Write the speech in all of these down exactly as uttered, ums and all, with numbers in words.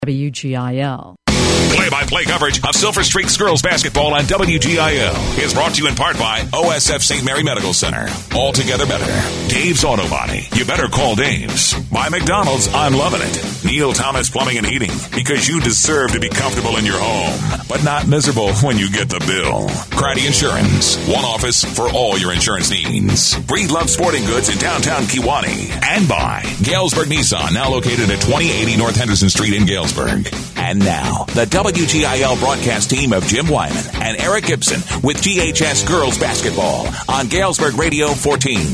W G I L. Play-by-play coverage of Silver Streaks girls basketball on W G I L is brought to you in part by O S F Saint Mary Medical Center. Altogether better. Dave's Auto Body. You better call Dave's. By McDonald's, I'm loving it. Neil Thomas Plumbing and Heating. Because you deserve to be comfortable in your home, but not miserable when you get the bill. Craddy Insurance. One office for all your insurance needs. Breed Love Sporting Goods in downtown Kewanee. And by Galesburg Nissan, now located at twenty eighty North Henderson Street in Galesburg. And now, the W G I L broadcast team of Jim Wyman and Eric Gibson with G H S Girls Basketball on Galesburg Radio fourteen.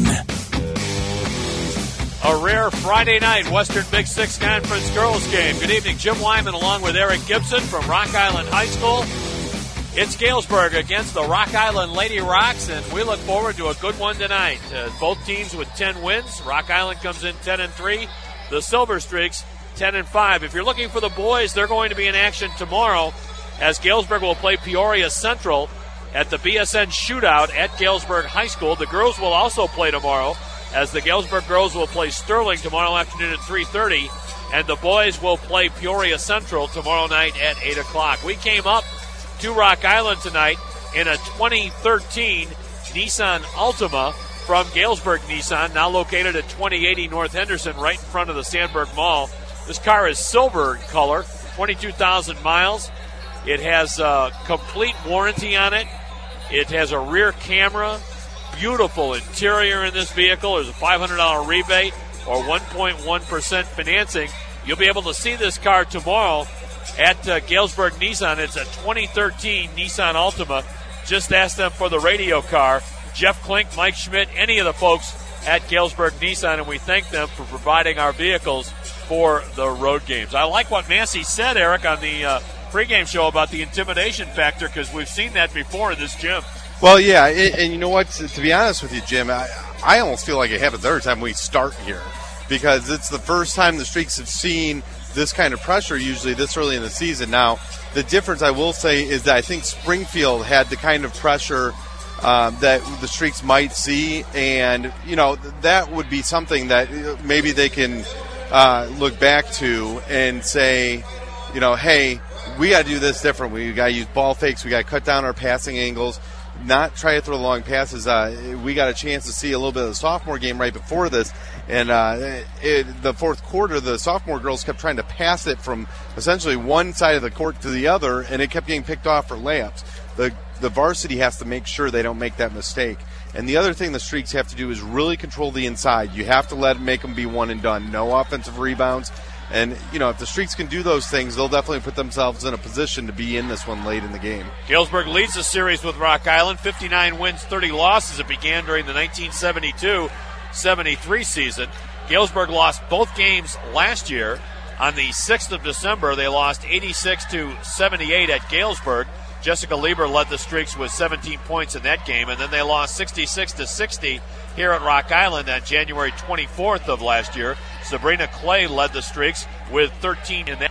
A rare Friday night Western Big Six Conference girls game. Good evening, Jim Wyman along with Eric Gibson from Rock Island High School. It's Galesburg against the Rock Island Lady Rocks, and we look forward to a good one tonight. Uh, both teams with ten wins. Rock Island comes in ten and three. The Silver Streaks ten and five. If you're looking for the boys, they're going to be in action tomorrow as Galesburg will play Peoria Central at the B S N Shootout at Galesburg High School. The girls will also play tomorrow as the Galesburg girls will play Sterling tomorrow afternoon at three thirty, and the boys will play Peoria Central tomorrow night at eight o'clock. We came up to Rock Island tonight in a twenty thirteen Nissan Altima from Galesburg Nissan, now located at twenty eighty North Henderson, right in front of the Sandburg Mall. This car is silver in color, twenty-two thousand miles. It has a complete warranty on it. It has a rear camera, beautiful interior in this vehicle. There's a five hundred dollars rebate or one point one percent financing. You'll be able to see this car tomorrow at uh, Galesburg Nissan. It's a twenty thirteen Nissan Altima. Just ask them for the radio car. Jeff Klink, Mike Schmidt, any of the folks at Galesburg Nissan, and we thank them for providing our vehicles for the road games. I like what Massey said, Eric, on the uh, pregame show about the intimidation factor, because we've seen that before in this gym. Well, yeah, and, and you know what? To, to be honest with you, Jim, I, I almost feel like it happens every time we start here, because it's the first time the Streaks have seen this kind of pressure usually this early in the season. Now, the difference I will say is that I think Springfield had the kind of pressure um, that the Streaks might see, and, you know, that would be something that maybe they can uh, look back to and say, you know, hey, we got to do this different. We got to use ball fakes. We got to cut down our passing angles, not try to throw long passes. Uh, we got a chance to see a little bit of the sophomore game right before this. And uh, it, the fourth quarter, the sophomore girls kept trying to pass it from essentially one side of the court to the other, and it kept getting picked off for layups. The the varsity has to make sure they don't make that mistake. And the other thing the Streaks have to do is really control the inside. You have to let make them be one and done. No offensive rebounds. And, you know, if the Streaks can do those things, they'll definitely put themselves in a position to be in this one late in the game. Galesburg leads the series with Rock Island, fifty-nine wins, thirty losses. It began during the nineteen seventy-two seventy-three season. Galesburg lost both games last year. On the sixth of December, they lost eighty-six to seventy-eight at Galesburg. Jessica Lieber led the Streaks with seventeen points in that game, and then they lost sixty-six to sixty here at Rock Island on January twenty-fourth of last year. Sabrina Clay led the Streaks with thirteen in that.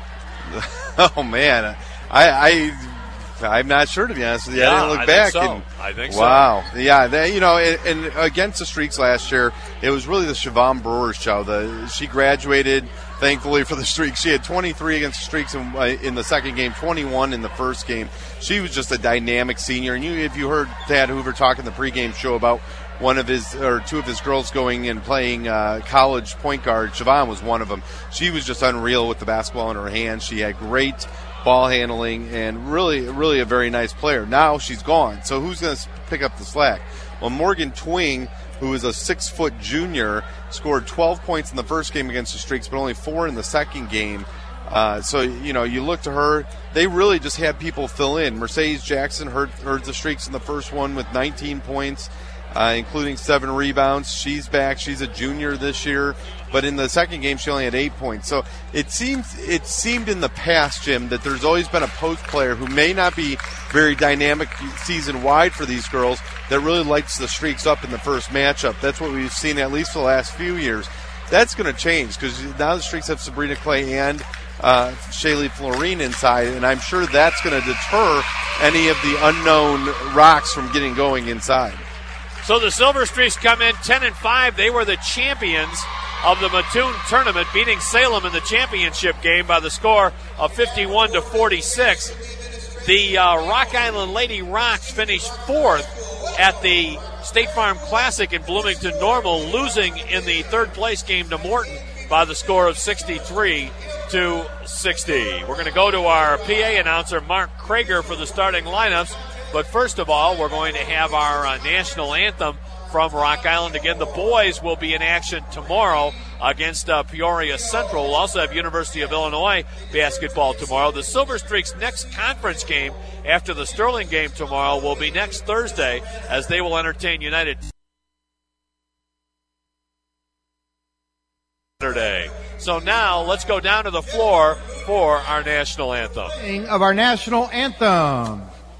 Oh, man. I, I, I'm not sure, to be honest with you. Yeah, I didn't look I back. Think so. And, I think wow. so. Wow. Yeah, they, you know, and, and against the Streaks last year, it was really the Siobhan Brewer show. The, she graduated, thankfully, for the Streaks. She had twenty-three against the Streaks in, uh, in the second game, twenty-one in the first game. She was just a dynamic senior. And you, if you heard Thad Hoover talk in the pregame show about one of his or two of his girls going and playing uh, college point guard, Siobhan was one of them. She was just unreal with the basketball in her hands. She had great ball handling and really, really a very nice player. Now she's gone. So who's going to pick up the slack? Well, Morgan Twing, who is a six-foot junior, scored twelve points in the first game against the Streaks, but only four in the second game. Uh, so, you know, you look to her. They really just had people fill in. Mercedes Jackson heard, heard the Streaks in the first one with nineteen points. Uh, including seven rebounds. She's back. She's a junior this year. But in the second game, she only had eight points. So it seems it seemed in the past, Jim, that there's always been a post player who may not be very dynamic season-wide for these girls that really lights the Streaks up in the first matchup. That's what we've seen at least for the last few years. That's going to change because now the Streaks have Sabrina Clay and uh, Shaylee Florine inside, and I'm sure that's going to deter any of the unknown Rocks from getting going inside. So the Silver Streaks come in ten and five. They were the champions of the Mattoon tournament, beating Salem in the championship game by the score of fifty-one to forty-six. The uh, Rock Island Lady Rocks finished fourth at the State Farm Classic in Bloomington Normal, losing in the third place game to Morton by the score of sixty-three to sixty. We're going to go to our P A announcer, Mark Krager, for the starting lineups. But first of all, we're going to have our uh, national anthem from Rock Island. Again, the boys will be in action tomorrow against uh, Peoria Central. We'll also have University of Illinois basketball tomorrow. The Silver Streaks' next conference game after the Sterling game tomorrow will be next Thursday, as they will entertain United Saturday. So now let's go down to the floor for our national anthem. Of our national anthem.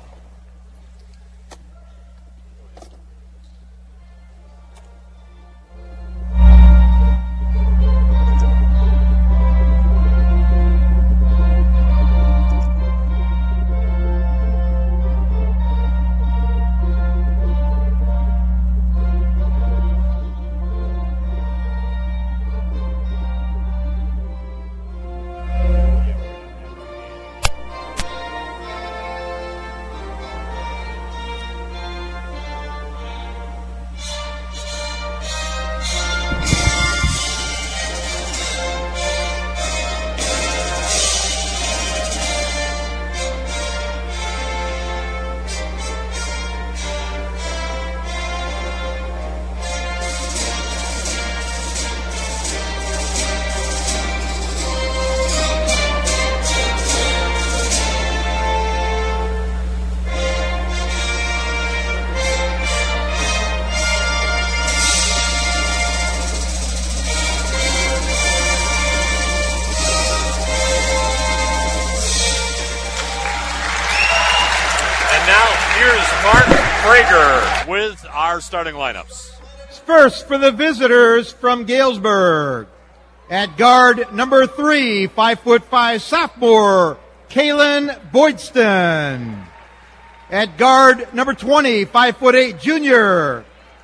With our starting lineups. First for the visitors from Galesburg. At guard number three, five foot five sophomore, Kaylin Boydston. At guard number twenty, five foot eight junior,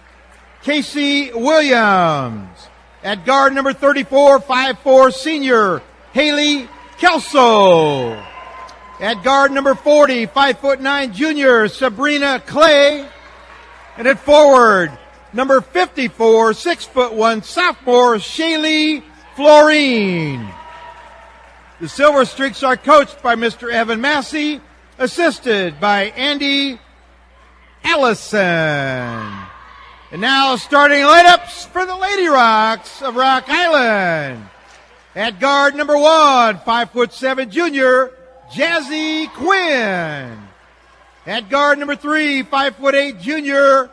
Casey Williams. At guard number thirty-four, five foot four senior, Haley Kelso. At guard number forty, five foot nine junior, Sabrina Clay. And at forward, number fifty-four, six foot one sophomore, Shaylee Florine. The Silver Streaks are coached by Mister Evan Massey, assisted by Andy Allison. And now starting lineups for the Lady Rocks of Rock Island. At guard number one, five foot seven junior, Jazzy Quinn. At guard number three, five foot eight junior,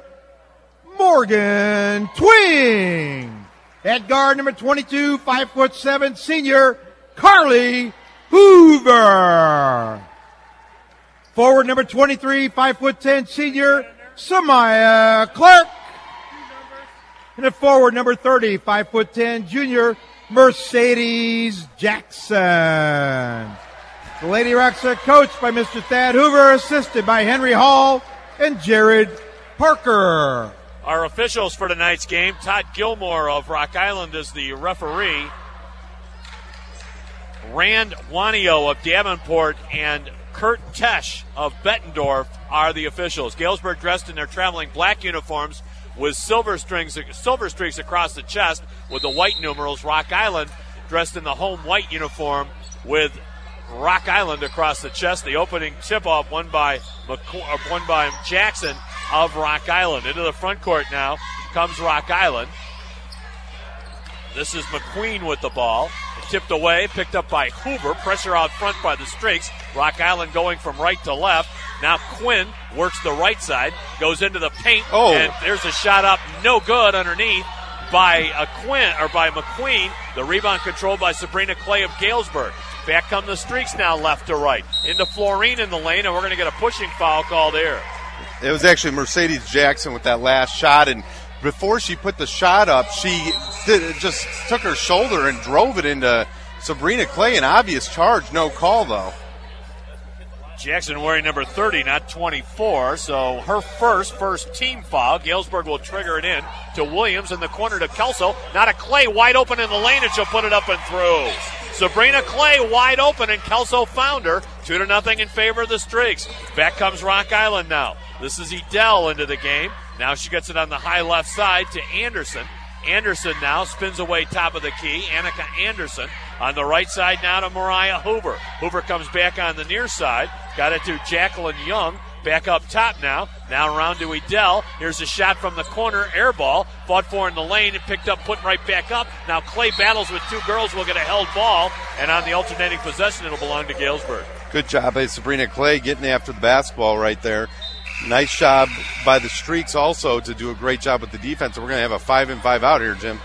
Morgan Twing. At guard number twenty-two, five foot seven senior, Carly Hoover. Forward number twenty-three, five foot ten senior, Samaya Clark. And at forward number thirty, five foot ten junior, Mercedes Jackson. The Lady Rocks are coached by Mister Thad Hoover, assisted by Henry Hall and Jared Parker. Our officials for tonight's game, Todd Gilmore of Rock Island is the referee. Rand Wanio of Davenport and Kurt Tesch of Bettendorf are the officials. Galesburg dressed in their traveling black uniforms with silver strings, silver streaks across the chest with the white numerals. Rock Island dressed in the home white uniform with Rock Island across the chest. The opening tip-off won by McC- won by Jackson of Rock Island. Into the front court now comes Rock Island. This is McQueen with the ball. Tipped away, picked up by Hoover. Pressure out front by the Streaks. Rock Island going from right to left. Now Quinn works the right side, goes into the paint, oh. and there's a shot up, no good underneath by a Quinn or by McQueen. The rebound controlled by Sabrina Clay of Galesburg. Back come the Streaks now left to right. Into Florine in the lane, and we're going to get a pushing foul called here. It was actually Mercedes Jackson with that last shot, and before she put the shot up, she did, just took her shoulder and drove it into Sabrina Clay. An obvious charge, no call, though. Jackson wearing number thirty, not twenty-four, so her first, first team foul. Galesburg will trigger it in to Williams in the corner to Kelso. Now to Clay, wide open in the lane, and she'll put it up and through. Sabrina Clay wide open, and Kelso found her. Two to nothing in favor of the Streaks. Back comes Rock Island now. This is Edel into the game. Now she gets it on the high left side to Anderson. Anderson now spins away top of the key. Annika Anderson on the right side now to Mariah Hoover. Hoover comes back on the near side. Got it to Jacqueline Young. Back up top now. Now around to Edel. Here's a shot from the corner. Air ball. Fought for in the lane and picked up, put right back up. Now Clay battles with two girls. Will get a held ball. And on the alternating possession, it'll belong to Galesburg. Good job by Sabrina Clay getting after the basketball right there. Nice job by the Streaks also to do a great job with the defense. We're going to have a five and five out here, Jim.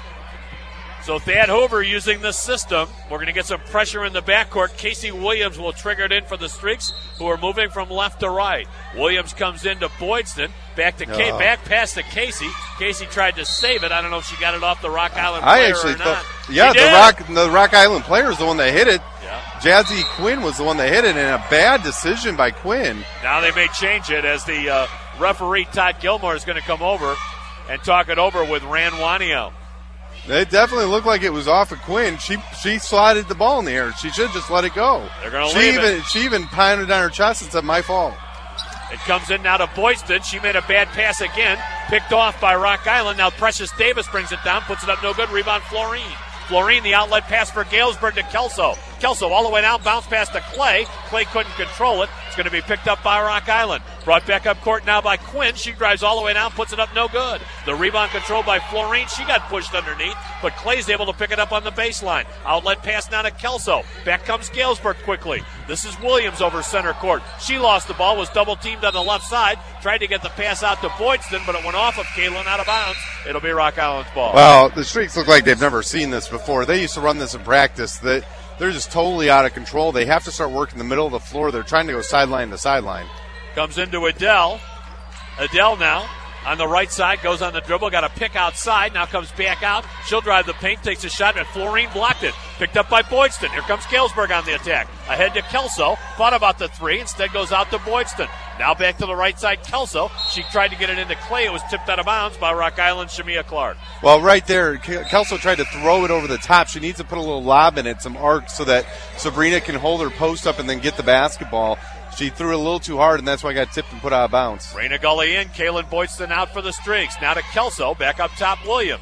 So Thad Hoover using the system. We're going to get some pressure in the backcourt. Casey Williams will trigger it in for the Streaks, who are moving from left to right. Williams comes into Boydston. Back to Kate, Oh. back pass to Casey. Casey tried to save it. I don't know if she got it off the Rock Island I player actually or thought, not. yeah, She the did. Rock, the Rock Island player is the one that hit it. Yeah. Jazzy Quinn was the one that hit it, and a bad decision by Quinn. Now they may change it as the uh, referee Todd Gilmore is going to come over and talk it over with Ran Wanio. It definitely looked like it was off of Quinn. She she slided the ball in the air. She should just let it go. They're gonna she leave even it. she even pounded on her chest and said, "My fault." It comes in now to Boydston. She made a bad pass again. Picked off by Rock Island. Now Precious Davis brings it down. Puts it up no good. Rebound Florine. Florine, the outlet pass for Galesburg to Kelso. Kelso all the way down. Bounce pass to Clay. Clay couldn't control it. It's going to be picked up by Rock Island. Brought back up court now by Quinn. She drives all the way down. Puts it up no good. The rebound controlled by Florine. She got pushed underneath, but Clay's able to pick it up on the baseline. Outlet pass now to Kelso. Back comes Galesburg quickly. This is Williams over center court. She lost the ball. Was double teamed on the left side. Tried to get the pass out to Boydston, but it went off of Caitlin out of bounds. It'll be Rock Island's ball. Well, the Streaks look like they've never seen this before. They used to run this in practice. That they're just totally out of control. They have to start working the middle of the floor. They're trying to go sideline to sideline. Comes into Adele. Adele now on the right side, goes on the dribble, got a pick outside, now comes back out. She'll drive the paint, takes a shot, and Florine blocked it. Picked up by Boydston. Here comes Galesburg on the attack. Ahead to Kelso. Thought about the three, instead goes out to Boydston. Now back to the right side, Kelso. She tried to get it into Clay. It was tipped out of bounds by Rock Island, Shamia Clark. Well, right there, Kelso tried to throw it over the top. She needs to put a little lob in it, some arc, so that Sabrina can hold her post up and then get the basketball. She threw it a little too hard, and that's why I got tipped and put out of bounds. Raina Gully in, Kaylin Boydston out for the Streaks. Now to Kelso, back up top, Williams.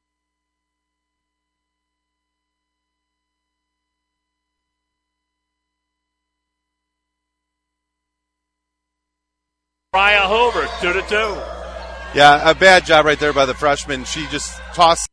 Mariah Hoover, two to two. Yeah, a bad job right there by the freshman. She just tossed.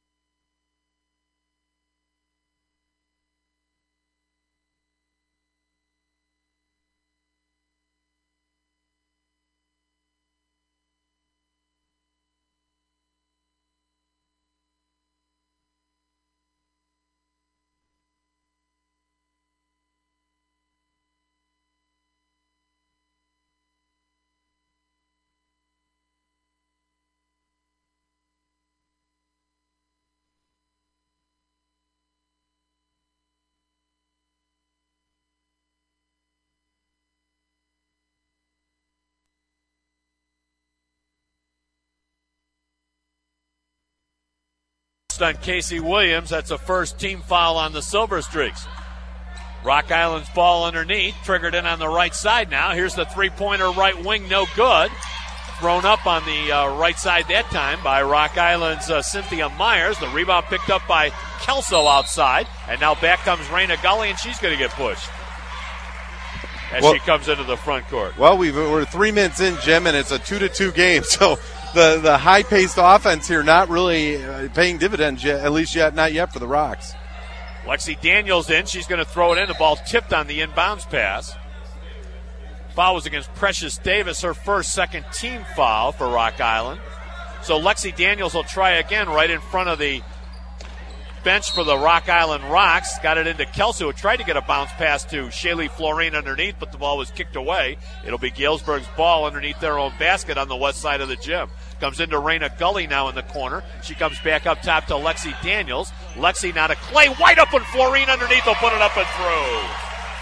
On Casey Williams. That's a first team foul on the Silver Streaks. Rock Island's ball underneath, triggered in on the right side now. Here's the three-pointer right wing, no good. Thrown up on the uh, right side that time by Rock Island's uh, Cynthia Myers. The rebound picked up by Kelso outside. And now back comes Raina Gully, and she's going to get pushed as Well- she comes into the front court. Well, we've, we're three minutes in, Jim, and it's a two to two game. So the the high paced offense here not really uh, paying dividends yet, at least yet not yet for the Rocks. Lexi Daniels in. She's going to throw it in. The ball tipped on the inbounds pass. Foul was against Precious Davis, her first second team foul for Rock Island. So Lexi Daniels will try again right in front of the bench for the Rock Island Rocks. Got it into Kelso, who tried to get a bounce pass to Shaylee Florine underneath, but the ball was kicked away. It'll be Galesburg's ball underneath their own basket on the west side of the gym. Comes into Raina Gully now in the corner. She comes back up top to Lexi Daniels. Lexi now to Clay. Wide open Florine underneath. They'll put it up and through.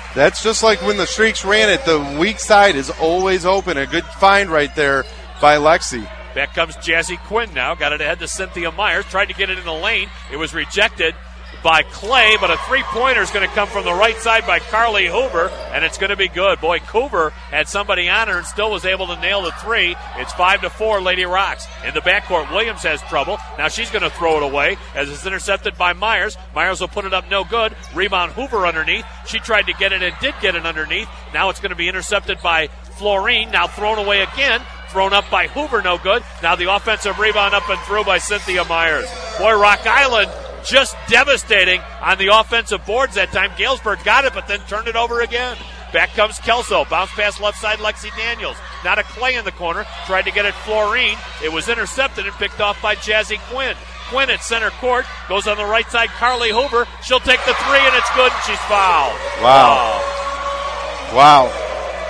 That's just like when the Streaks ran it. The weak side is always open. A good find right there by Lexi. Back comes Jazzy Quinn now. Got it ahead to Cynthia Myers. Tried to get it in the lane. It was rejected by Clay, but a three-pointer is going to come from the right side by Carly Hoover, and it's going to be good. Boy, Hoover had somebody on her and still was able to nail the three. It's five to four, Lady Rocks. In the backcourt, Williams has trouble. Now she's going to throw it away as it's intercepted by Myers. Myers will put it up no good. Rebound Hoover underneath. She tried to get it and did get it underneath. Now it's going to be intercepted by Florine. Now thrown away again. Thrown up by Hoover, no good. Now the offensive rebound up and through by Cynthia Myers. Boy, Rock Island just devastating on the offensive boards that time. Galesburg got it, but then turned it over again. Back comes Kelso. Bounce pass left side, Lexi Daniels. Not a Clay in the corner. Tried to get it Florine. It was intercepted and picked off by Jazzy Quinn. Quinn at center court. Goes on the right side, Carly Hoover. She'll take the three, and it's good, and she's fouled. Wow. Oh. Wow.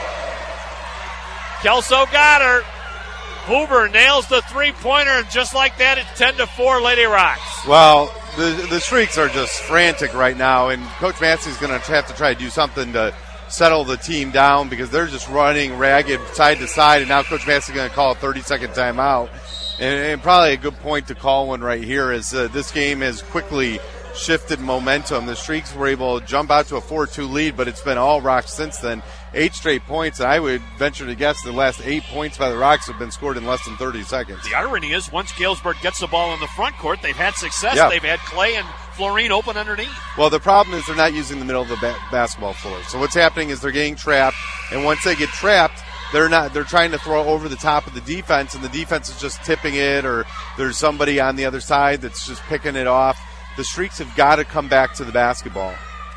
Kelso got her. Hoover nails the three-pointer, and just like that, it's ten to four, Lady Rocks. Well, the the Streaks are just frantic right now, and Coach Massey's going to have to try to do something to settle the team down because they're just running ragged side to side, and now Coach Massey's going to call a thirty-second timeout. And, and probably a good point to call one right here is uh, this game has quickly shifted momentum. The Streaks were able to jump out to a four two lead, but it's been all Rocks since then. Eight straight points, and I would venture to guess the last eight points by the Rocks have been scored in less than thirty seconds. The irony is once Galesburg gets the ball in the front court, they've had success. Yeah. They've had Clay and Florine open underneath. Well, the problem is they're not using the middle of the ba- basketball floor. So what's happening is they're getting trapped, and once they get trapped, they're not. They're trying to throw over the top of the defense, and the defense is just tipping it, or there's somebody on the other side that's just picking it off. The Streaks have got to come back to the basketball.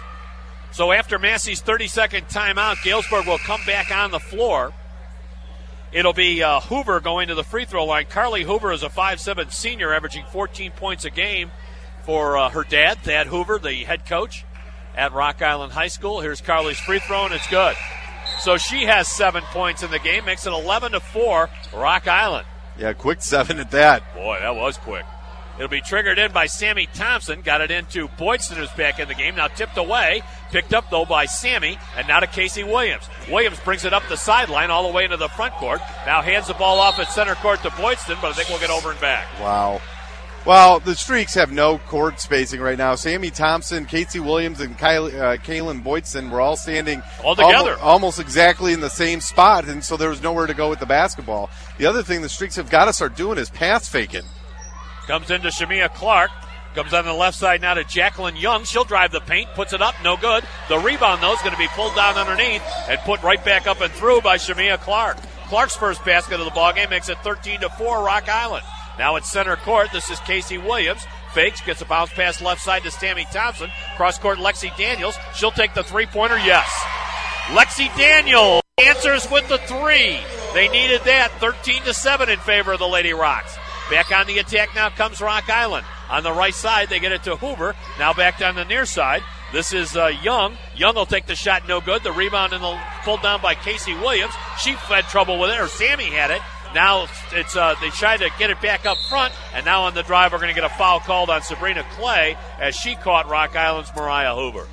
So after Massey's thirty-second timeout, Galesburg will come back on the floor. It'll be uh, Hoover going to the free throw line. Carly Hoover is a five seven senior, averaging fourteen points a game for uh, her dad, Thad Hoover, the head coach at Rock Island High School. Here's Carly's free throw, and it's good. So she has seven points in the game, makes it eleven to four, Rock Island. Yeah, quick seven at that. Boy, that was quick. It'll be triggered in by Sammy Thompson. Got it into Boydston, who's back in the game. Now tipped away. Picked up, though, by Sammy. And now to Casey Williams. Williams brings it up the sideline all the way into the front court. Now hands the ball off at center court to Boydston, but I think we'll get over and back. Wow. Well, the Streaks have no court spacing right now. Sammy Thompson, Casey Williams, and Kylie, uh, Kaylin Boydston were all standing all together, almost, almost exactly in the same spot, and so there was nowhere to go with the basketball. The other thing the Streaks have got to start doing is pass faking. Comes into Shamia Clark. Comes on the left side now to Jacqueline Young. She'll drive the paint, puts it up, no good. The rebound, though, is going to be pulled down underneath and put right back up and through by Shamia Clark. Clark's first basket of the ballgame makes it thirteen to four, Rock Island. Now it's center court. This is Casey Williams. Fakes, gets a bounce pass left side to Sammy Thompson. Cross court, Lexi Daniels. She'll take the three-pointer, yes. Lexi Daniels answers with the three. They needed that, thirteen to seven in favor of the Lady Rocks. Back on the attack now comes Rock Island. On the right side, they get it to Hoover. Now back down the near side. This is uh, Young. Young will take the shot, no good. The rebound and the pulled down by Casey Williams. She had trouble with it, or Sammy had it. Now it's uh, they try to get it back up front, and now on the drive we're going to get a foul called on Sabrina Clay as she caught Rock Island's Mariah Hoover.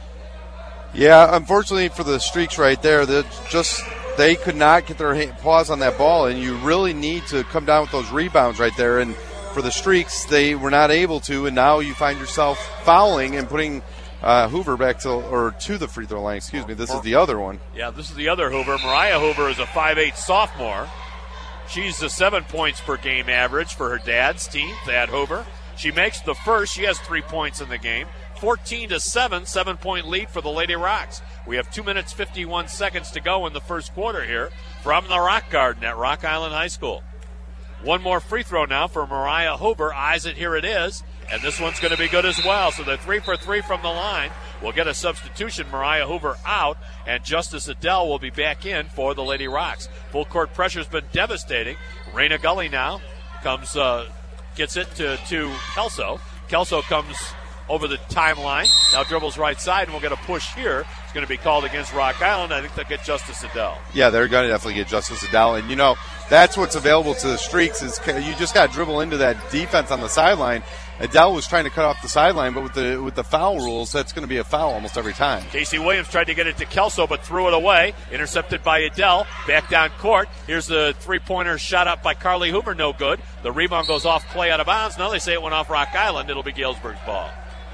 Yeah, unfortunately for the Streaks right there, that just they could not get their hand, paws on that ball, and you really need to come down with those rebounds right there. And for the Streaks, they were not able to, and now you find yourself fouling and putting uh, Hoover back to or to the free throw line. Excuse me. This is the other one. Yeah, this is the other Hoover. Mariah Hoover is a five eight sophomore. She's a seven points per game average for her dad's team, Thad Hoover. She makes the first. She has three points in the game. fourteen to seven, seven-point lead for the Lady Rocks. We have two minutes, fifty-one seconds to go in the first quarter here from the Rock Garden at Rock Island High School. One more free throw now for Mariah Hoover. Eyes it, here it is. And this one's going to be good as well. So they're three for three from the line. We'll get a substitution. Mariah Hoover out, and Justice Adele will be back in for the Lady Rocks. Full court pressure's been devastating. Raina Gully now comes, uh, gets it to, to Kelso. Kelso comes over the timeline. Now dribbles right side, and we'll get a push here. It's going to be called against Rock Island. I think they'll get Justice Adele. Yeah, they're going to definitely get Justice Adele. And, you know, that's what's available to the Streaks is you just got to dribble into that defense on the sideline. Adele was trying to cut off the sideline, but with the with the foul rules, that's going to be a foul almost every time. Casey Williams tried to get it to Kelso, but threw it away. Intercepted by Adele. Back down court. Here's the three-pointer shot up by Carly Hoover. No good. The rebound goes off play out of bounds. Now they say it went off Rock Island. It'll be Galesburg's ball.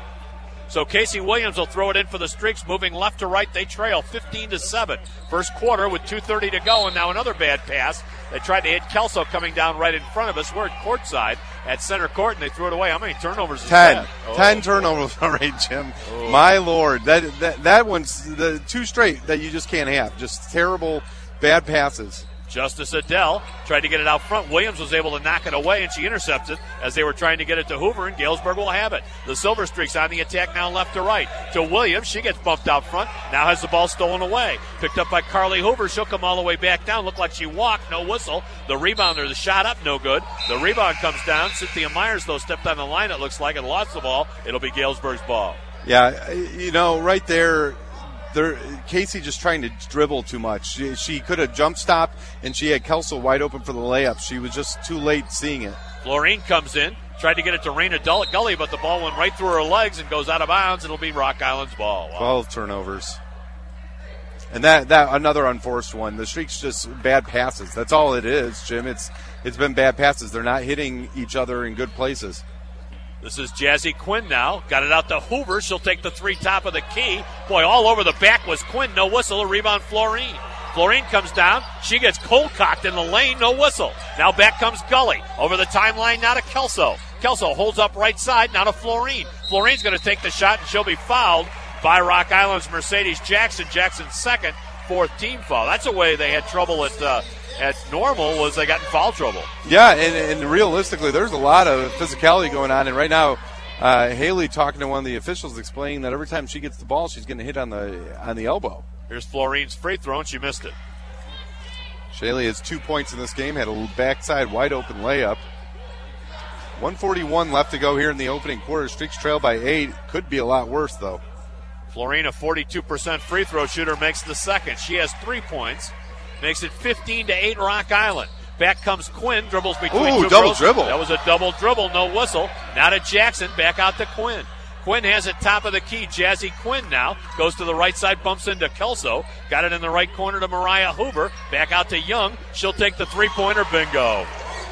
So Casey Williams will throw it in for the Streaks, moving left to right. They trail fifteen to seven. First quarter with two thirty to go, and now another bad pass. They tried to hit Kelso coming down right in front of us. We're at courtside at center court, and they threw it away. How many turnovers is Ten. that? Oh. Ten turnovers. All right, Jim. Oh. My Lord. That, that, that one's the two straight that you just can't have. Just terrible, bad passes. Justice Adele tried to get it out front. Williams was able to knock it away, and she intercepted as they were trying to get it to Hoover, and Galesburg will have it. The Silver Streaks on the attack now left to right. To Williams. She gets bumped out front. Now has the ball stolen away. Picked up by Carly Hoover. She'll come all the way back down. Looked like she walked. No whistle. The rebounder, the shot up, no good. The rebound comes down. Cynthia Myers, though, stepped on the line, it looks like, and lost the ball. It'll be Galesburg's ball. Yeah, you know, right there, There, Casey just trying to dribble too much. She, she could have jump stopped, and she had Kelso wide open for the layup. She was just too late seeing it. Florine comes in, tried to get it to Raina Gully, but the ball went right through her legs and goes out of bounds. It'll be Rock Island's ball. Wow. Twelve turnovers, and that that another unforced one. The Streaks just bad passes. That's all it is, Jim. It's it's been bad passes. They're not hitting each other in good places. This is Jazzy Quinn now. Got it out to Hoover. She'll take the three top of the key. Boy, all over the back was Quinn. No whistle. A rebound, Florine. Florine comes down. She gets cold-cocked in the lane. No whistle. Now back comes Gully. Over the timeline now to Kelso. Kelso holds up right side. Now to Florine. Florine's going to take the shot, and she'll be fouled by Rock Island's Mercedes Jackson. Jackson's second, fourth team foul. That's a way they had trouble at uh, at normal, was they got in foul trouble. Yeah, and, and realistically, there's a lot of physicality going on. And right now, uh, Haley talking to one of the officials, explaining that every time she gets the ball, she's getting hit on the on the elbow. Here's Florine's free throw, and she missed it. Haley has two points in this game, had a backside wide open layup. one forty-one left to go here in the opening quarter. Streaks trail by eight. Could be a lot worse, though. Florine, a forty-two percent free throw shooter, makes the second. She has three points. Makes it fifteen to eight Rock Island. Back comes Quinn, dribbles between Ooh, two double girls. dribble. That was a double dribble, no whistle. Now to Jackson, back out to Quinn. Quinn has it top of the key. Jazzy Quinn now goes to the right side, bumps into Kelso. Got it in the right corner to Mariah Hoover. Back out to Young. She'll take the three-pointer. Bingo.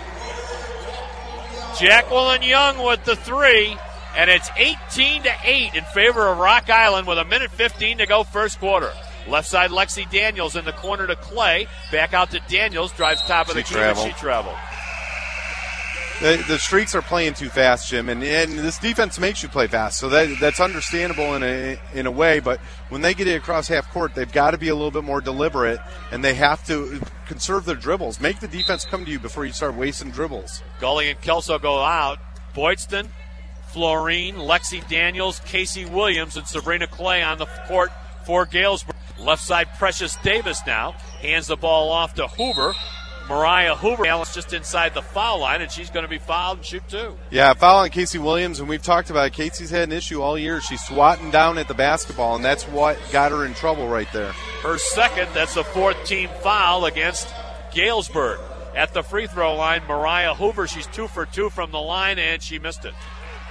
Jacqueline Young with the three. And it's eighteen to eight in favor of Rock Island with a minute fifteen to go first quarter. Left side, Lexi Daniels in the corner to Clay. Back out to Daniels. Drives top of the key, and she traveled. The, the Streaks are playing too fast, Jim, and, and this defense makes you play fast, so that that's understandable in a in a way. But when they get it across half court, they've got to be a little bit more deliberate, and they have to conserve their dribbles. Make the defense come to you before you start wasting dribbles. Gully and Kelso go out. Boydston, Florine, Lexi Daniels, Casey Williams, and Sabrina Clay on the court for Galesburg. Left side, Precious Davis now hands the ball off to Hoover. Mariah Hoover is just inside the foul line, and she's going to be fouled and shoot two. Yeah, foul on Casey Williams, and we've talked about it. Casey's had an issue all year. She's swatting down at the basketball, and that's what got her in trouble right there. Her second, that's a fourth team foul against Galesburg. At the free throw line, Mariah Hoover, she's two for two from the line, and she missed it.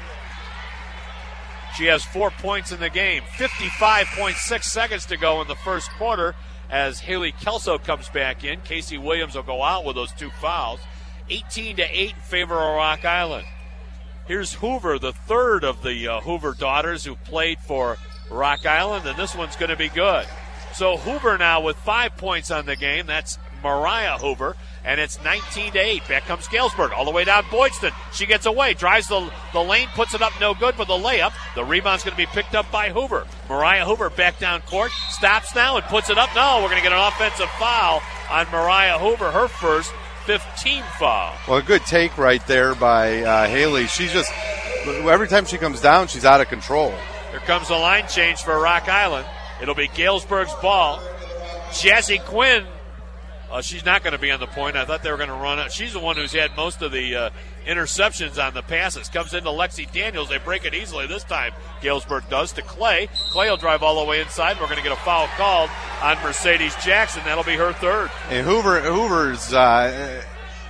She has four points in the game. fifty-five point six seconds to go in the first quarter as Haley Kelso comes back in. Casey Williams will go out with those two fouls. eighteen to eight in favor of Rock Island. Here's Hoover, the third of the uh, Hoover daughters who played for Rock Island, and this one's going to be good. So Hoover now with five points on the game. That's Mariah Hoover, and it's nineteen to eight. Back comes Galesburg all the way down Boydston. She gets away, drives the, the lane, puts it up no good with the layup. The rebound's going to be picked up by Hoover. Mariah Hoover back down court, stops now and puts it up. No, we're going to get an offensive foul on Mariah Hoover, her first fifth team foul. Well, a good take right there by uh, Haley. She's just, every time she comes down, she's out of control. Here comes the line change for Rock Island. It'll be Galesburg's ball. Jazzy Quinn, uh, she's not going to be on the point. I thought they were going to run it. She's the one who's had most of the uh, interceptions on the passes. Comes into Lexi Daniels. They break it easily this time. Galesburg does to Clay. Clay will drive all the way inside. We're going to get a foul called on Mercedes Jackson. That'll be her third. And Hoover, Hoover's uh,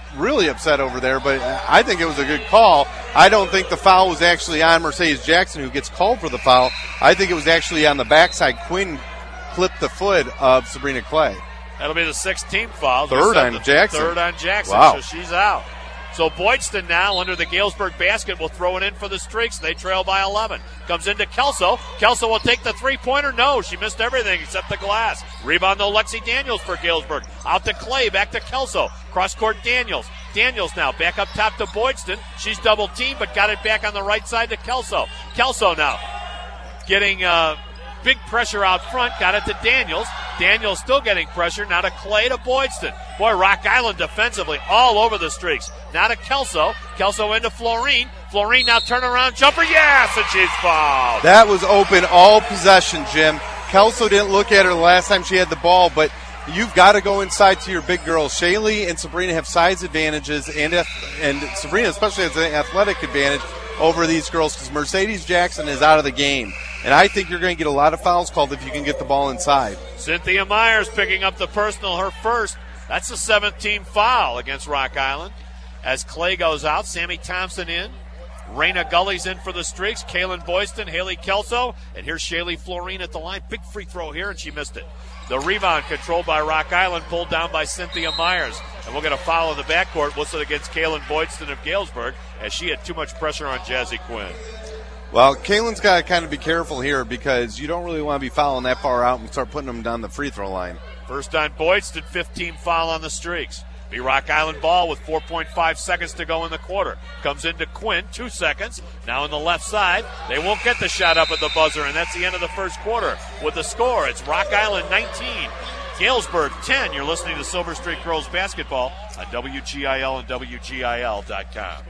really upset over there, but I think it was a good call. I don't think the foul was actually on Mercedes Jackson, who gets called for the foul. I think it was actually on the backside. Quinn clipped the foot of Sabrina Clay. That'll be the sixteenth foul. Third on Jackson. Third on Jackson, wow. So she's out. So Boydston now under the Galesburg basket will throw it in for the Streaks. They trail by eleven. Comes into Kelso. Kelso will take the three-pointer. No, she missed everything except the glass. Rebound though, Lexi Daniels for Galesburg. Out to Clay, back to Kelso. Cross-court Daniels. Daniels now back up top to Boydston. She's double-teamed, but got it back on the right side to Kelso. Kelso now getting uh, big pressure out front. Got it to Daniels. Daniels still getting pressure. Now to Clay to Boydston. Boy, Rock Island defensively all over the Streaks. Now to Kelso. Kelso into Florine. Florine now turnaround jumper. Yes, and she's fouled. That was open all possession, Jim. Kelso didn't look at her the last time she had the ball, but you've got to go inside to your big girls. Shaylee and Sabrina have size advantages, and and Sabrina especially has an athletic advantage over these girls because Mercedes Jackson is out of the game. And I think you're going to get a lot of fouls called if you can get the ball inside. Cynthia Myers picking up the personal, her first. That's the seventeenth foul against Rock Island. As Clay goes out, Sammy Thompson in. Raina Gully's in for the Streaks. Kaylin Boydston, Haley Kelso. And here's Shaylee Florine at the line. Big free throw here, and she missed it. The rebound controlled by Rock Island, pulled down by Cynthia Myers. And we'll get a foul in the backcourt, whistled against Kaylin Boydston of Galesburg, as she had too much pressure on Jazzy Quinn. Well, Kaylin's got to kind of be careful here because you don't really want to be fouling that far out and start putting them down the free throw line. First on Boydston, fifteen foul on the Streaks. Be Rock Island ball with four point five seconds to go in the quarter. Comes into Quinn, two seconds. Now on the left side, they won't get the shot up at the buzzer, and that's the end of the first quarter. With the score, it's Rock Island nineteen, Galesburg ten. You're listening to Silver Streak Girls Basketball on W G I L and W G I L dot com.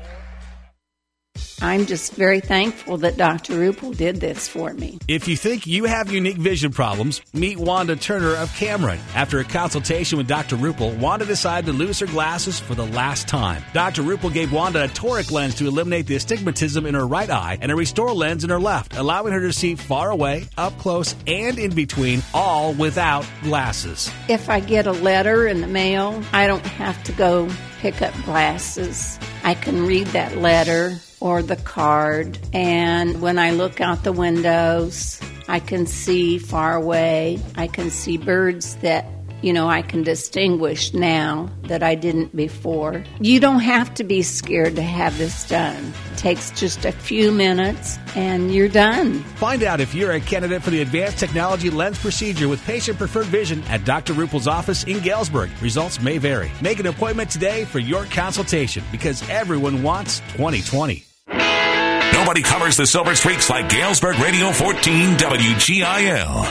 I'm just very thankful that Doctor Rupel did this for me. If you think you have unique vision problems, meet Wanda Turner of Cameron. After a consultation with Doctor Rupel, Wanda decided to lose her glasses for the last time. Doctor Rupel gave Wanda a toric lens to eliminate the astigmatism in her right eye and a restore lens in her left, allowing her to see far away, up close, and in between, all without glasses. If I get a letter in the mail, I don't have to go pick up glasses. I can read that letter or the card, and when I look out the windows, I can see far away. I can see birds that, you know, I can distinguish now that I didn't before. You don't have to be scared to have this done. It takes just a few minutes, and you're done. Find out if you're a candidate for the Advanced Technology Lens Procedure with Patient-Preferred Vision at Doctor Rupel's office in Galesburg. Results may vary. Make an appointment today for your consultation because everyone wants twenty twenty. Nobody covers the Silver Streaks like Galesburg Radio fourteen W G I L.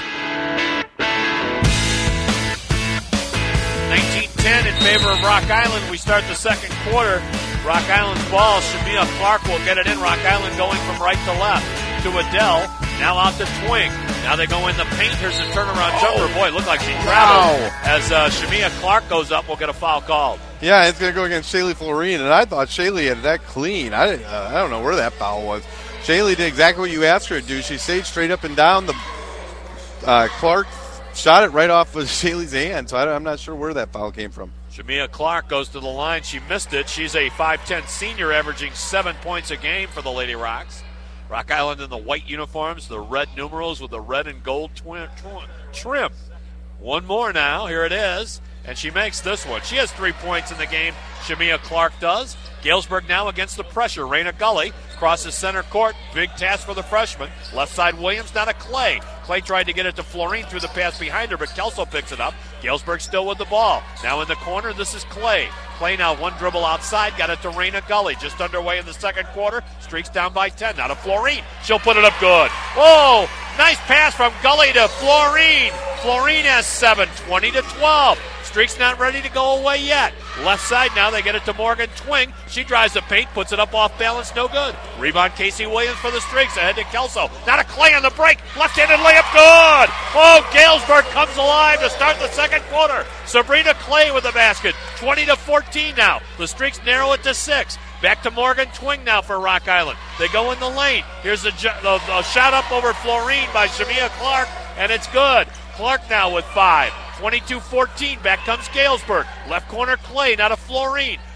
nineteen ten in favor of Rock Island. We start the second quarter. Rock Island's ball. Shamia Clark will get it in. Rock Island going from right to left to Adele. Now out to Twing. Now they go in the paint. Here's the turnaround jumper. Boy, it looked like she traveled. Wow. As uh, Shamia Clark goes up, we'll get a foul called. Yeah, it's going to go against Shaylee Florine, and I thought Shaylee had that clean. I didn't, uh, I don't know where that foul was. Shaylee did exactly what you asked her to do. She stayed straight up and down. The uh, Clark shot it right off of Shaylee's hand, so I I'm not sure where that foul came from. Shamia Clark goes to the line. She missed it. She's a five ten senior averaging seven points a game for the Lady Rocks. Rock Island in the white uniforms, the red numerals with the red and gold twin, tw- trim. One more now. Here it is. And she makes this one. She has three points in the game. Shamia Clark does. Galesburg now against the pressure. Raina Gully crosses center court. Big task for the freshman. Left side Williams, now to Clay. Clay tried to get it to Florine through the pass behind her, but Kelso picks it up. Galesburg still with the ball. Now in the corner, this is Clay. Clay now one dribble outside, got it to Raina Gully. Just underway in the second quarter. Streaks down by ten. Now to Florine. She'll put it up good. Whoa! Nice pass from Gully to Florine. Florine has seven, twenty to twelve. Streaks not ready to go away yet. Left side now, they get it to Morgan Twing. She drives the paint, puts it up off balance, no good. Rebound Casey Williams for the Streaks, ahead to Kelso. Now to Clay on the break, left-handed layup, good! Oh, Galesburg comes alive to start the second quarter. Sabrina Clay with the basket, twenty to fourteen now. The Streaks narrow it to six. Back to Morgan Twing now for Rock Island. They go in the lane. Here's a, a, a shot up over Florine by Shamia Clark, and it's good. Clark now with five. twenty-two fourteen. Back comes Galesburg. Left corner Clay, now to Florine.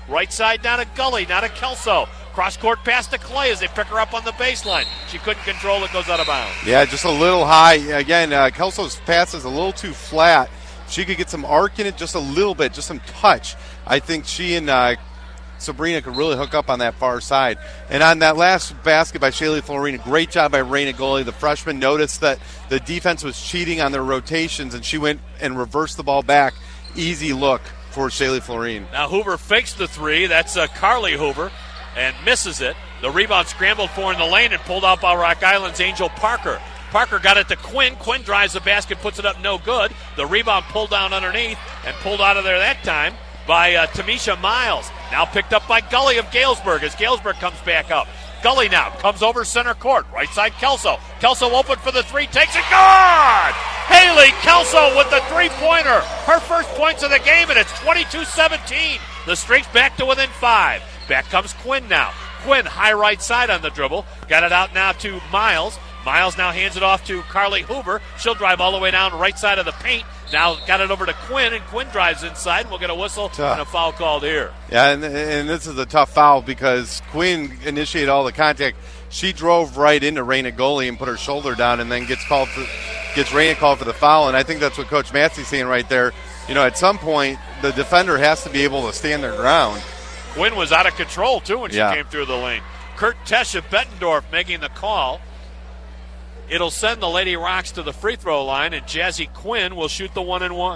Right side down to Gully, now to Kelso. Cross-court pass to Clay as they pick her up on the baseline. She couldn't control it, goes out of bounds. Yeah, just a little high. Again, uh, Kelso's pass is a little too flat. She could get some arc in it just a little bit, just some touch. I think she and uh, Sabrina could really hook up on that far side. And on that last basket by Shaylee Florina, great job by Raina Gully. The freshman noticed that the defense was cheating on their rotations, and she went and reversed the ball back. Easy look for Shaylee Florine. Now Hoover fakes the three. That's uh, Carly Hoover. And misses it. The rebound scrambled for in the lane and pulled out by Rock Island's Angel Parker. Parker got it to Quinn. Quinn drives the basket, puts it up, no good. The rebound pulled down underneath and pulled out of there that time by uh, Tamisha Miles. Now picked up by Gully of Galesburg as Galesburg comes back up. Gully now comes over center court. Right side Kelso. Kelso open for the three. Takes it. Good! Haley Kelso with the three-pointer. Her first points of the game, and it's twenty-two seventeen. The Streaks back to within five. Back comes Quinn now. Quinn, high right side on the dribble. Got it out now to Miles. Miles now hands it off to Carly Hoover. She'll drive all the way down right side of the paint. Now got it over to Quinn, and Quinn drives inside. We'll get a whistle tough. And a foul called here. Yeah, and, and this is a tough foul because Quinn initiated all the contact. She drove right into Raina Gully and put her shoulder down, and then gets called for, gets Raina called for the foul. And I think that's what Coach Massey's saying right there. You know, at some point, the defender has to be able to stand their ground. Quinn was out of control, too, when she yeah. came through the lane. Kurt Tesch of Bettendorf making the call. It'll send the Lady Rocks to the free throw line, and Jazzy Quinn will shoot the one and one.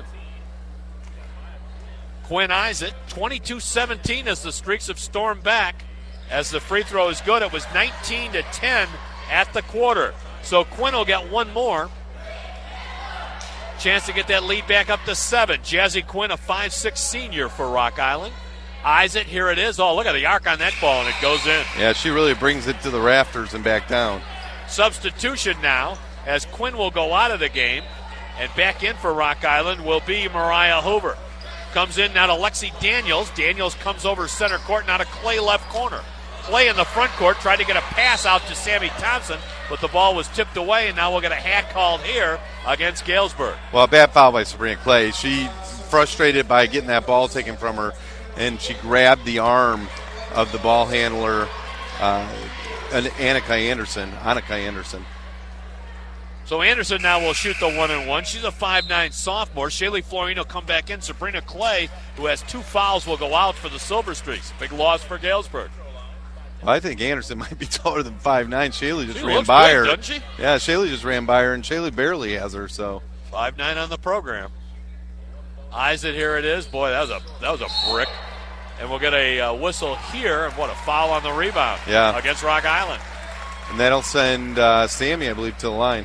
Quinn eyes it. twenty-two seventeen as the Streaks have stormed back. As the free throw is good, it was nineteen to ten at the quarter. So Quinn will get one more. Chance to get that lead back up to seven. Jazzy Quinn, a five six senior for Rock Island. Eyes it, here it is. Oh, look at the arc on that ball, and it goes in. Yeah, she really brings it to the rafters and back down. Substitution now, as Quinn will go out of the game, and back in for Rock Island will be Mariah Hoover. Comes in now to Lexi Daniels. Daniels comes over center court, now to Clay left corner. Clay in the front court tried to get a pass out to Sammy Thompson, but the ball was tipped away, and now we'll get a hack called here against Galesburg. Well, a bad foul by Sabrina Clay. She frustrated by getting that ball taken from her, and she grabbed the arm of the ball handler, uh, Annika Anderson. Annika Anderson. So Anderson now will shoot the one and one. She's a five nine sophomore. Shaylee Florine will come back in. Sabrina Clay, who has two fouls, will go out for the Silver Streaks. Big loss for Galesburg. Well, I think Anderson might be taller than five nine. Shaylee just she ran by good, her. Doesn't she? Yeah, Shaylee just ran by her, and Shaylee barely has her. So five nine on the program. Eyes it, here it is. Boy, that was a that was a brick. And we'll get a uh, whistle here, and what a foul on the rebound yeah. against Rock Island. And that'll send uh, Sammy, I believe, to the line.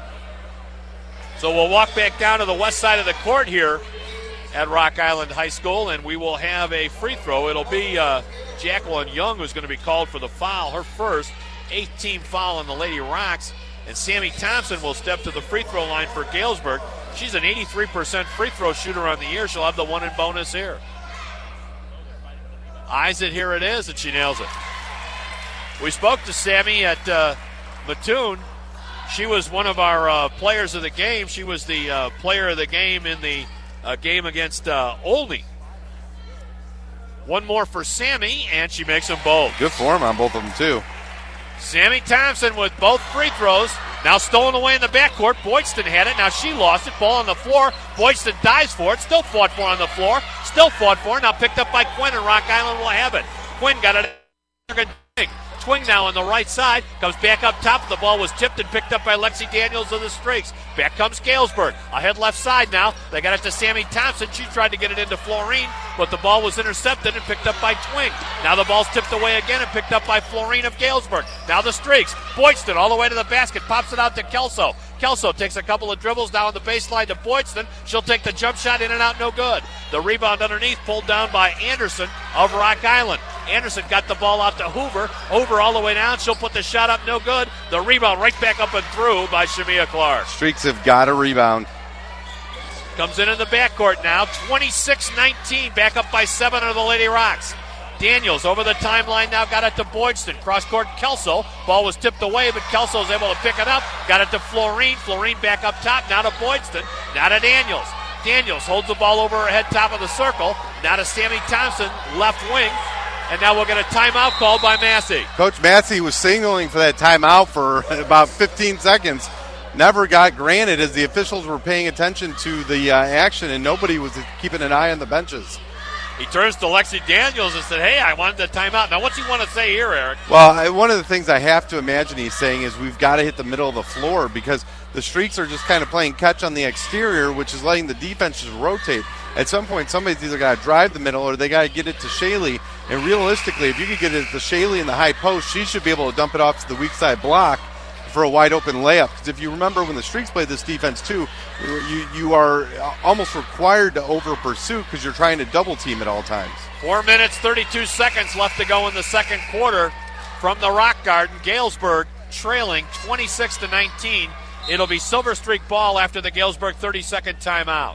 So we'll walk back down to the west side of the court here at Rock Island High School, and we will have a free throw. It'll be uh, Jacqueline Young who's going to be called for the foul, her first, eighth team foul on the Lady Rocks. And Sammy Thompson will step to the free throw line for Galesburg. She's an eighty-three percent free throw shooter on the year. She'll have the one in bonus here. Eyes it, here it is, and she nails it. We spoke to Sammy at uh, Mattoon. She was one of our uh, players of the game. She was the uh, player of the game in the uh, game against uh, Olney. One more for Sammy, and she makes them both. Good form on both of them, too. Sammy Thompson with both free throws. Now stolen away in the backcourt. Boydston had it. Now she lost it. Ball on the floor. Boydston dives for it. Still fought for on the floor. Still fought for it. Now picked up by Quinn, and Rock Island will have it. Quinn got it. Twing now on the right side. Comes back up top. The ball was tipped and picked up by Lexi Daniels of the Streaks. Back comes Galesburg. Ahead left side now. They got it to Sammy Thompson. She tried to get it into Florine, but the ball was intercepted and picked up by Twing. Now the ball's tipped away again and picked up by Florine of Galesburg. Now the Streaks. Boydston all the way to the basket. Pops it out to Kelso. Kelso takes a couple of dribbles down the baseline to Boydston. She'll take the jump shot, in and out, no good. The rebound underneath pulled down by Anderson of Rock Island. Anderson got the ball out to Hoover. Hoover all the way down. She'll put the shot up, no good. The rebound right back up and through by Shamia Clark. Streaks have got a rebound. Comes in in the backcourt now. twenty-six nineteen. Back up by seven are the Lady Rocks. Daniels over the timeline now, got it to Boydston. Cross-court Kelso. Ball was tipped away, but Kelso's able to pick it up. Got it to Florine. Florine back up top. Now to Boydston. Now to Daniels. Daniels holds the ball over her head, top of the circle. Now to Sammy Thompson, left wing. And now we'll get a timeout called by Massey. Coach Massey was signaling for that timeout for about fifteen seconds. Never got granted as the officials were paying attention to the uh, action and nobody was keeping an eye on the benches. He turns to Lexi Daniels and said, hey, I wanted the timeout. Now, what's he want to say here, Eric? Well, I, one of the things I have to imagine he's saying is we've got to hit the middle of the floor because the Streaks are just kind of playing catch on the exterior, which is letting the defense just rotate. At some point, somebody's either got to drive the middle or they got to get it to Shaylee. And realistically, if you could get it to Shaylee in the high post, she should be able to dump it off to the weak side block for a wide open layup. Because if you remember when the Streaks played this defense too, you you are almost required to over pursue because you're trying to double team at all times. Four minutes, thirty-two seconds left to go in the second quarter from the Rock Garden. Galesburg trailing twenty-six to nineteen. It'll be Silver Streak ball after the Galesburg thirty-second timeout.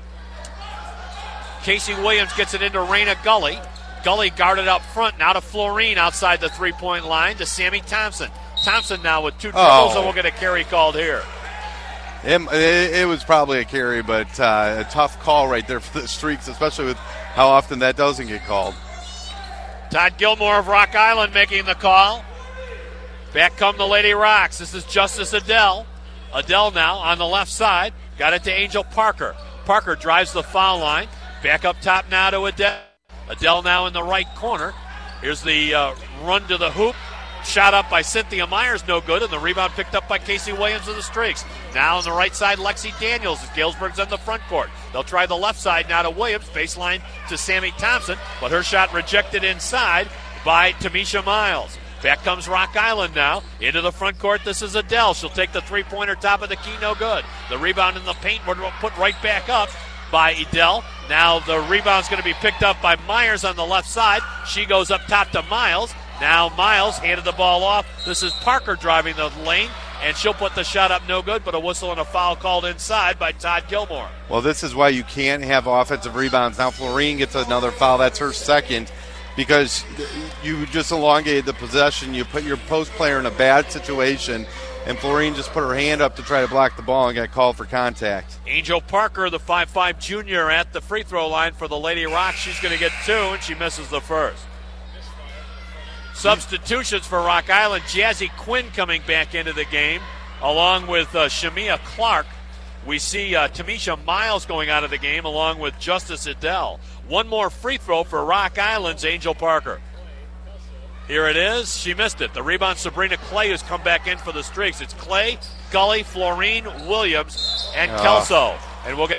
Casey Williams gets it into Raina Gully. Gully guarded up front. Now to Florine outside the three-point line to Sammy Thompson. Thompson now with two dribbles, Oh. and we'll get a carry called here. It, it, it was probably a carry, but uh, a tough call right there for the Streaks, especially with how often that doesn't get called. Todd Gilmore of Rock Island making the call. Back come the Lady Rocks. This is Justice Adele. Adele now on the left side. Got it to Angel Parker. Parker drives the foul line. Back up top now to Adele. Adele now in the right corner. Here's the uh, run to the hoop. Shot up by Cynthia Myers, no good, and the rebound picked up by Casey Williams of the Streaks. Now on the right side, Lexi Daniels as Galesburg's on the front court. They'll try the left side now to Williams, baseline to Sammy Thompson, but her shot rejected inside by Tamisha Miles. Back comes Rock Island now into the front court. This is Adele. She'll take the three-pointer, top of the key, no good. The rebound in the paint, we're put right back up by Adele. Now the rebound's going to be picked up by Myers on the left side. She goes up top to Miles. Now Miles handed the ball off. This is Parker driving the lane, and she'll put the shot up no good, but a whistle and a foul called inside by Todd Gilmore. Well, this is why you can't have offensive rebounds. Now Florine gets another foul. That's her second because you just elongated the possession. You put your post player in a bad situation, and Florine just put her hand up to try to block the ball and got called for contact. Angel Parker, the five five junior, at the free throw line for the Lady Rock. She's going to get two, and she misses the first. Substitutions for Rock Island. Jazzy Quinn coming back into the game, along with uh, Shamia Clark. We see uh, Tamisha Miles going out of the game, along with Justice Adele. One more free throw for Rock Island's Angel Parker. Here it is. She missed it. The rebound, Sabrina Clay, has come back in for the Streaks. It's Clay, Gully, Florine, Williams, and Oh. Kelso. And we'll get...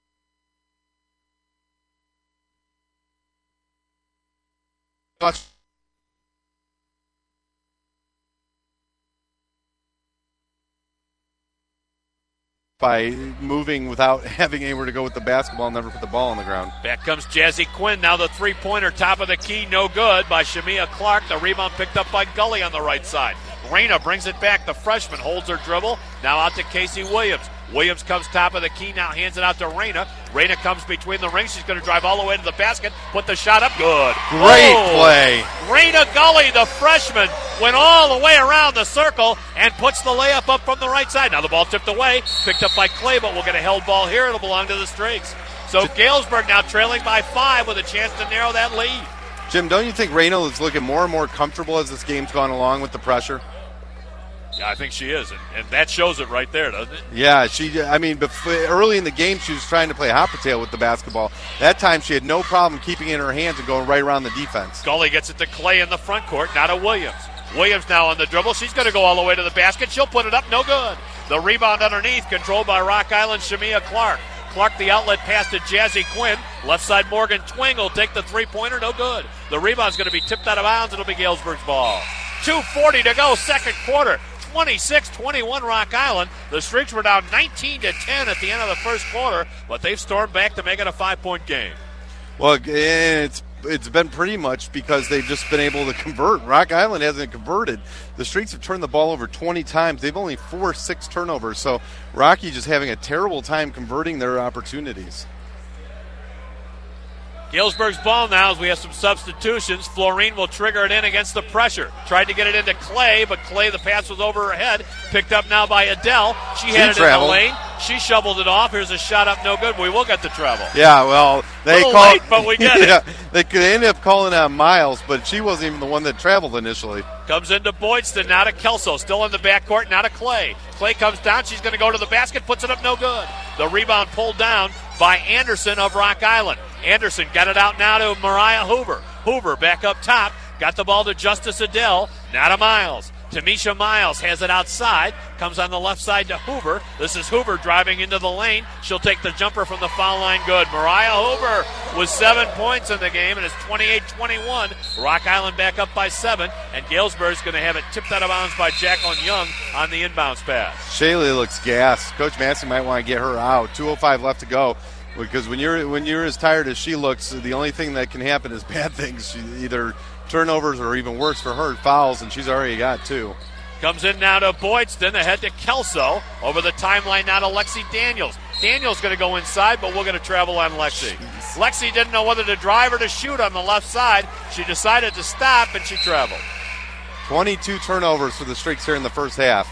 By moving without having anywhere to go with the basketball and never put the ball on the ground. Back comes Jazzy Quinn. Now the three-pointer, top of the key, no good by Shamia Clark. The rebound picked up by Gully on the right side. Raina brings it back. The freshman holds her dribble. Now out to Casey Williams. Williams comes top of the key, now hands it out to Raina. Raina comes between the rings. She's going to drive all the way to the basket, put the shot up. Good. Great Oh. play. Raina Gully, the freshman, went all the way around the circle and puts the layup up from the right side. Now the ball tipped away, picked up by Clay, but we'll get a held ball here. It'll belong to the Streaks. So Galesburg now trailing by five with a chance to narrow that lead. Jim, don't you think Raina is looking more and more comfortable as this game's gone along with the pressure? Yeah, I think she is, and, and that shows it right there, doesn't it? Yeah, she. I mean, before, early in the game, she was trying to play hot potato with the basketball. That time, she had no problem keeping it in her hands and going right around the defense. Gully gets it to Clay in the front court, now to Williams. Williams now on the dribble. She's going to go all the way to the basket. She'll put it up, no good. The rebound underneath, controlled by Rock Island, Shamia Clark. Clark, the outlet pass to Jazzy Quinn. Left side, Morgan Twing will take the three-pointer, no good. The rebound's going to be tipped out of bounds. It'll be Galesburg's ball. two forty to go, second quarter. twenty-six twenty-one Rock Island. The Streaks were down nineteen to ten at the end of the first quarter, but they've stormed back to make it a five-point game. Well, it's it's been pretty much because they've just been able to convert. Rock Island hasn't converted. The Streaks have turned the ball over twenty times. They've only forced six turnovers. So Rocky just having a terrible time converting their opportunities. Galesburg's ball now as we have some substitutions. Florine will trigger it in against the pressure. Tried to get it into Clay, but Clay, the pass was over her head. Picked up now by Adele. She, She had it traveled. in the lane. She shoveled it off. Here's a shot up, no good. We will get the travel. Yeah, well, they a little called, late, but we get yeah, it. They could end up calling out Miles, but she wasn't even the one that traveled initially. Comes into Boydston, now to Kelso. Still in the backcourt, now to Clay. Clay comes down. She's going to go to the basket, puts it up, no good. The rebound pulled down by Anderson of Rock Island. Anderson got it out now to Mariah Hoover. Hoover back up top. Got the ball to Justice Adele. Now to Miles. Tamisha Miles has it outside. Comes on the left side to Hoover. This is Hoover driving into the lane. She'll take the jumper from the foul line. Good. Mariah Hoover with seven points in the game, and it's twenty-eight twenty-one. Rock Island back up by seven, and Galesburg's going to have it tipped out of bounds by Jacqueline Young on the inbounds pass. Shaylee looks gassed. Coach Massey might want to get her out. two oh five left to go. Because when you're when you're as tired as she looks, the only thing that can happen is bad things. She, either turnovers or even worse for her, fouls, and she's already got two. Comes in now to Boydston, ahead to Kelso. Over the timeline now to Lexi Daniels. Daniels going to go inside, but we're going to travel on Lexi. Jeez. Lexi didn't know whether to drive or to shoot on the left side. She decided to stop, and she traveled. twenty-two turnovers for the Streaks here in the first half.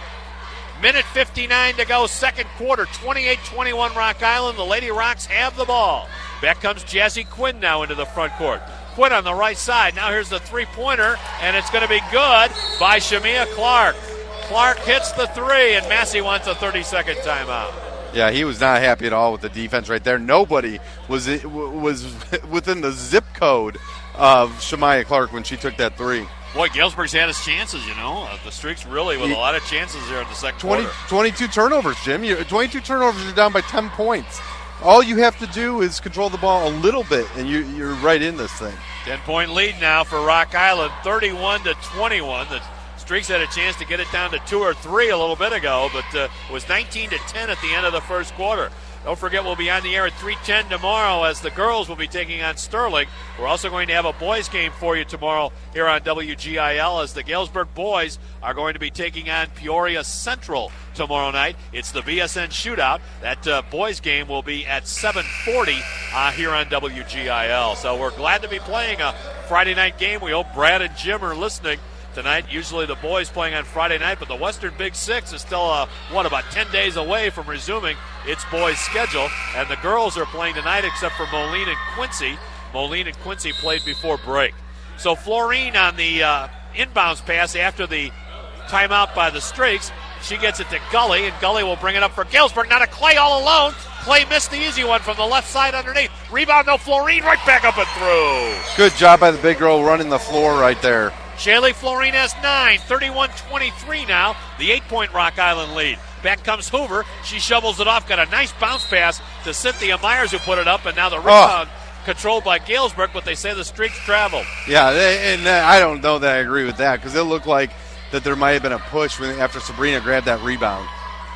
Minute fifty-nine to go, second quarter, twenty-eight twenty-one Rock Island. The Lady Rocks have the ball. Back comes Jazzy Quinn now into the front court. Quinn on the right side. Now here's the three-pointer, and it's going to be good by Shamia Clark. Clark hits the three, and Massey wants a thirty-second timeout. Yeah, he was not happy at all with the defense right there. Nobody was was within the zip code of Shamia Clark when she took that three. Boy, Galesburg's had his chances, you know. Uh, the Streaks really with a lot of chances there in the second twenty, quarter. twenty-two turnovers, Jim. You're, twenty-two turnovers, you're down by ten points. All you have to do is control the ball a little bit, and you, you're right in this thing. ten-point lead now for Rock Island, thirty-one to twenty-one. The Streaks had a chance to get it down to two or three a little bit ago, but uh, it was nineteen to ten at the end of the first quarter. Don't forget, we'll be on the air at three ten tomorrow as the girls will be taking on Sterling. We're also going to have a boys game for you tomorrow here on W G I L as the Galesburg boys are going to be taking on Peoria Central tomorrow night. It's the B S N shootout. That uh, boys game will be at seven forty uh, here on W G I L. So we're glad to be playing a Friday night game. We hope Brad and Jim are listening tonight. Usually the boys playing on Friday night, but the Western Big Six is still, uh, what, about ten days away from resuming its boys' schedule. And the girls are playing tonight except for Moline and Quincy. Moline and Quincy played before break. So Florine on the uh, inbounds pass after the timeout by the Streaks. She gets it to Gully, and Gully will bring it up for Galesburg. Now to Clay all alone. Clay missed the easy one from the left side underneath. Rebound, no, Florine right back up and through. Good job by the big girl running the floor right there. Shaylee Florine has nine, thirty-one twenty-three now, the eight-point Rock Island lead. Back comes Hoover. She shovels it off, got a nice bounce pass to Cynthia Myers who put it up, and now the rebound oh. controlled by Galesburg, but they say the Streaks traveled. Yeah, and I don't know that I agree with that because it looked like that there might have been a push when, after Sabrina grabbed that rebound.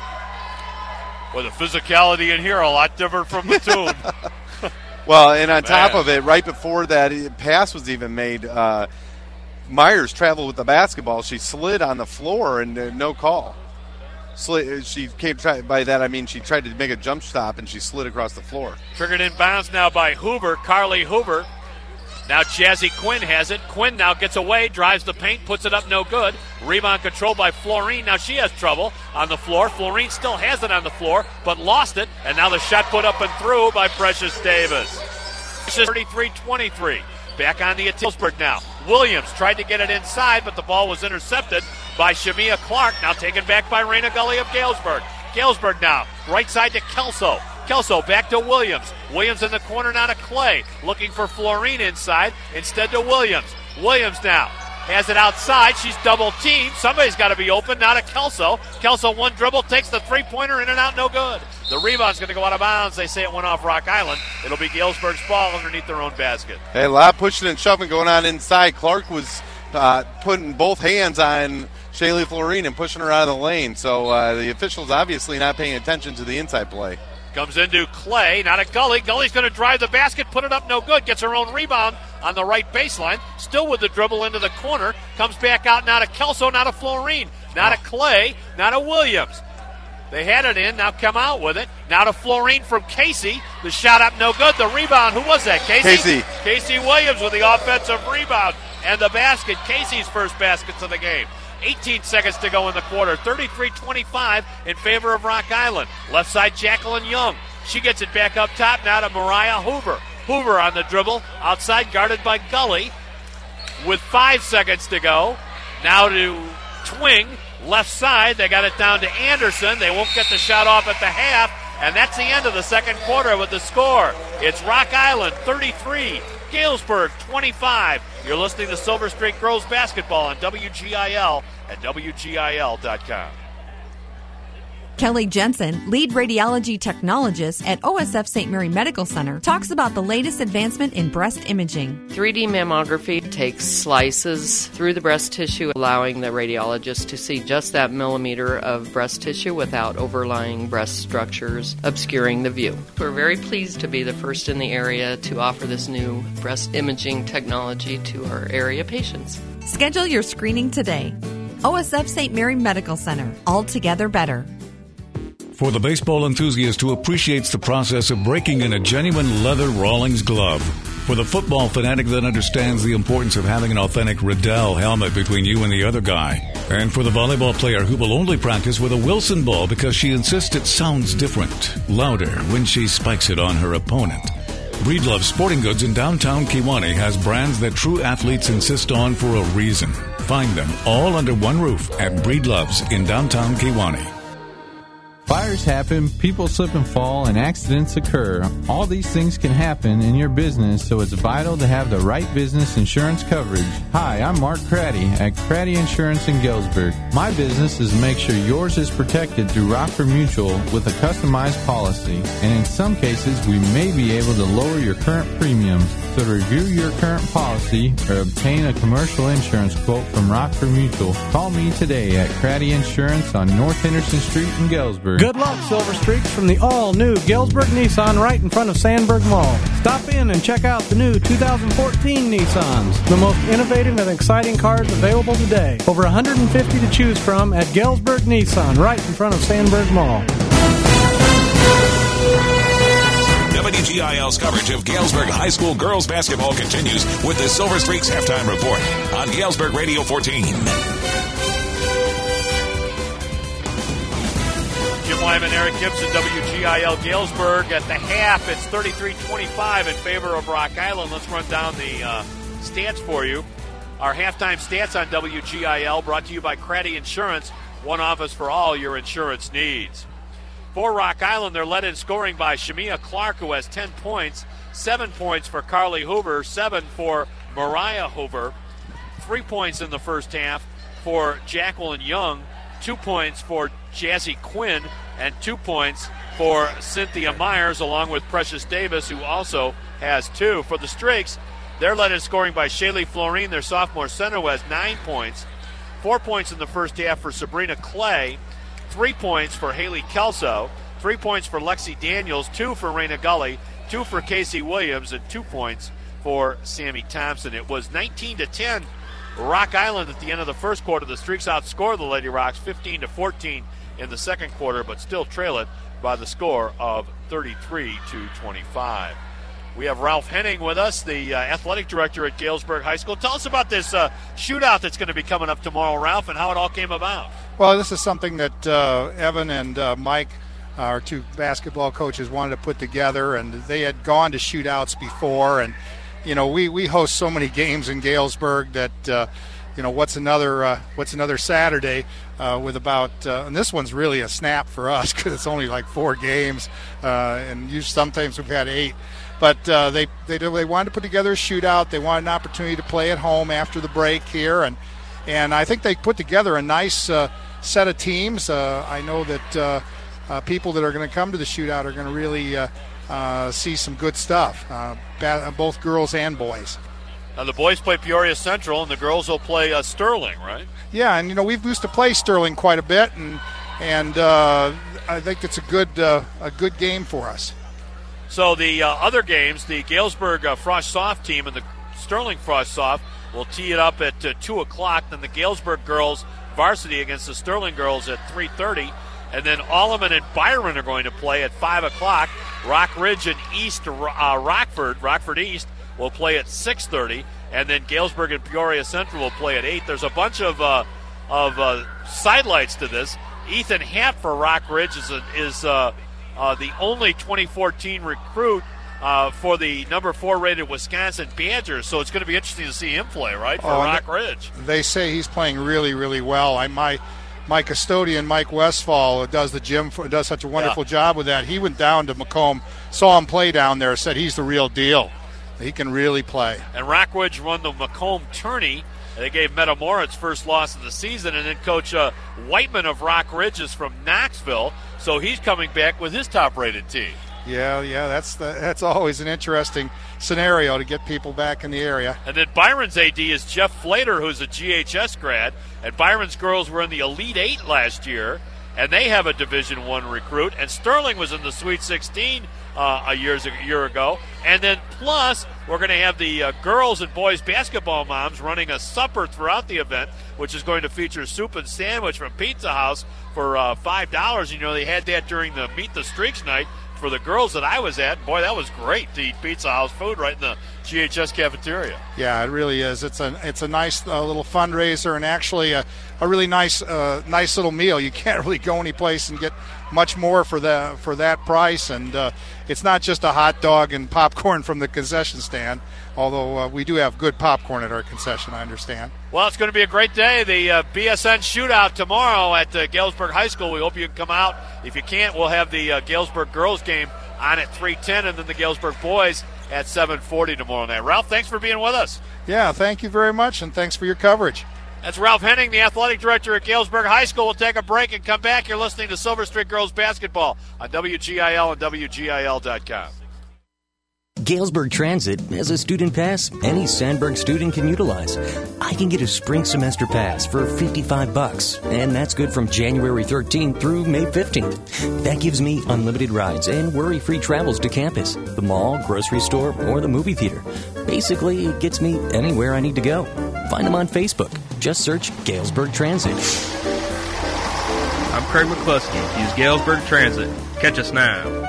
Well, the physicality in here a lot different from Mattoon. Well, and on top Man. of it, right before that pass was even made, uh, Myers traveled with the basketball. She slid on the floor and uh, no call. Slid, she came try, by that I mean she tried to make a jump stop and she slid across the floor. Triggered in bounds now by Hoover, Carly Hoover. Now Jazzy Quinn has it. Quinn now gets away, drives the paint, puts it up, no good. Rebound controlled by Florine. Now she has trouble on the floor. Florine still has it on the floor, but lost it. And now the shot put up and through by Precious Davis. thirty-three twenty-three. Back on the Galesburg now. Williams tried to get it inside, but the ball was intercepted by Shamia Clark. Now taken back by Raina Gully of Galesburg. Galesburg now, right side to Kelso. Kelso back to Williams. Williams in the corner now to Clay. Looking for Florine inside, instead to Williams. Williams now has it outside. She's double teamed. Somebody's got to be open. Now to Kelso. Kelso one dribble, takes the three-pointer in and out, no good. The rebound's going to go out of bounds. They say it went off Rock Island. It'll be Galesburg's ball underneath their own basket. Hey, a lot of pushing and shoving going on inside. Clark was uh, putting both hands on Shaylee Florine and pushing her out of the lane. So uh, the officials obviously not paying attention to the inside play. Comes into Clay, not a Gully. Gully's going to drive the basket, put it up, no good. Gets her own rebound on the right baseline. Still with the dribble into the corner. Comes back out, now to Kelso, now to Florine. Not a Clay, not a Williams. They had it in, now come out with it. Now to Florine from Casey. The shot up, no good. The rebound, who was that, Casey? Casey. Casey Williams with the offensive rebound and the basket. Casey's first baskets of the game. eighteen seconds to go in the quarter. thirty-three twenty-five in favor of Rock Island. Left side, Jacqueline Young. She gets it back up top now to Mariah Hoover. Hoover on the dribble, outside guarded by Gully. With five seconds to go, now to Twing, left side. They got it down to Anderson. They won't get the shot off at the half, and that's the end of the second quarter with the score. It's Rock Island thirty-three, Galesburg twenty-five. You're listening to Silver Streak Girls Basketball on W G I L and W G I L dot com. Kelly Jensen, lead radiology technologist at O S F Saint Mary Medical Center, talks about the latest advancement in breast imaging. three D mammography takes slices through the breast tissue, allowing the radiologist to see just that millimeter of breast tissue without overlying breast structures obscuring the view. We're very pleased to be the first in the area to offer this new breast imaging technology to our area patients. Schedule your screening today. O S F Saint Mary Medical Center, altogether better. For the baseball enthusiast who appreciates the process of breaking in a genuine leather Rawlings glove. For the football fanatic that understands the importance of having an authentic Riddell helmet between you and the other guy. And for the volleyball player who will only practice with a Wilson ball because she insists it sounds different, louder when she spikes it on her opponent. Breedlove Sporting Goods in downtown Kewanee has brands that true athletes insist on for a reason. Find them all under one roof at Breedlove's in downtown Kewanee. Fires happen, people slip and fall, and accidents occur. All these things can happen in your business, so it's vital to have the right business insurance coverage. Hi, I'm Mark Craddy at Craddy Insurance in Galesburg. My business is to make sure yours is protected through Rockford Mutual with a customized policy, and in some cases, we may be able to lower your current premiums. So to review your current policy or obtain a commercial insurance quote from Rockford Mutual, call me today at Craddy Insurance on North Henderson Street in Galesburg. Good luck, Silver Streaks, from the all-new Galesburg Nissan right in front of Sandburg Mall. Stop in and check out the new two thousand fourteen Nissans, the most innovative and exciting cars available today. Over one hundred fifty to choose from at Galesburg Nissan right in front of Sandburg Mall. W G I L's coverage of Galesburg High School girls basketball continues with the Silver Streaks halftime report on Galesburg Radio fourteen. Jim Wyman, Eric Gibson, W G I L Galesburg. At the half, it's thirty-three twenty-five in favor of Rock Island. Let's run down the uh, stats for you. Our halftime stats on W G I L brought to you by Craddy Insurance, one office for all your insurance needs. For Rock Island, they're led in scoring by Shamia Clark, who has ten points, seven points for Carly Hoover, seven for Mariah Hoover, three points in the first half for Jacqueline Young, two points for Jazzy Quinn, and two points for Cynthia Myers, along with Precious Davis, who also has two. For the Streaks, they're led in scoring by Shaylee Florine, their sophomore center, who has nine points, four points in the first half for Sabrina Clay, three points for Haley Kelso, three points for Lexi Daniels, two for Raina Gully, two for Casey Williams, and two points for Sammy Thompson. It was nineteen to ten Rock Island at the end of the first quarter. The Streaks outscored the Lady Rocks fifteen to fourteen in the second quarter, but still trail it by the score of thirty-three to twenty-five. We have Ralph Henning with us, the uh, athletic director at Galesburg High School. Tell us about this uh, shootout that's going to be coming up tomorrow, Ralph, and how it all came about. Well, this is something that uh, Evan and uh, Mike, our two basketball coaches, wanted to put together, and they had gone to shootouts before. And, you know, we, we host so many games in Galesburg that, uh, you know, what's another uh, what's another Saturday uh, with about uh, – and this one's really a snap for us because it's only like four games, uh, and you, sometimes we've had eight. But uh, they, they they wanted to put together a shootout. They wanted an opportunity to play at home after the break here, and and I think they put together a nice uh, set of teams. Uh, I know that uh, uh, people that are going to come to the shootout are going to really uh, uh, see some good stuff, uh, both girls and boys. Now the boys play Peoria Central, and the girls will play uh, Sterling, right? Yeah, and you know we've used to play Sterling quite a bit, and and uh, I think it's a good uh, a good game for us. So the uh, other games, the Galesburg uh, Frost Soft team and the Sterling Frost Soft will tee it up at uh, two o'clock. Then the Galesburg girls varsity against the Sterling girls at three thirty. And then Alleman and Byron are going to play at five o'clock. Rock Ridge and East uh, Rockford, Rockford East, will play at six thirty. And then Galesburg and Peoria Central will play at eight. There's a bunch of uh, of uh, sidelights to this. Ethan Happ for Rock Ridge is, a, is uh, uh, the only twenty fourteen recruit uh, for the number four rated Wisconsin Badgers. So it's going to be interesting to see him play, right, for oh, Rock Ridge. They say he's playing really, really well. I my my custodian, Mike Westfall, does the gym for, does such a wonderful yeah. job with that. He went down to Macomb, saw him play down there, said he's the real deal. He can really play. And Rock Ridge won the Macomb tourney. They gave Metamora its first loss of the season, and then Coach uh, Whiteman of Rock Ridge is from Knoxville, so he's coming back with his top-rated team. Yeah, yeah, that's the, that's always an interesting scenario to get people back in the area. And then Byron's A D is Jeff Flater, who's a G H S grad, and Byron's girls were in the Elite Eight last year, and they have a Division One recruit, and Sterling was in the Sweet sixteen uh, a, years, a year ago. And then plus, we're going to have the uh, girls and boys basketball moms running a supper throughout the event, which is going to feature soup and sandwich from Pizza House for uh, five dollars. You know, they had that during the Meet the Streaks night for the girls that I was at. Boy, that was great to eat Pizza House food right in the G H S cafeteria. Yeah, it really is. It's a it's a nice uh, little fundraiser, and actually a, a really nice uh, nice little meal. You can't really go any place and get much more for the for that price. And uh, it's not just a hot dog and popcorn from the concession stand, although uh, we do have good popcorn at our concession, I understand. Well, it's going to be a great day. The uh, B S N shootout tomorrow at uh, Galesburg High School. We hope you can come out. If you can't, we'll have the uh, Galesburg girls game on at three ten, and then the Galesburg boys at seven forty tomorrow night. Ralph, thanks for being with us. Yeah, thank you very much, and thanks for your coverage. That's Ralph Henning, the athletic director at Galesburg High School. We'll take a break and come back. You're listening to Silver Streak Girls Basketball on W G I L and W G I L dot com. Galesburg Transit has a student pass any Sandburg student can utilize. I can get a spring semester pass for fifty-five bucks, and that's good from January thirteenth through May fifteenth. That gives me unlimited rides and worry-free travels to campus, the mall, grocery store, or the movie theater. Basically, it gets me anywhere I need to go. Find them on Facebook. Just search Galesburg Transit. I'm Craig McCluskey. Use Galesburg Transit. Catch us now.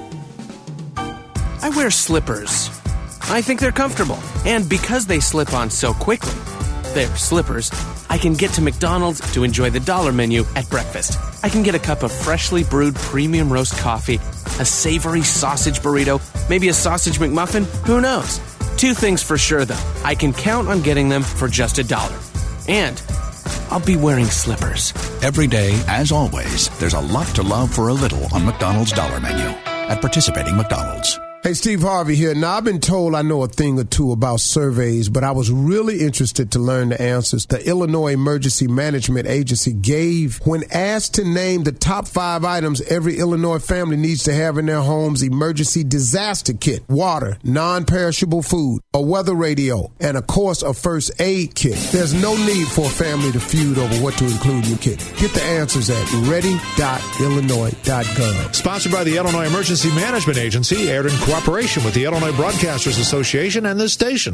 I wear slippers. I think they're comfortable. And because they slip on so quickly, they're slippers, I can get to McDonald's to enjoy the dollar menu at breakfast. I can get a cup of freshly brewed premium roast coffee, a savory sausage burrito, maybe a sausage McMuffin, who knows? Two things for sure, though. I can count on getting them for just a dollar. And I'll be wearing slippers. Every day, as always, there's a lot to love for a little on McDonald's dollar menu at participating McDonald's. Hey, Steve Harvey here. Now, I've been told I know a thing or two about surveys, but I was really interested to learn the answers the Illinois Emergency Management Agency gave when asked to name the top five items every Illinois family needs to have in their home's emergency disaster kit: water, non-perishable food, a weather radio, and, of course, a first aid kit. There's no need for a family to feud over what to include in your kit. Get the answers at ready dot illinois dot gov. Sponsored by the Illinois Emergency Management Agency, aired in cooperation with the Illinois Broadcasters Association and this station.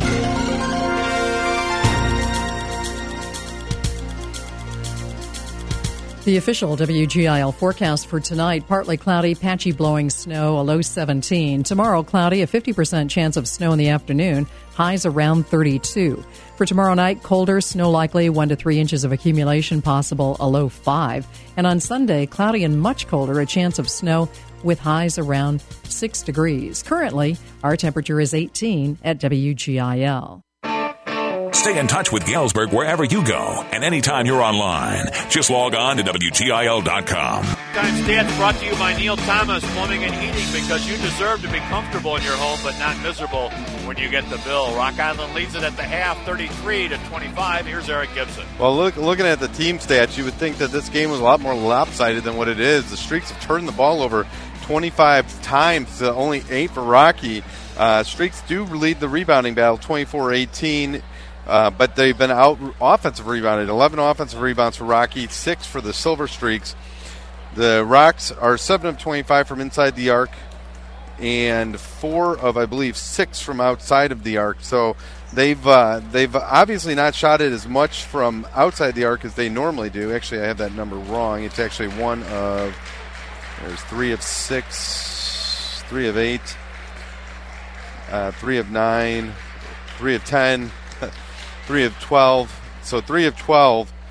The official W G I L forecast for tonight: partly cloudy, patchy blowing snow, a low seventeen. Tomorrow, cloudy, a fifty percent chance of snow in the afternoon, highs around thirty-two. For tomorrow night, colder, snow likely, one to three inches of accumulation possible, a low five. And on Sunday, cloudy and much colder, a chance of snow with highs around six degrees. Currently, our temperature is eighteen at W G I L. Stay in touch with Galesburg wherever you go and anytime you're online. Just log on to W G I L dot com. Time Stats brought to you by Neil Thomas Plumbing and Heating, because you deserve to be comfortable in your home but not miserable when you get the bill. Rock Island leads it at the half, thirty-three to twenty-five. Here's Eric Gibson. Well, look, looking at the team stats, you would think that this game was a lot more lopsided than what it is. The Streaks have turned the ball over twenty-five times to only eight for Rocky. Uh, Streaks do lead the rebounding battle, twenty-four eighteen. Uh, but they've been out offensive rebounded. eleven offensive rebounds for Rocky, six for the Silver Streaks. The Rocks are seven of twenty-five from inside the arc and four of, I believe, six from outside of the arc. So they've uh, they've obviously not shot it as much from outside the arc as they normally do. Actually, I have that number wrong. It's actually one of, there's three of six, three of eight, uh, three of nine, three of ten, three of twelve. So three of twelve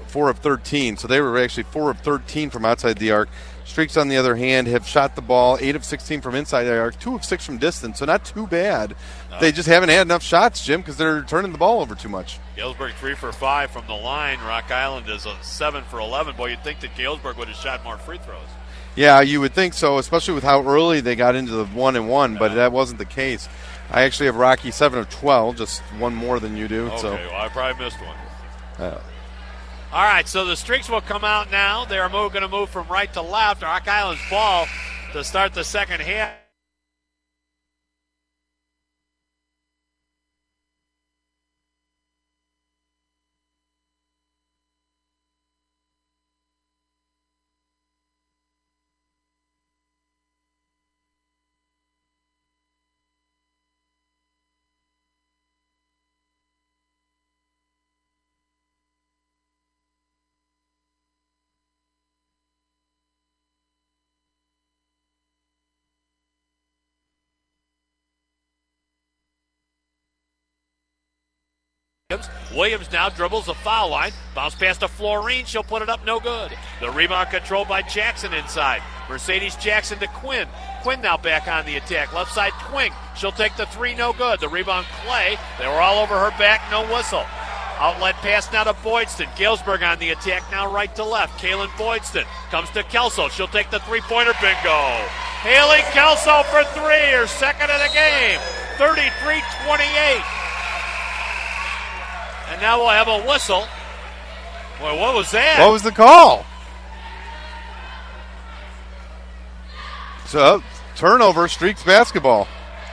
four of thirteen. So they were actually four of thirteen from outside the arc. Streaks, on the other hand, have shot the ball eight of sixteen from inside the arc, two of six from distance, so not too bad. No. They just haven't had enough shots, Jim, because they're turning the ball over too much. Galesburg three for five from the line. Rock Island is a seven for eleven. Boy, you'd think that Galesburg would have shot more free throws. Yeah, you would think so, especially with how early they got into the one and one, but that wasn't the case. I actually have Rocky seven of twelve, just one more than you do. Okay, so. well, I probably missed one. Uh, All right, so the Streaks will come out now. They're going to move from right to left. Rock Island's ball to start the second half. Williams now dribbles the foul line. Bounce pass to Florine. She'll put it up. No good. The rebound controlled by Jackson inside. Mercedes Jackson to Quinn. Quinn now back on the attack. Left side Twink. She'll take the three. No good. The rebound Clay. They were all over her back. No whistle. Outlet pass now to Boydston. Galesburg on the attack now right to left. Kaylin Boydston comes to Kelso. She'll take the three-pointer. Bingo. Haley Kelso for three. Her second of the game. thirty-three twenty-eight. And now we'll have a whistle. Boy, what was that? What was the call? So, turnover, Streaks basketball.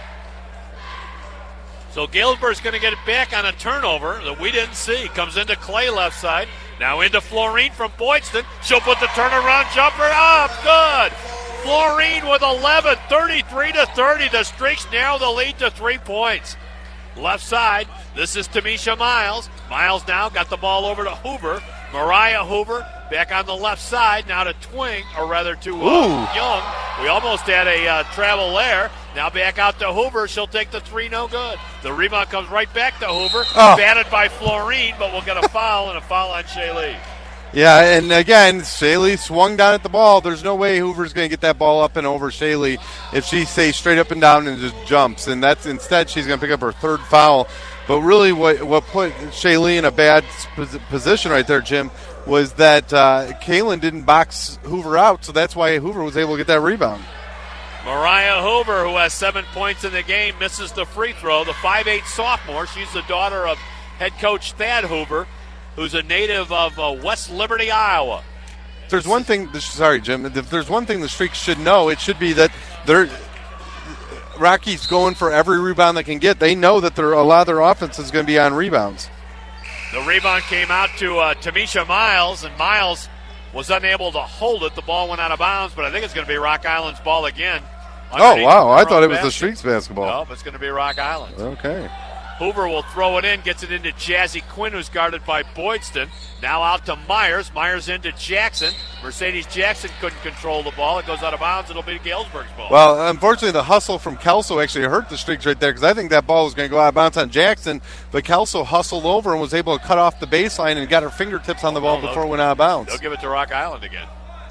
So Galesburg's going to get it back on a turnover that we didn't see. Comes into Clay left side. Now into Florine from Boydston. She'll put the turnaround jumper up. Good. Florine with eleven, thirty-three to thirty. The Streaks narrow the lead to three points. Left side, this is Tamisha Miles. Miles now got the ball over to Hoover. Mariah Hoover back on the left side. Now to Twing, or rather to uh, Young. We almost had a uh, travel there. Now back out to Hoover. She'll take the three, no good. The rebound comes right back to Hoover. Oh. Batted by Florine, but we'll get a foul and a foul on Shaylee. Yeah, and again, Shaylee swung down at the ball. There's no way Hoover's going to get that ball up and over Shaylee if she stays straight up and down and just jumps. And that's instead she's going to pick up her third foul. But really what what put Shaylee in a bad position right there, Jim, was that uh, Kaylin didn't box Hoover out, so that's why Hoover was able to get that rebound. Mariah Hoover, who has seven points in the game, misses the free throw. The five eight sophomore, she's the daughter of head coach Thad Hoover, who's a native of uh, West Liberty, Iowa. If there's one thing, sorry, Jim, if there's one thing the Streaks should know, it should be that they're Rocky's going for every rebound they can get. They know that a lot of their offense is going to be on rebounds. The rebound came out to uh, Tamisha Miles, and Miles was unable to hold it. The ball went out of bounds, but I think it's going to be Rock Island's ball again. Oh, wow. I thought it was the Streaks basketball. No, it's going to be Rock Island. Okay. Hoover will throw it in, gets it into Jazzy Quinn, who's guarded by Boydston. Now out to Myers. Myers into Jackson. Mercedes Jackson couldn't control the ball. It goes out of bounds. It'll be Galesburg's ball. Well, unfortunately, the hustle from Kelso actually hurt the Streaks right there because I think that ball was going to go out of bounds on Jackson, but Kelso hustled over and was able to cut off the baseline and got her fingertips on the ball well, before it went out of bounds. They'll give it to Rock Island again.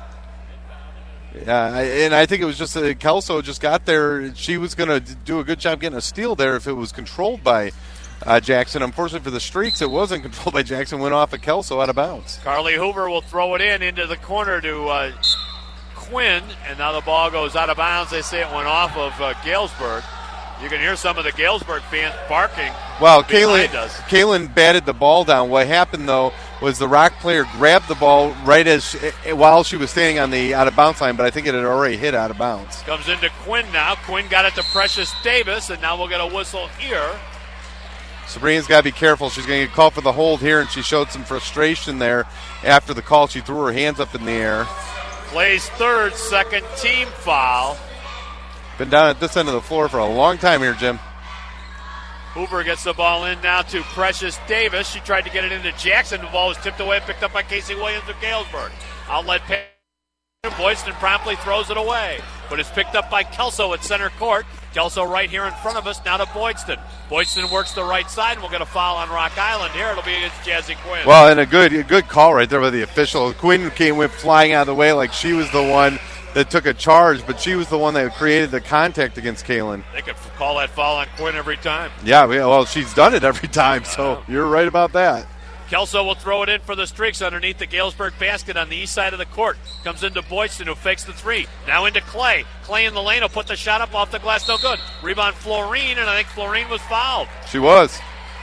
Yeah, and I think it was just uh, Kelso just got there. She was going to do a good job getting a steal there if it was controlled by uh, Jackson. Unfortunately for the Streaks, it wasn't controlled by Jackson. Went off of Kelso out of bounds. Carly Hoover will throw it in into the corner to uh, Quinn, and now the ball goes out of bounds. They say it went off of uh, Galesburg. You can hear some of the Galesburg fans barking. Well, Kaylin, Kaylin batted the ball down. What happened, though, was the Rock player grabbed the ball right as she, while she was standing on the out-of-bounds line, but I think it had already hit out of bounds. Comes into Quinn now. Quinn got it to Precious Davis, and now we'll get a whistle here. Sabrina's got to be careful. She's going to get called for the hold here, and she showed some frustration there after the call. She threw her hands up in the air. Plays third, second team foul. Been down at this end of the floor for a long time here, Jim. Hoover gets the ball in now to Precious Davis. She tried to get it into Jackson. The ball was tipped away, picked up by Casey Williams of Galesburg. Outlet pass. Boydston promptly throws it away, but it's picked up by Kelso at center court. Kelso right here in front of us, now to Boydston. Boydston works the right side, and we'll get a foul on Rock Island here. It'll be against Jazzy Quinn. Well, and a good a good call right there by the official. Quinn came went flying out of the way like she was the one that took a charge, but she was the one that created the contact against Kaylin. They could call that foul on Quinn every time. Yeah, well, she's done it every time, so you're right about that. Kelso will throw it in for the Streaks underneath the Galesburg basket on the east side of the court. Comes into Boydston, who fakes the three. Now into Clay. Clay in the lane will put the shot up off the glass. No good. Rebound Florine, and I think Florine was fouled. She was.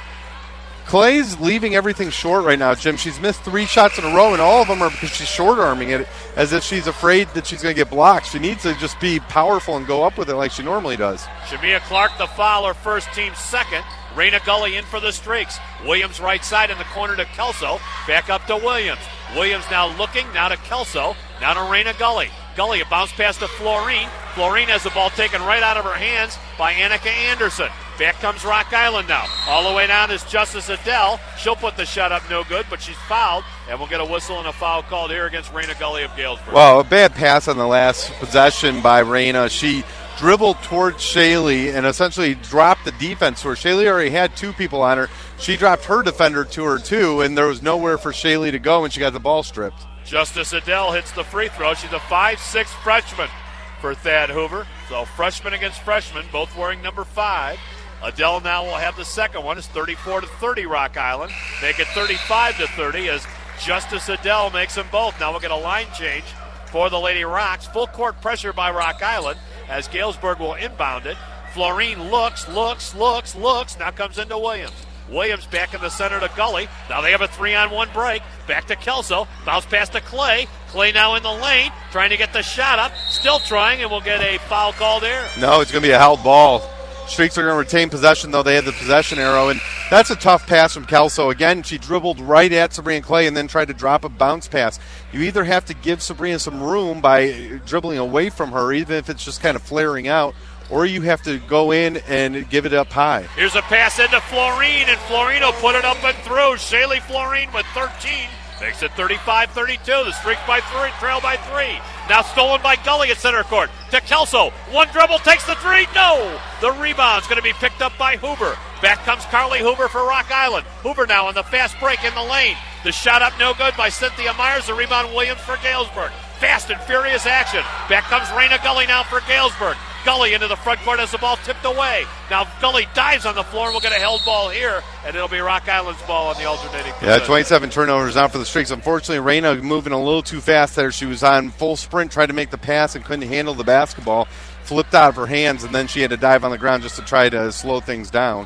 Clay's leaving everything short right now, Jim. She's missed three shots in a row, and all of them are because she's short-arming it as if she's afraid that she's going to get blocked. She needs to just be powerful and go up with it like she normally does. Shamia Clark, the foul, her first team second. Raina Gully in for the Streaks. Williams right side in the corner to Kelso. Back up to Williams. Williams now looking, now to Kelso. Now to Raina Gully. Gully, a bounce pass to Florine. Florine has the ball taken right out of her hands by Annika Anderson. Back comes Rock Island now. All the way down is Justice Adele. She'll put the shot up no good, but she's fouled, and we'll get a whistle and a foul called here against Raina Gully of Galesburg. Well, a bad pass on the last possession by Raina. She dribbled towards Shaylee and essentially dropped the defense to her. Shaylee already had two people on her. She dropped her defender to her, too, and there was nowhere for Shaylee to go when she got the ball stripped. Justice Adele hits the free throw. She's a five six freshman for Thad Hoover. So freshman against freshman, both wearing number five. Adele now will have the second one. It's thirty-four to thirty Rock Island. Make it thirty-five to thirty as Justice Adele makes them both. Now we'll get a line change for the Lady Rocks. Full court pressure by Rock Island as Galesburg will inbound it. Florine looks, looks, looks, looks. Now comes into Williams. Williams back in the center to Gully. Now they have a three-on-one break. Back to Kelso. Bounce pass to Clay. Clay now in the lane, trying to get the shot up. Still trying, and we'll get a foul call there. No, it's going to be a held ball. Streaks are going to retain possession, though. They had the possession arrow, and that's a tough pass from Kelso. Again, she dribbled right at Sabrina Clay and then tried to drop a bounce pass. You either have to give Sabrina some room by dribbling away from her, even if it's just kind of flaring out, or you have to go in and give it up high. Here's a pass into Florine, and Florine will put it up and through. Shaylee Florine with thirteen. Makes it thirty-five thirty-two. The Streaks by three, trail by three. Now stolen by Gully at center court. To Kelso. One dribble, takes the three. No! The rebound's going to be picked up by Hoover. Back comes Carly Hoover for Rock Island. Hoover now on the fast break in the lane. The shot up no good by Cynthia Myers. The rebound Williams for Galesburg. Fast and furious action. Back comes Raina Gully now for Galesburg. Gully into the front court as the ball tipped away. Now Gully dives on the floor, and we'll get a held ball here, and it'll be Rock Island's ball on the alternating possession. Yeah, twenty-seven turnovers now for the Streaks. Unfortunately, Raina moving a little too fast there. She was on full sprint, tried to make the pass and couldn't handle the basketball. Flipped out of her hands, and then she had to dive on the ground just to try to slow things down.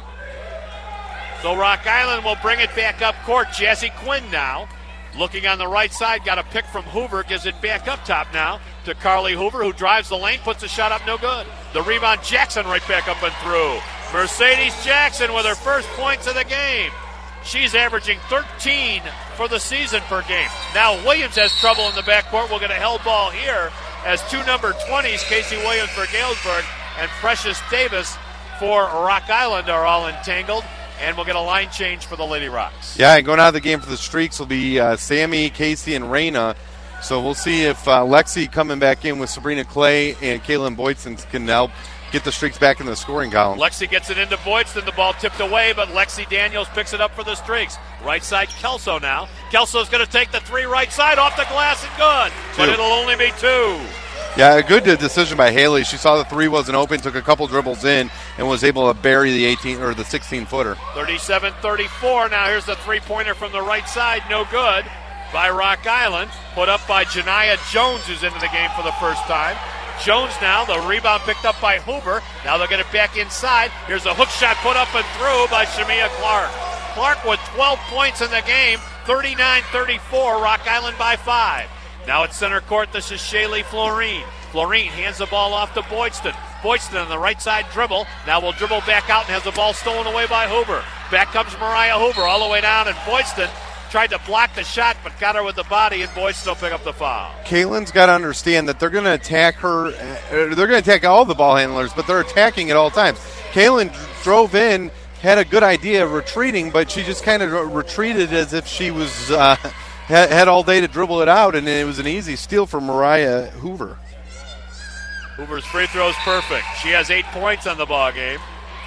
So Rock Island will bring it back up court. Jazzy Quinn now. Looking on the right side, got a pick from Hoover, gives it back up top now to Carly Hoover, who drives the lane, puts the shot up, no good. The rebound, Jackson right back up and through. Mercedes Jackson with her first points of the game. She's averaging thirteen for the season per game. Now Williams has trouble in the backcourt. We'll get a held ball here as two number twenties, Casey Williams for Galesburg and Precious Davis for Rock Island, are all entangled. And we'll get a line change for the Lady Rocks. Yeah, and going out of the game for the Streaks will be uh, Sammy, Casey, and Raina. So we'll see if uh, Lexi coming back in with Sabrina Clay and Kaylin Boydston can help get the Streaks back in the scoring column. Lexi gets it into Boydston. The ball tipped away, but Lexi Daniels picks it up for the Streaks. Right side, Kelso now. Kelso's going to take the three right side off the glass and good. But Two. It'll only be two. Yeah, a good decision by Haley. She saw the three wasn't open, took a couple dribbles in, and was able to bury the eighteen or the sixteen-footer. thirty-seven thirty-four. Now here's the three-pointer from the right side. No good by Rock Island. Put up by Janiyah Jones, who's into the game for the first time. Jones now, the rebound picked up by Hoover. Now they'll get it back inside. Here's a hook shot put up and through by Shamia Clark. Clark with twelve points in the game. thirty-nine thirty-four. Rock Island by five. Now at center court, this is Shaylee Florine. Florine hands the ball off to Boydston. Boydston on the right side dribble. Now will dribble back out and has the ball stolen away by Hoover. Back comes Mariah Hoover all the way down, and Boydston tried to block the shot but got her with the body, and Boydston will pick up the foul. Kaylin's got to understand that they're going to attack her. Uh, they're going to attack all the ball handlers, but they're attacking at all times. Kaylin drove in, had a good idea of retreating, but she just kind of retreated as if she was uh, had, had all day to dribble it out, and it was an easy steal for Mariah Hoover. Hoover's free throw's perfect. She has eight points on the ball game.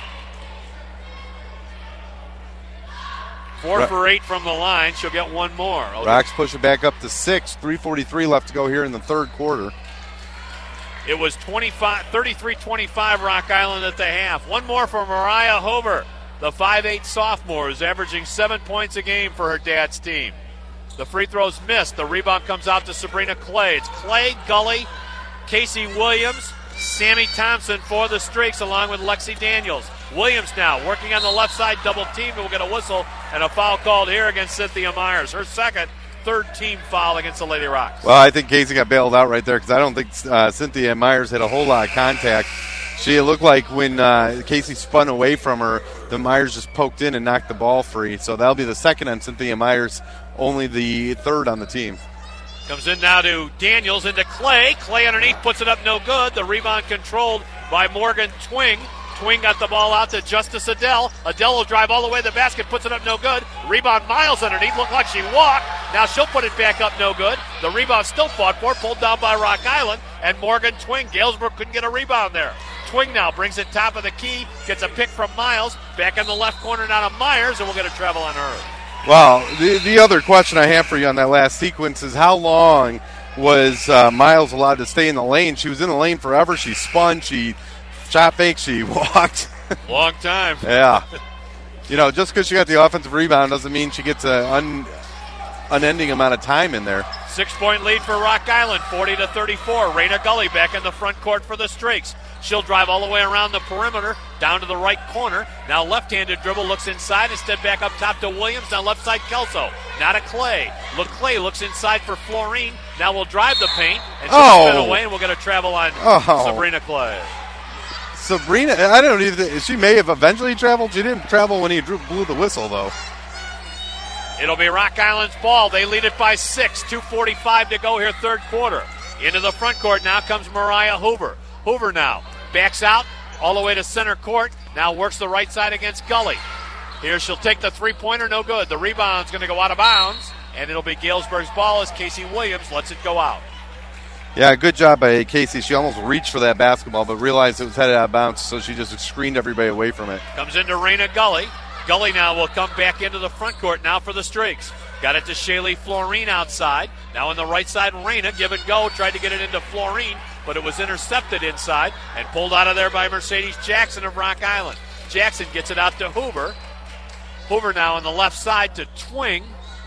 Four Right. for eight from the line. She'll get one more. Oh, Rocks push it back up to six. three forty-three left to go here in the third quarter. It was twenty-five, thirty-three twenty-five Rock Island at the half. One more for Mariah Hoover. The five eight sophomore is averaging seven points a game for her dad's team. The free throw's missed. The rebound comes out to Sabrina Clay. It's Clay, Gully, Casey Williams, Sammy Thompson for the Streaks, along with Lexi Daniels. Williams now working on the left side, double team. We'll get a whistle and a foul called here against Cynthia Myers. Her second, third team foul against the Lady Rocks. Well, I think Casey got bailed out right there because I don't think uh, Cynthia Myers had a whole lot of contact. She looked like when uh, Casey spun away from her, the Myers just poked in and knocked the ball free. So that'll be the second on Cynthia Myers, only the third on the team. Comes in now to Daniels, into Clay. Clay underneath, puts it up, no good. The rebound controlled by Morgan Twing. Twing got the ball out to Justice Adele. Adele will drive all the way to the basket, puts it up, no good. Rebound Miles underneath, looked like she walked. Now she'll put it back up, no good. The rebound still fought for, pulled down by Rock Island. And Morgan Twing, Galesburg couldn't get a rebound there. Twing now brings it top of the key, gets a pick from Miles. Back in the left corner now to Myers, and we'll get a travel on her. Well, the, the other question I have for you on that last sequence is how long was uh, Miles allowed to stay in the lane? She was in the lane forever. She spun, she shot fake, she walked. Long time. Yeah. You know, just because she got the offensive rebound doesn't mean she gets an un, unending amount of time in there. Six-point lead for Rock Island, forty to thirty-four. Raina Gully back in the front court for the Streaks. She'll drive all the way around the perimeter, down to the right corner. Now left-handed dribble, looks inside, instead back up top to Williams. Now left side Kelso. Now to Clay. Look, Clay looks inside for Florine. Now we'll drive the paint, and she'll Oh. spin away, and we'll get a travel on Oh. Sabrina Clay. Sabrina, I don't even. She may have eventually traveled. She didn't travel when he drew, blew the whistle, though. It'll be Rock Island's ball. They lead it by six. two forty-five to go here, third quarter. Into the front court now comes Mariah Hoover. Hoover now backs out all the way to center court. Now works the right side against Gully. Here she'll take the three-pointer, no good. The rebound's going to go out of bounds, and it'll be Galesburg's ball as Casey Williams lets it go out. Yeah, good job by Casey. She almost reached for that basketball, but realized it was headed out of bounds, so she just screened everybody away from it. Comes into Raina Gully. Gully now will come back into the front court now for the Streaks. Got it to Shaylee Florine outside. Now on the right side, Raina, give and go. Tried to get it into Florine, but it was intercepted inside and pulled out of there by Mercedes Jackson of Rock Island. Jackson gets it out to Hoover. Hoover now on the left side to Twing.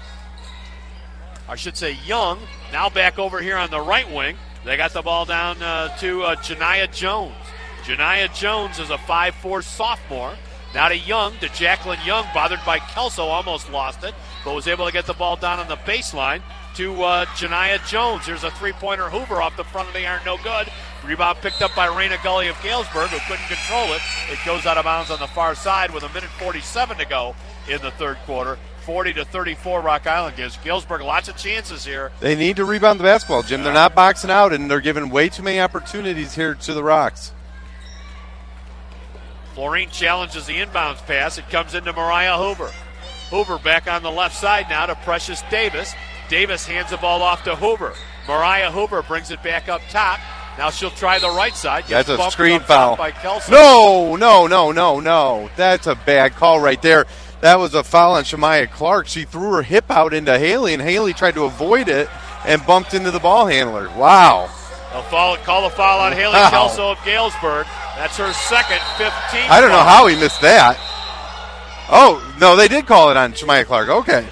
I should say Young. Now back over here on the right wing. They got the ball down uh, to uh, Janiyah Jones. Janiyah Jones is a five four sophomore. Now to Young, to Jacqueline Young, bothered by Kelso, almost lost it, but was able to get the ball down on the baseline to uh, Janiyah Jones. Here's a three-pointer Hoover off the front of the iron, no good. Rebound picked up by Raina Gully of Galesburg, who couldn't control it. It goes out of bounds on the far side with a minute forty-seven to go in the third quarter. forty to thirty-four Rock Island gives Galesburg lots of chances here. They need to rebound the basketball, Jim. They're not boxing out, and they're giving way too many opportunities here to the Rocks. Florine challenges the inbounds pass. It comes into Mariah Hoover. Hoover back on the left side now to Precious Davis. Davis hands the ball off to Hoover. Mariah Hoover brings it back up top. Now she'll try the right side. Gets That's a bumped screen up top foul. by Kelso. No, no, no, no, no. That's a bad call right there. That was a foul on Shemaya Clark. She threw her hip out into Haley, and Haley tried to avoid it and bumped into the ball handler. Wow. They'll follow, call the foul on Haley Wow. Kelso of Galesburg. That's her second, fifteenth. I don't know foul. how he missed that. Oh, no, they did call it on Shemaya Clark. Okay.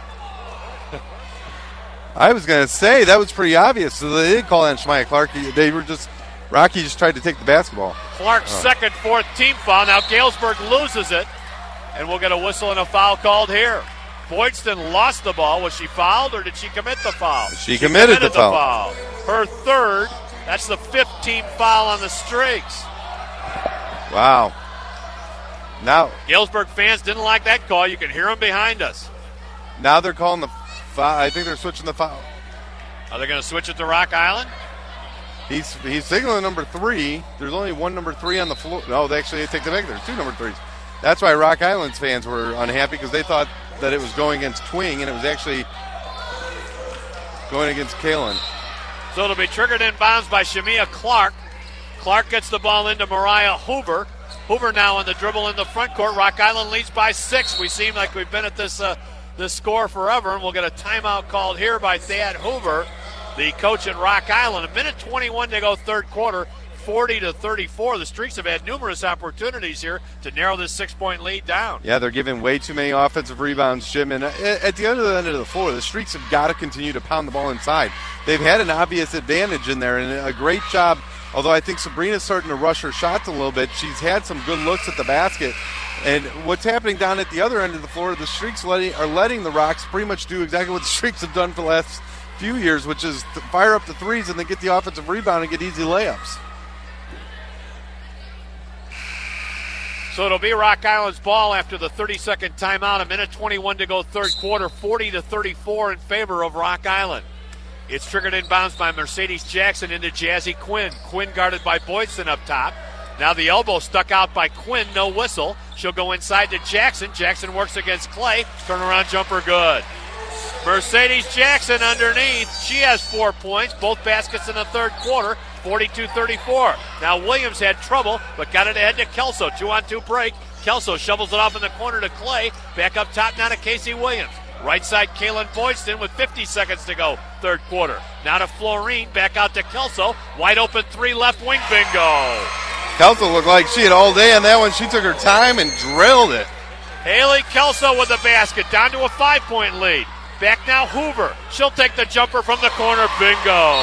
I was going to say, that was pretty obvious. So they did call it on Shemaya Clark. They were just, Rocky just tried to take the basketball. Clark's Oh. second, fourth team foul. Now Galesburg loses it, and we'll get a whistle and a foul called here. Boydston lost the ball. Was she fouled, or did she commit the foul? She committed the foul. Her third. That's the fifteenth foul on the Streaks. Wow. Now, Galesburg fans didn't like that call. You can hear them behind us. now they're calling the foul. I think they're switching the foul. Are they going to switch it to Rock Island? He's he's signaling number three. There's only one number three on the floor. No, they actually take the back. There's two number threes. That's why Rock Island's fans were unhappy, because they thought that it was going against Twing, and it was actually going against Kalen. So it'll be triggered in bounds by Shamia Clark. Clark gets the ball into Mariah Hoover. Hoover now on the dribble in the front court. Rock Island leads by six. We seem like we've been at this uh, this score forever, and we'll get a timeout called here by Thad Hoover, the coach at Rock Island. A minute twenty-one to go third quarter, forty to thirty-four. The Streaks have had numerous opportunities here to narrow this six-point lead down. Yeah, they're giving way too many offensive rebounds, Jim. And at the other end of the floor, the Streaks have got to continue to pound the ball inside. They've had an obvious advantage in there, and a great job. Although I think Sabrina's starting to rush her shots a little bit. She's had some good looks at the basket. And what's happening down at the other end of the floor, the Streaks letting, are letting the Rocks pretty much do exactly what the Streaks have done for the last few years, which is to fire up the threes and then get the offensive rebound and get easy layups. So it'll be Rock Island's ball after the thirty-second timeout. A minute twenty-one to go third quarter, forty to thirty-four in favor of Rock Island. It's triggered inbounds by Mercedes Jackson into Jazzy Quinn. Quinn guarded by Boydson up top. Now the elbow stuck out by Quinn, no whistle. She'll go inside to Jackson. Jackson works against Clay. Turnaround jumper good. Mercedes Jackson underneath. She has four points, both baskets in the third quarter, forty-two thirty-four. Now Williams had trouble, but got it ahead to Kelso. Two-on-two break. Kelso shovels it off in the corner to Clay. Back up top now to Casey Williams. Right side, Kaylin Boydston with fifty seconds to go, third quarter. Now to Florine, back out to Kelso. Wide open three, left wing, bingo. Kelso looked like she had all day on that one. She took her time and drilled it. Haley Kelso with the basket, down to a five-point lead. Back now, Hoover. She'll take the jumper from the corner, bingo.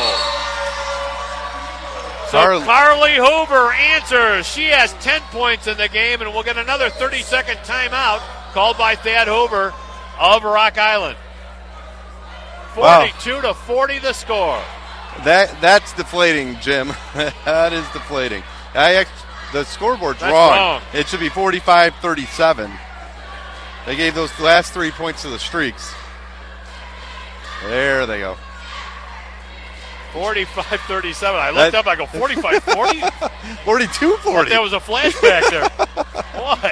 So Carly. Carly Hoover answers. She has ten points in the game, and we'll get another thirty-second timeout called by Thad Hoover of Rock Island. forty-two to forty the score. That That's deflating, Jim. That is deflating. I ex- the scoreboard's That's wrong. wrong. It should be forty-five thirty-seven. They gave those last three points to the Streaks. There they go. forty-five thirty-seven. I looked That- up, I go forty-five forty? forty-two forty. There was a flashback there. Boy.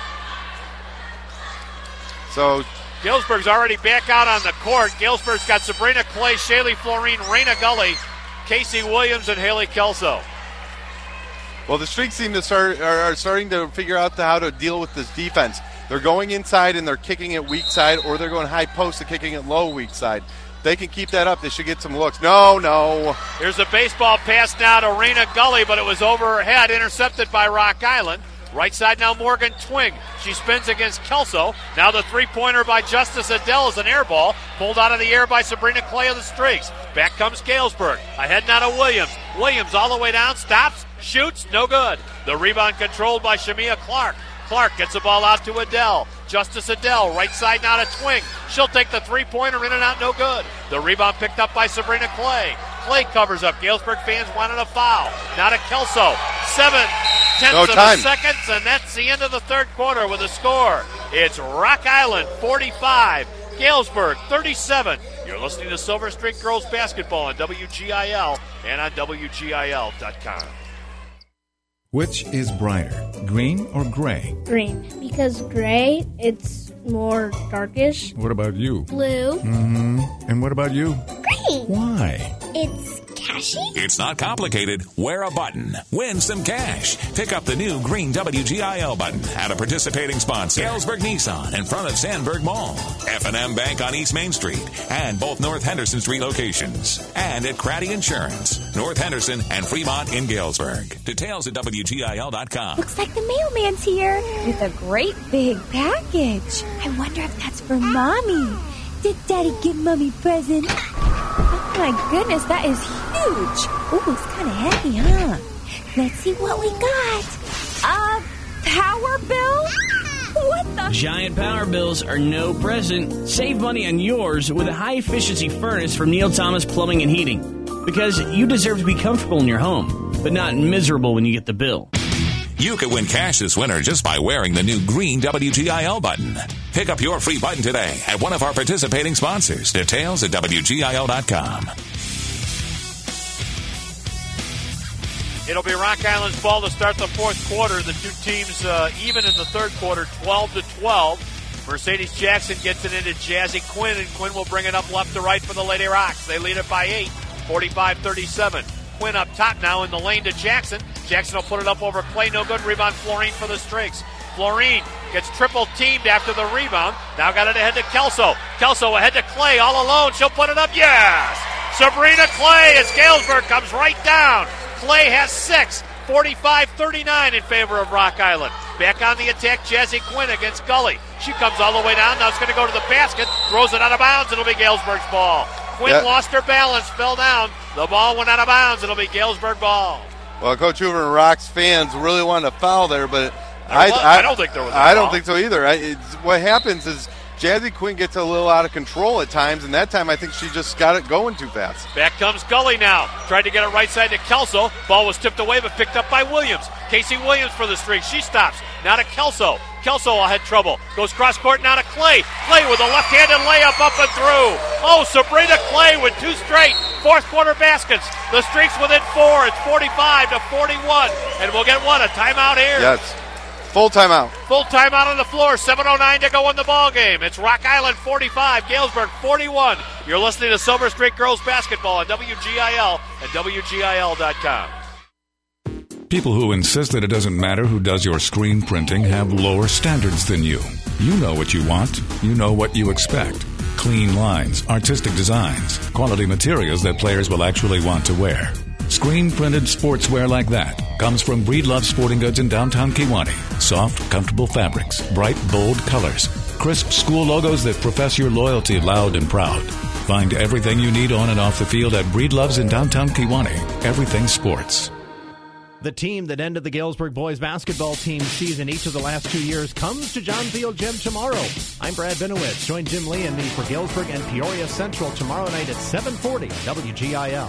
So Galesburg's already back out on the court. Galesburg's got Sabrina Clay, Shaylee Florine, Raina Gully, Casey Williams, and Haley Kelso. Well, the Streaks seem to start are, are starting to figure out the, how to deal with this defense. They're going inside and they're kicking it weak side, or they're going high post and kicking it low weak side. They can keep that up. They should get some looks. No, no. Here's a baseball pass now to Raina Gully, but it was over her head, intercepted by Rock Island. Right side now, Morgan Twing. She spins against Kelso. Now the three-pointer by Justice Adele is an air ball. Pulled out of the air by Sabrina Clay of the Streaks. Back comes Galesburg. Ahead now to Williams. Williams all the way down, stops, shoots, no good. The rebound controlled by Shamia Clark. Clark gets the ball out to Adele. Justice Adele, right side now to Twing. She'll take the three-pointer in and out, no good. The rebound picked up by Sabrina Clay. Clay covers up. Galesburg fans wanted a foul. Now to Kelso. Seven tenths No of time. a second, and that's the end of the third quarter with a score. It's Rock Island forty-five, Galesburg thirty-seven. You're listening to Silver Streak Girls Basketball on W G I L and on W G I L dot com. Which is brighter, green or gray? Green. Because gray, it's more darkish. What about you? Blue. Mm-hmm. And what about you? Green. Why? It's cashy. It's not complicated. Wear a button. Win some cash. Pick up the new green W G I L button at a participating sponsor. Galesburg Nissan in front of Sandburg Mall. F and M Bank on East Main Street and both North Henderson Street locations. And at Craddy Insurance, North Henderson and Fremont in Galesburg. Details at W G I L dot com. Looks like the mailman's here with a great big package. I wonder if that's for Mommy. Did Daddy give Mommy a present? Oh my goodness, that is huge. Ooh, it's kind of heavy, huh? Let's see what we got. A power bill? What the? Giant power bills are no present. Save money on yours with a high-efficiency furnace from Neil Thomas Plumbing and Heating. Because you deserve to be comfortable in your home, but not miserable when you get the bill. You could win cash this winter just by wearing the new green W G I L button. Pick up your free button today at one of our participating sponsors. Details at W G I L dot com. It'll be Rock Island's ball to start the fourth quarter. The two teams uh, even in the third quarter, twelve to twelve. Mercedes Jackson gets it into Jazzy Quinn, and Quinn will bring it up left to right for the Lady Rocks. They lead it by eight, forty-five thirty-seven. Quinn up top now in the lane to Jackson. Jackson will put it up over Clay. No good. Rebound Florine for the Streaks. Florine gets triple teamed after the rebound. Now got it ahead to Kelso. Kelso ahead to Clay all alone. She'll put it up. Yes! Sabrina Clay as Galesburg comes right down. Clay has six. forty-five thirty-nine in favor of Rock Island. Back on the attack, Jazzy Quinn against Gully. She comes all the way down. Now it's going to go to the basket. Throws it out of bounds. It'll be Galesburg's ball. Quinn yeah. lost her balance, fell down. The ball went out of bounds. It'll be Galesburg ball. Well, Coach Hoover and Rock's fans really wanted to foul there, but I, I, I don't think there was a I foul. don't think so either. I, it's, what happens is Jazzy Quinn gets a little out of control at times, and that time I think she just got it going too fast. Back comes Gully now. Tried to get it right side to Kelso. Ball was tipped away but picked up by Williams. Casey Williams for the Streak. She stops. Now to Kelso. Kelso had trouble. Goes cross court now to Clay. Clay with a left-handed layup up and through. Oh, Sabrina Clay with two straight fourth quarter baskets. The Streaks within four. It's forty-five to forty-one. And we'll get what? A timeout here? Yes. Full timeout. Full timeout on the floor. seven oh nine to go in the ball game. It's Rock Island forty-five, Galesburg forty-one. You're listening to Silver Streak Girls Basketball on W G I L and W G I L dot com. People who insist that it doesn't matter who does your screen printing have lower standards than you. You know what you want. You know what you expect. Clean lines, artistic designs, quality materials that players will actually want to wear. Screen-printed sportswear like that comes from Breedlove Sporting Goods in downtown Kewanee. Soft, comfortable fabrics, bright, bold colors, crisp school logos that profess your loyalty loud and proud. Find everything you need on and off the field at Breedlove's in downtown Kewanee. Everything sports. The team that ended the Galesburg boys basketball team season each of the last two years comes to John Field Gym tomorrow. I'm Brad Benowitz. Join Jim Lee and me for Galesburg and Peoria Central tomorrow night at seven forty W G I L.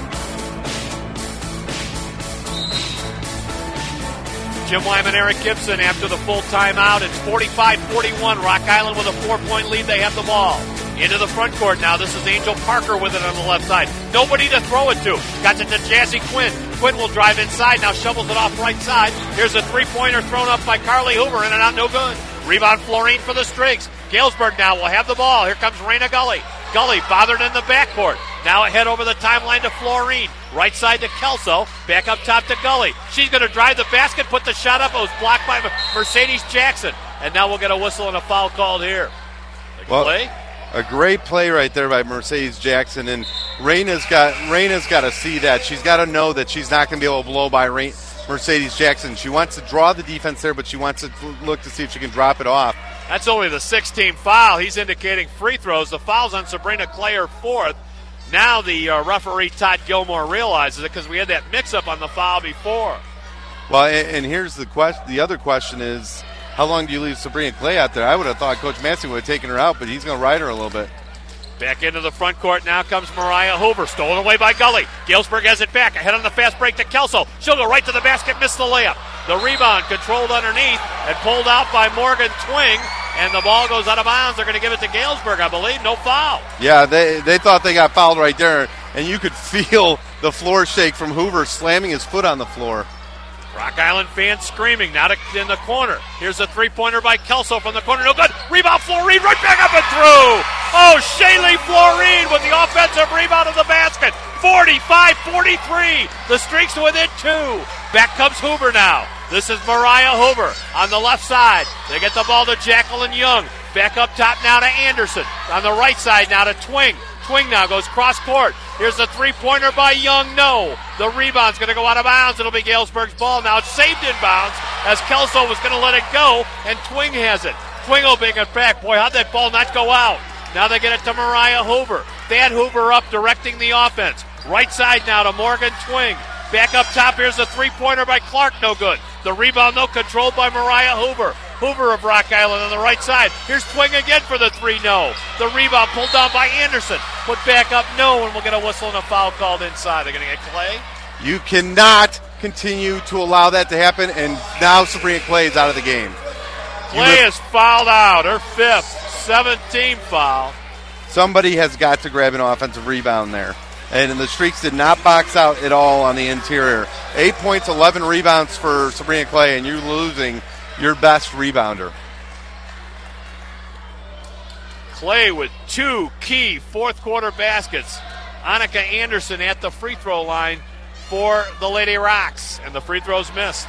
Jim Wyman, Eric Gibson after the full timeout. It's forty-five forty-one. Rock Island with a four-point lead. They have the ball. Into the front court now. This is Angel Parker with it on the left side. Nobody to throw it to. Got it to Jazzy Quinn. Quinn will drive inside. Now shovels it off right side. Here's a three-pointer thrown up by Carly Hoover. In and out, no good. Rebound Florine for the Streaks. Galesburg now will have the ball. Here comes Raina Gully. Gully bothered in the backcourt. Now ahead over the timeline to Florine. Right side to Kelso. Back up top to Gully. She's going to drive the basket, put the shot up. It was blocked by Mercedes Jackson. And now we'll get a whistle and a foul called here. Well, play? A great play right there by Mercedes Jackson. And Raina's got Raina's got to see that. She's got to know that she's not going to be able to blow by Rain, Mercedes Jackson. She wants to draw the defense there, but she wants to look to see if she can drop it off. That's only the sixteenth foul. He's indicating free throws. The foul's on Sabrina Clay, her fourth. Now the uh, referee, Todd Gilmore, realizes it because we had that mix-up on the foul before. Well, and, and here's the question. The other question is, how long do you leave Sabrina Clay out there? I would have thought Coach Massey would have taken her out, but he's going to ride her a little bit. Back into the front court now comes Mariah Hoover. Stolen away by Gully. Galesburg has it back. Ahead on the fast break to Kelso. She'll go right to the basket, miss the layup. The rebound controlled underneath and pulled out by Morgan Twing. And the ball goes out of bounds. They're going to give it to Galesburg, I believe. No foul. Yeah, they they thought they got fouled right there. And you could feel the floor shake from Hoover slamming his foot on the floor. Rock Island fans screaming. Now to, in the corner. Here's a three-pointer by Kelso from the corner. No good. Rebound, Florine, right back up and through. Oh, Shaylee Florine with the offensive rebound of the basket. forty-five forty-three. The Streaks within two. Back comes Hoover now. This is Mariah Hoover on the left side. They get the ball to Jacqueline Young. Back up top now to Anderson. On the right side now to Twing. Twing now goes cross court. Here's a three-pointer by Young. No. The rebound's going to go out of bounds. It'll be Galesburg's ball. Now it's saved in bounds as Kelso was going to let it go, and Twing has it. Twing will bring it back. Boy, how'd that ball not go out? Now they get it to Mariah Hoover. Thad Hoover up directing the offense. Right side now to Morgan Twing. Back up top, here's a three-pointer by Clark, no good. The rebound, no, controlled by Mariah Hoover. Hoover of Rock Island on the right side. Here's Twing again for the three, no. The rebound pulled down by Anderson. Put back up, no, and we'll get a whistle and a foul called inside. They're going to get Clay. You cannot continue to allow that to happen, and now Sabrina Clay is out of the game. Clay is fouled out, her fifth, seventeen foul. Somebody has got to grab an offensive rebound there. And the Streaks did not box out at all on the interior. Eight points, eleven rebounds for Sabrina Clay, and you're losing your best rebounder. Clay with two key fourth quarter baskets. Annika Anderson at the free throw line for the Lady Rocks, and the free throw's missed.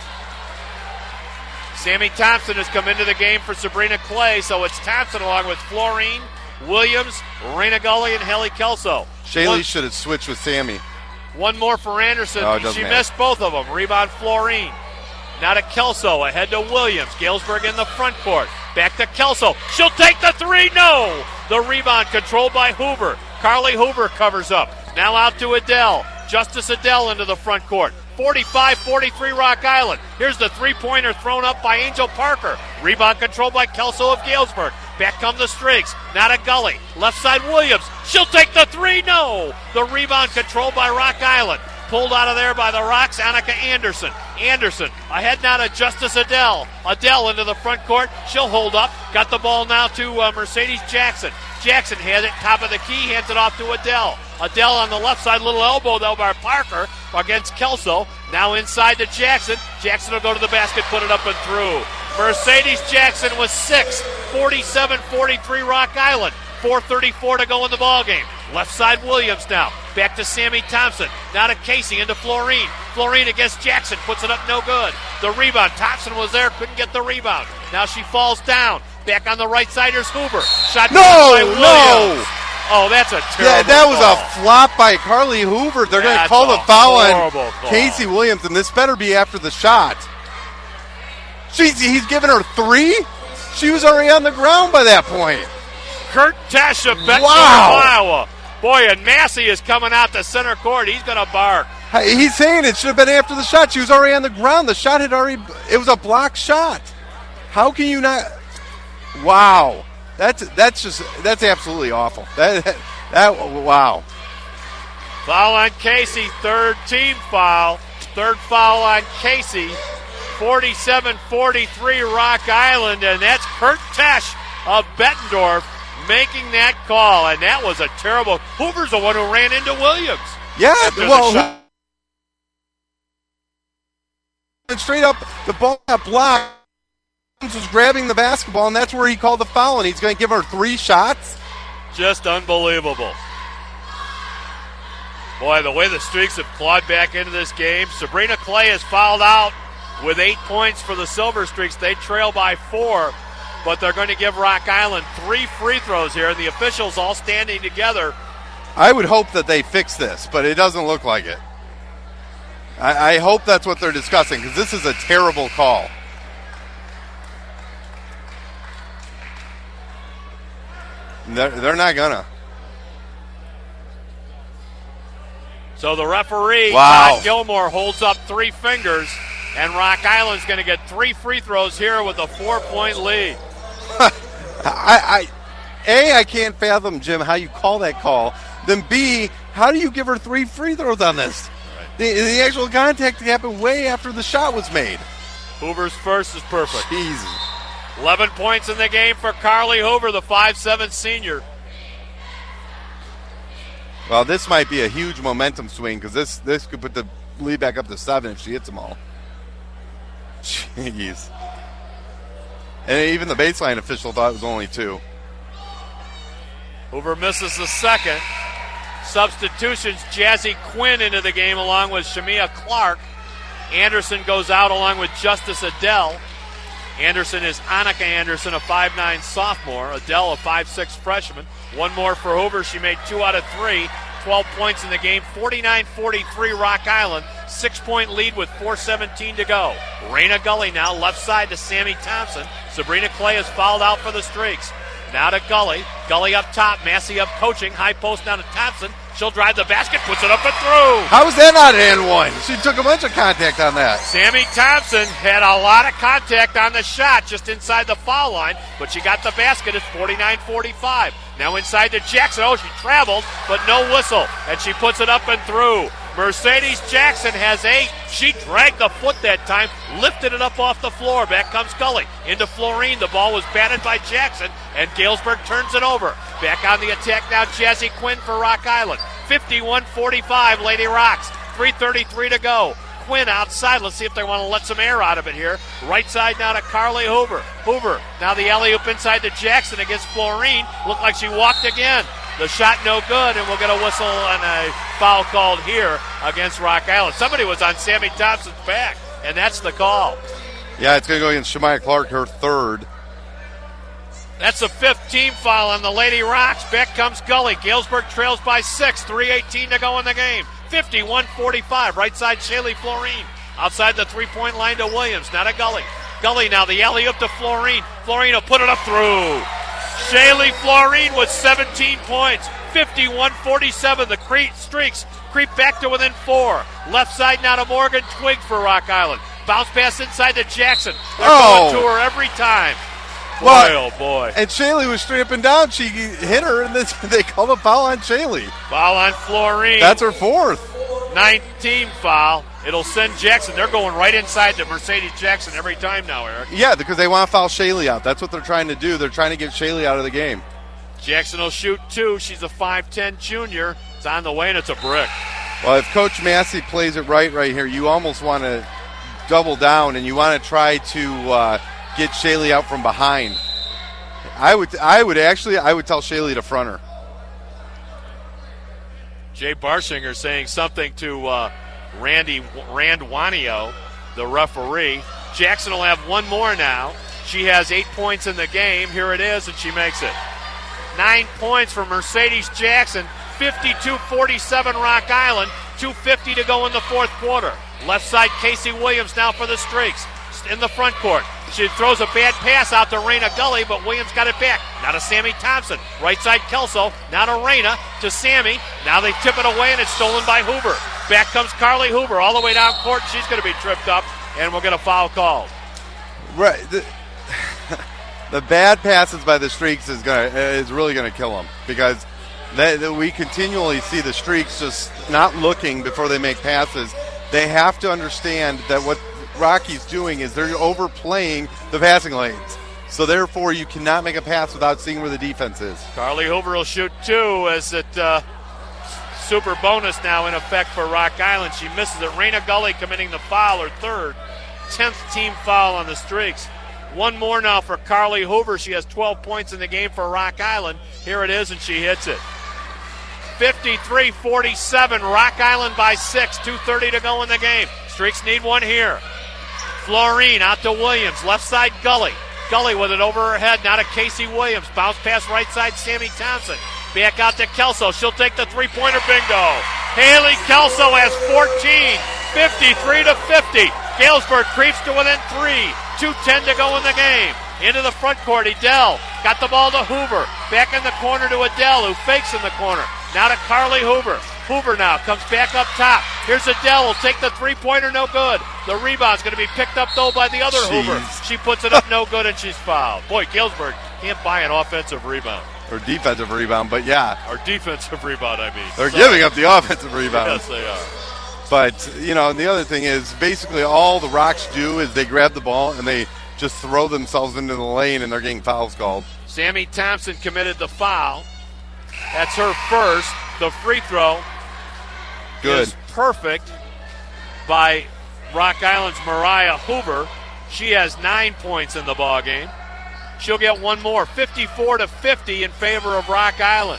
Sammy Thompson has come into the game for Sabrina Clay, so it's Thompson along with Florine, Williams, Raina Gully, and Haley Kelso. Shaylee One, should have switched with Sammy. one more for Anderson. Oh, it doesn't she matter. missed both of them. Rebound Florine. Now to Kelso, ahead to Williams. Galesburg in the front court. Back to Kelso. She'll take the three. No! The rebound controlled by Hoover. Carly Hoover covers up. Now out to Adele. Justice Adele into the front court. forty-five forty-three Rock Island. Here's the three-pointer thrown up by Angel Parker. Rebound controlled by Kelso of Galesburg. Back come the Streaks. Now to Gully. Left side Williams. She'll take the three. No! The rebound controlled by Rock Island. Pulled out of there by the Rocks, Annika Anderson. Anderson ahead now to Justice Adele. Adele into the front court. She'll hold up. Got the ball now to uh, Mercedes Jackson. Jackson has it, top of the key, hands it off to Adele. Adele on the left side, little elbow though by Parker against Kelso. Now inside to Jackson. Jackson will go to the basket, put it up and through. Mercedes Jackson with six. forty-seven forty-three Rock Island. four thirty-four to go in the ballgame. Left side Williams now. Back to Sammy Thompson. Now to Casey into Florine. Florine against Jackson. Puts it up no good. The rebound. Thompson was there. Couldn't get the rebound. Now she falls down. Back on the right side. Here's Hoover. Shot No, by Williams. no. Oh, that's a terrible Yeah, that was call. a flop by Carly Hoover. They're going to That's call the a foul on horrible call. Casey Williams, and this better be after the shot. She's, he's giving her three? She was already on the ground by that point. Kurt Tesh of Bettendorf, Wow. Iowa. Boy, and Massey is coming out to center court. He's going to bark. Hey, he's saying it should have been after the shot. She was already on the ground. The shot had already, it was a blocked shot. How can you not? Wow. That's that's just, that's absolutely awful. That, that, that wow. Foul on Casey, third team foul. Third foul on Casey. forty-seven forty-three Rock Island, and that's Kurt Tesh of Bettendorf making that call, and that was a terrible. Hoover's the one who ran into Williams. Yeah, after the well, shot. and straight up, the ball got blocked. Williams was grabbing the basketball, and that's where he called the foul, and he's going to give her three shots? Just unbelievable. Boy, the way the Streaks have clawed back into this game. Sabrina Clay has fouled out with eight points for the Silver Streaks. They trail by four, but they're going to give Rock Island three free throws here. The officials all standing together. I would hope that they fix this, but it doesn't look like it. I, I hope that's what they're discussing, because this is a terrible call. They're, they're not gonna. So the referee, Wow. Todd Gilmore, holds up three fingers, and Rock Island's going to get three free throws here with a four-point lead. I, I, A, I can't fathom, Jim, how you call that call. Then B, how do you give her three free throws on this? Right. The, the actual contact happened way after the shot was made. Hoover's first is perfect. Easy. eleven points in the game for Carly Hoover, the five seven senior. Well, this might be a huge momentum swing, because this, this could put the lead back up to seven if she hits them all. Jeez. And even the baseline official thought it was only two. Hoover misses the second. Substitutions, Jazzy Quinn into the game along with Shamia Clark. Anderson goes out along with Justice Adele. Anderson is Annika Anderson, a five nine sophomore. Adele, a five six freshman. One more for Hoover. She made two out of three. twelve points in the game. forty-nine forty-three Rock Island. Six-point lead with four seventeen to go. Raina Gully now left side to Sammy Thompson. Sabrina Clay is fouled out for the Streaks. Now to Gully. Gully up top. Massey up coaching. High post down to Thompson. She'll drive the basket. Puts it up and through. How was that not an and one? She took a bunch of contact on that. Sammy Thompson had a lot of contact on the shot just inside the foul line, but she got the basket at forty-nine forty-five. Now inside to Jackson. Oh, she traveled, but no whistle, and she puts it up and through. Mercedes Jackson has eight. She dragged the foot that time, lifted it up off the floor. Back comes Gully into Florine. The ball was batted by Jackson, and Galesburg turns it over. Back on the attack now, Jazzy Quinn for Rock Island. fifty-one forty-five, Lady Rocks. three thirty-three to go. Quinn outside. Let's see if they want to let some air out of it here. Right side now to Carly Hoover. Hoover, now the alley-oop inside to Jackson against Florine. Looked like she walked again. The shot no good, and we'll get a whistle and a foul called here against Rock Island. Somebody was on Sammy Thompson's back, and that's the call. Yeah, it's going to go against Shemaya Clark, her third. That's the fifth team foul on the Lady Rocks. Back comes Gully. Galesburg trails by six. three eighteen to go in the game. fifty-one forty-five. Right side, Shaylee Florine. Outside the three-point line to Williams. Now to Gully. Gully now the alley-oop to Florine. Florine will put it up through. Shaylee Florine with seventeen points. fifty-one forty-seven. The cre- streaks creep back to within four. Left side now to Morgan Twig for Rock Island. Bounce pass inside to Jackson. They're oh. going to her every time. Boy, well, oh boy. And Shaylee was straight up and down. She hit her, and then they called a foul on Shaylee. Foul on Florine. That's her fourth. Ninth-team foul. It'll send Jackson. They're going right inside to Mercedes Jackson every time now, Eric. Yeah, because they want to foul Shaylee out. That's what they're trying to do. They're trying to get Shaylee out of the game. Jackson will shoot two. She's a five ten junior. It's on the way, and it's a brick. Well, if Coach Massey plays it right right here, you almost want to double down, and you want to try to uh, get Shaylee out from behind. I would, I would actually, I would tell Shaylee to front her. Jay Barshinger saying something to uh, Randy Randwanio, the referee. Jackson will have one more now. She has eight points in the game. Here it is, and she makes it. Nine points for Mercedes Jackson. fifty-two forty-seven Rock Island. two fifty to go in the fourth quarter. Left side, Casey Williams now for the Streaks. In the front court. She throws a bad pass out to Raina Gully, but Williams got it back. Now to Sammy Thompson. Right side, Kelso. Now to Raina. To Sammy. Now they tip it away, and it's stolen by Hoover. Back comes Carly Hoover all the way down court. She's going to be tripped up, and we'll get a foul called. Right. The, the bad passes by the Streaks is going is really going to kill them, because they, they, we continually see the Streaks just not looking before they make passes. They have to understand that what Rocky's doing is they're overplaying the passing lanes. So therefore, you cannot make a pass without seeing where the defense is. Carly Hoover will shoot two as it uh, super bonus now in effect for Rock Island. She misses it. Raina Gully committing the foul, her third. tenth team foul on the Streaks. One more now for Carly Hoover. She has twelve points in the game for Rock Island. Here it is, and she hits it. fifty-three forty-seven, Rock Island by six. two thirty to go in the game. Streaks need one here. Florine out to Williams. Left side, Gully. Gully with it over her head. Now to Casey Williams. Bounce pass right side, Sammy Thompson. Back out to Kelso. She'll take the three-pointer. Bingo. Haley Kelso has fourteen. fifty-three to fifty. Galesburg creeps to within three. two ten to go in the game. Into the front court, Adele. Got the ball to Hoover. Back in the corner to Adele, who fakes in the corner. Now to Carly Hoover. Hoover now comes back up top. Here's Adele. Will take the three-pointer, no good. The rebound's going to be picked up, though, by the other Jeez. Hoover. She puts it up, no good, and she's fouled. Boy, Galesburg can't buy an offensive rebound. Or defensive rebound, but yeah. Or defensive rebound, I mean. They're Sorry. giving up the offensive rebound. Yes, they are. But, you know, the other thing is basically all the Rocks do is they grab the ball and they just throw themselves into the lane, and they're getting fouls called. Sammy Thompson committed the foul. That's her first. The free throw Good. is perfect by Rock Island's Mariah Hoover. She has nine points in the ball game. She'll get one more. fifty-four to fifty in favor of Rock Island.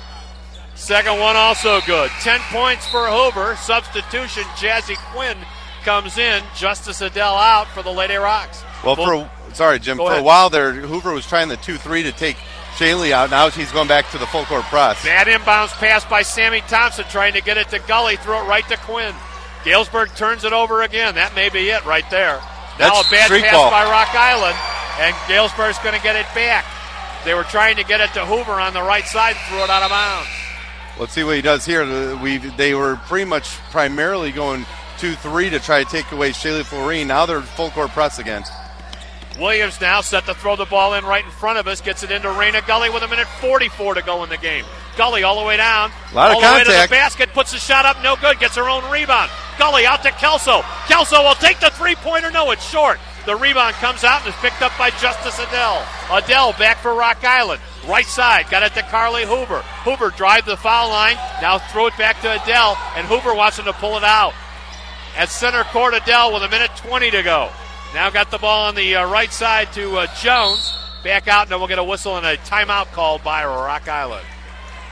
Second one also good. Ten points for Hoover. Substitution, Jazzy Quinn comes in. Justice Adele out for the Lady Rocks. Well, for a, sorry, Jim. Go for ahead. a while there, Hoover was trying the two three to take Shaylee out. Now she's going back to the full court press. Bad inbounds pass by Sammy Thompson, trying to get it to Gully. Throw it right to Quinn. Galesburg turns it over again. That may be it right there. Now That's a bad streak pass ball. by Rock Island, and Galesburg's going to get it back. They were trying to get it to Hoover on the right side, threw it out of bounds. Let's see what he does here. We They were pretty much primarily going two three to try to take away Shaylee Florine. Now they're full court press again. Williams now set to throw the ball in right in front of us. Gets it into Raina Gully with a minute forty-four to go in the game. Gully all the way down. A lot of all the way to the contact. basket. Puts the shot up. No good. Gets her own rebound. Gully out to Kelso. Kelso will take the three-pointer. No, it's short. The rebound comes out and is picked up by Justice Adele. Adele back for Rock Island. Right side. Got it to Carly Hoover. Hoover drive the foul line. Now throw it back to Adele. And Hoover wants him to pull it out. At center court, Adele with a minute twenty to go. Now got the ball on the uh, right side to uh, Jones. Back out, and then we'll get a whistle and a timeout called by Rock Island.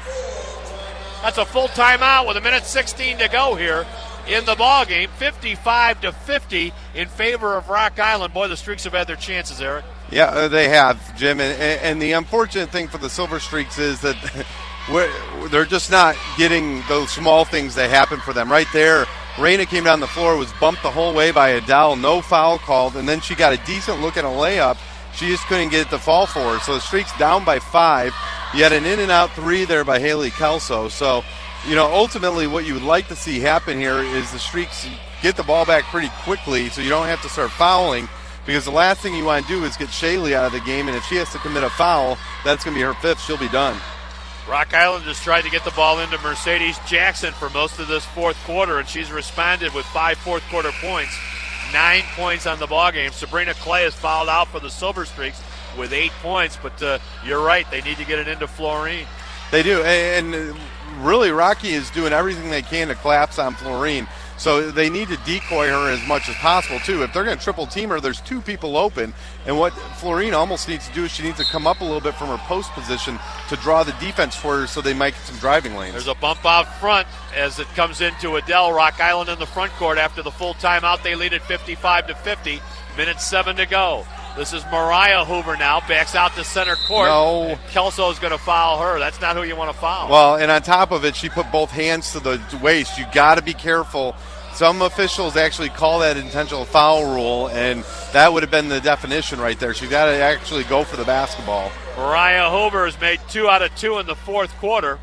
That's a full timeout with a minute sixteen to go here in the ball game. fifty-five to fifty in favor of Rock Island. Boy, the Streaks have had their chances, Eric. Yeah, uh, they have, Jim. And, and the unfortunate thing for the Silver Streaks is that we're, they're just not getting those small things that happen for them. Right there, Raina came down the floor, was bumped the whole way by Adele, no foul called, and then she got a decent look at a layup. She just couldn't get it to fall for her. So the Streaks down by five. You had an in-and-out three there by Haley Kelso. So, you know, ultimately what you would like to see happen here is the Streaks get the ball back pretty quickly so you don't have to start fouling, because the last thing you want to do is get Shaylee out of the game, and if she has to commit a foul, that's going to be her fifth. She'll be done. Rock Island just tried to get the ball into Mercedes Jackson for most of this fourth quarter, and she's responded with five fourth quarter points, nine points on the ball game. Sabrina Clay is fouled out for the Silver Streaks with eight points, but uh, you're right, they need to get it into Florine. They do, and, and really Rocky is doing everything they can to collapse on Florine. So they need to decoy her as much as possible, too. If they're going to triple team her, there's two people open. And what Florine almost needs to do is she needs to come up a little bit from her post position to draw the defense for her so they might get some driving lanes. There's a bump out front as it comes into Adele. Rock Island in the front court after the full timeout. They lead at fifty-five to fifty. Minute seven to go. This is Mariah Hoover now. Backs out to center court. No. Kelso's going to foul her. That's not who you want to foul. Well, and on top of it, she put both hands to the waist. You got to be careful. Some officials actually call that intentional foul rule, and that would have been the definition right there. She's got to actually go for the basketball. Mariah Hoover has made two out of two in the fourth quarter.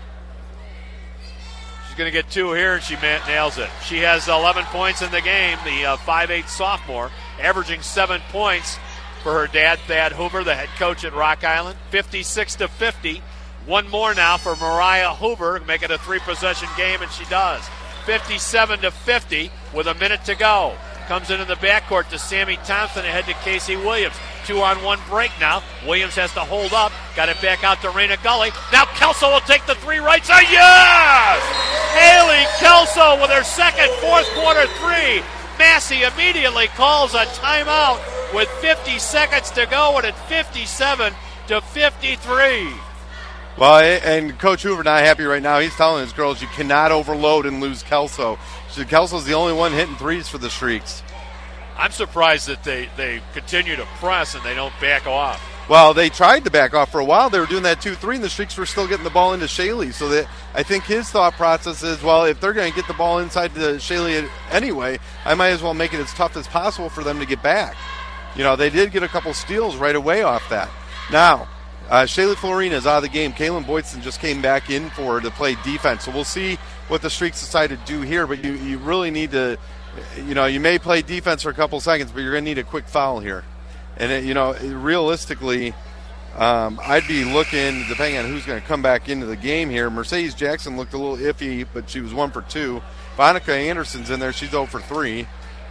She's going to get two here, and she nails it. She has eleven points in the game, the uh, five eight sophomore, averaging seven points for her dad, Thad Hoover, the head coach at Rock Island. fifty-six to fifty. One more now for Mariah Hoover, make it a three-possession game, and she does. fifty-seven to fifty with a minute to go. Comes into the backcourt to Sammy Thompson, ahead to Casey Williams. Two on one break now. Williams has to hold up. Got it back out to Raina Gully. Now Kelso will take the three right side. Yes! Haley Kelso with her second fourth quarter three. Massey immediately calls a timeout with fifty seconds to go, and at fifty-seven to fifty-three. Well, and Coach Hoover not happy right now. He's telling his girls, you cannot overload and lose Kelso. So Kelso's the only one hitting threes for the Streaks. I'm surprised that they, they continue to press and they don't back off. Well, they tried to back off for a while. They were doing that two three, and the Streaks were still getting the ball into Shaylee. So that, I think his thought process is, well, if they're going to get the ball inside to Shaylee anyway, I might as well make it as tough as possible for them to get back. You know, they did get a couple steals right away off that. Now, Uh, Shaylee Florina is out of the game. Kaylin Boydson just came back in for her to play defense. So we'll see what the Streaks decide to do here. But you, you really need to, you know, you may play defense for a couple seconds, but you're going to need a quick foul here. And, it, you know, realistically, um, I'd be looking, depending on who's going to come back into the game here. Mercedes Jackson looked a little iffy, but she was one for two. Monica Anderson's in there. She's zero for three.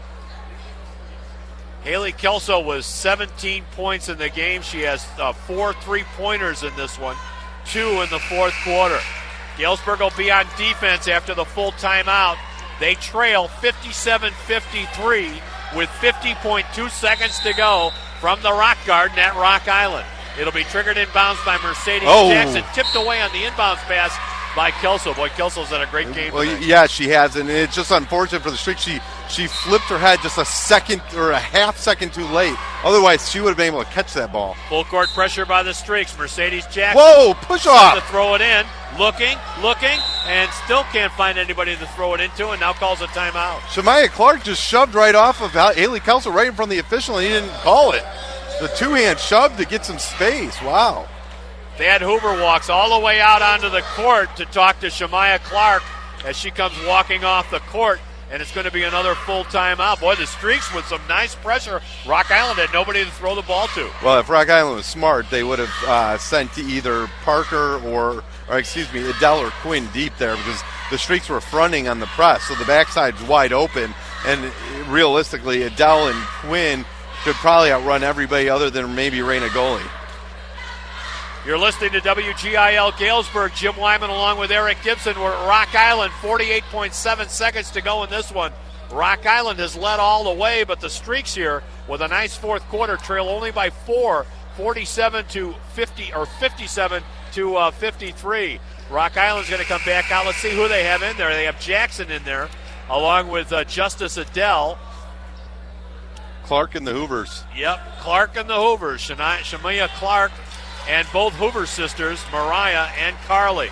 Haley Kelso was seventeen points in the game. She has uh, four three-pointers in this one, two in the fourth quarter. Galesburg will be on defense after the full timeout. They trail fifty-seven fifty-three with fifty point two seconds to go from the Rock Garden at Rock Island. It'll be triggered inbounds by Mercedes oh. Jackson, tipped away on the inbounds pass by Kelso. Boy, Kelso's had a great game. Well, tonight. yeah, she has, and it's just unfortunate for the Streaks. She she flipped her head just a second or a half second too late. Otherwise, she would have been able to catch that ball. Full court pressure by the Streaks. Mercedes Jackson. Whoa, push off. To throw it in, looking, looking, and still can't find anybody to throw it into, and now calls a timeout. Shemaya Clark just shoved right off of Haley Kelso right in front of the official, and he didn't call it. The two-hand shove to get some space. Wow. Thad Hoover walks all the way out onto the court to talk to Shemaya Clark as she comes walking off the court, and it's going to be another full timeout. Boy, the Streaks with some nice pressure. Rock Island had nobody to throw the ball to. Well, if Rock Island was smart, they would have uh, sent to either Parker or, or, excuse me, Adele or Quinn deep there, because the Streaks were fronting on the press, so the backside's wide open, and realistically, Adele and Quinn could probably outrun everybody other than maybe Raina Gully. You're listening to W G I L Galesburg. Jim Wyman along with Eric Gibson. We're at Rock Island. forty-eight point seven seconds to go in this one. Rock Island has led all the way, but the Streaks here with a nice fourth quarter trail only by four, forty-seven to fifty or fifty-seven to uh, fifty-three. Rock Island's going to come back out. Let's see who they have in there. They have Jackson in there, along with uh, Justice Adele. Clark and the Hoovers. Yep, Clark and the Hoovers. Shania, Shamia Clark and both Hoover sisters, Mariah and Carly.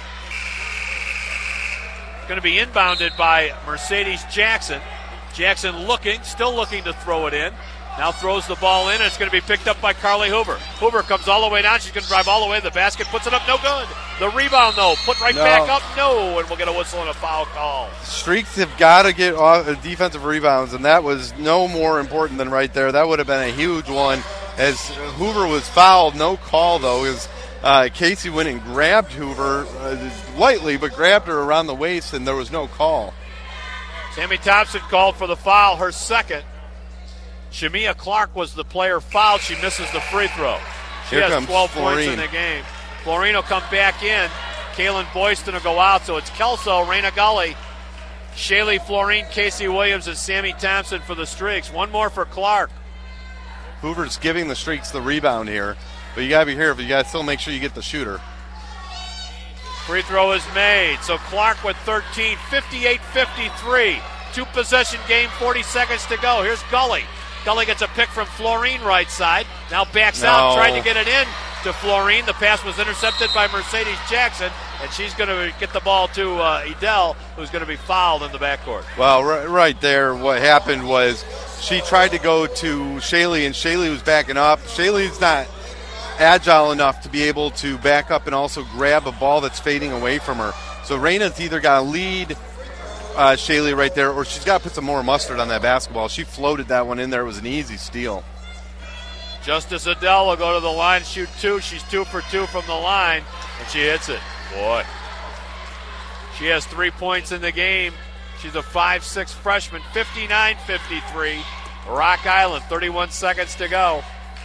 Going to be inbounded by Mercedes Jackson. Jackson looking, still looking to throw it in. Now throws the ball in, and it's going to be picked up by Carly Hoover. Hoover comes all the way down. She's going to drive all the way to the basket, puts it up, no good. The rebound, though, put right No. back up, no, and we'll get a whistle and a foul call. Streaks have got to get off uh, defensive rebounds, and that was no more important than right there. That would have been a huge one as Hoover was fouled. No call, though, as uh, Casey went and grabbed Hoover uh, lightly, but grabbed her around the waist, and there was no call. Sammy Thompson called for the foul, her second. Shamia Clark was the player fouled. She misses the free throw. She Here has comes twelve points in Florine. the game. Florine will come back in. Kaylin Boyston will go out. So it's Kelso, Raina Gully, Shaylee Florine, Casey Williams, and Sammy Thompson for the Streaks. One more for Clark. Hoover's giving the Streaks the rebound here, but you got to be careful. You got to still make sure you get the shooter. Free throw is made. So Clark with thirteen, fifty-eight fifty-three. Two possession game, forty seconds to go. Here's Gully. Gully gets a pick from Florine right side. Now backs No. out, trying to get it in to Florine. The pass was intercepted by Mercedes Jackson, and she's going to get the ball to uh, Edel, who's going to be fouled in the backcourt. Well, right, right there, what happened was she tried to go to Shaylee, and Shaylee was backing up. Shaylee's not agile enough to be able to back up and also grab a ball that's fading away from her. So Raina's either got to lead uh, Shaylee right there, or she's got to put some more mustard on that basketball. She floated that one in there. It was an easy steal. Justice Adele will go to the line, shoot two. She's two for two from the line, and she hits it. Boy. She has three points in the game. She's a five six freshman, fifty-nine fifty-three. Rock Island, thirty-one seconds to go.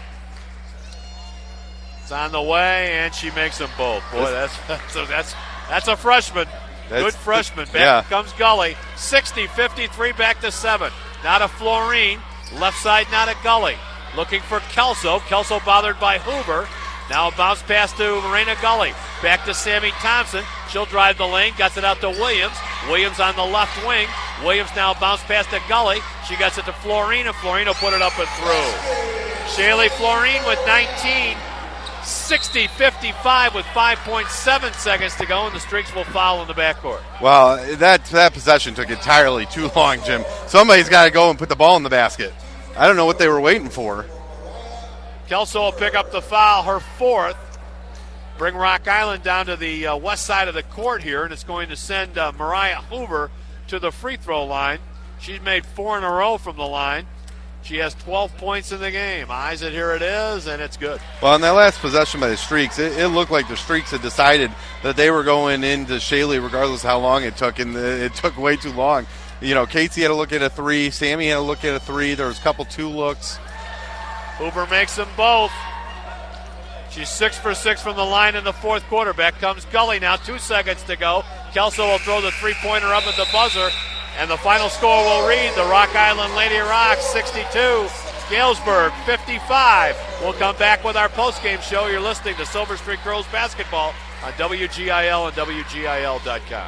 It's on the way, and she makes them both. Boy, that's that's a, that's, that's a freshman. That's Good freshman. Back yeah. comes Gully. sixty fifty-three, back to seven. Now to Florine. Left side, now to Gully. Looking for Kelso. Kelso bothered by Hoover. Now a bounce pass to Marina Gully. Back to Sammy Thompson. She'll drive the lane. Gets it out to Williams. Williams on the left wing. Williams now bounce pass to Gully. She gets it to Florine, and Florine will put it up and through. Shaylee Florine with nineteen. sixty fifty-five with five point seven seconds to go, and the Streaks will foul in the backcourt. Well, that that possession took entirely too long, Jim. Somebody's got to go and put the ball in the basket. I don't know what they were waiting for. Kelso will pick up the foul, her fourth. Bring Rock Island down to the uh, west side of the court here, and it's going to send uh, Mariah Hoover to the free throw line. She's made four in a row from the line. She has twelve points in the game. Eyes it, here it is, and it's good. Well, in that last possession by the Streaks, it, it looked like the Streaks had decided that they were going into Shaylee regardless of how long it took, and it took way too long. You know, Casey had to look at a three. Sammy had to look at a three. There was a couple two looks. Hoover makes them both. She's six for six from the line in the fourth quarter. Back comes Gully now. Two seconds to go. Kelso will throw the three-pointer up at the buzzer. And the final score will read the Rock Island Lady Rocks sixty-two, Galesburg fifty-five. We'll come back with our postgame show. You're listening to Silver Streak Girls Basketball on W G I L and W G I L dot com.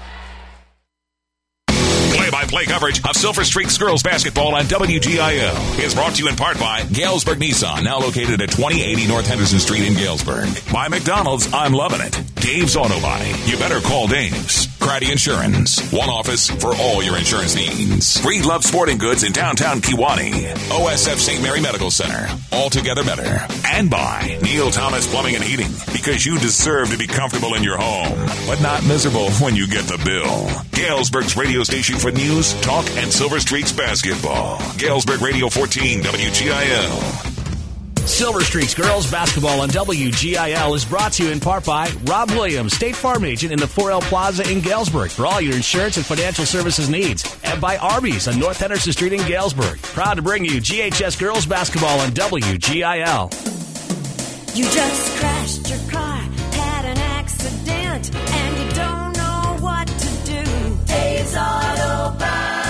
Play-by-play coverage of Silver Streaks Girls Basketball on W G I L is brought to you in part by Galesburg Nissan, now located at twenty eighty North Henderson Street in Galesburg. By McDonald's, I'm loving it. Dave's Auto Body. You better call Dave's. Craddy Insurance. One office for all your insurance needs. Reed Love Sporting Goods in downtown Kewanee. O S F Saint Mary Medical Center. Altogether better. And by Neil Thomas Plumbing and Heating. Because you deserve to be comfortable in your home, but not miserable when you get the bill. Galesburg's radio station for news, talk, and Silver Streaks basketball. Galesburg Radio fourteen, W G I L. Silver Streaks Girls Basketball on W G I L is brought to you in part by Rob Williams, State Farm Agent in the four L Plaza in Galesburg for all your insurance and financial services needs. And by Arby's on North Henderson Street in Galesburg. Proud to bring you G H S Girls Basketball on W G I L. You just crashed your car, had an accident, and you don't know what to do. Dave's Auto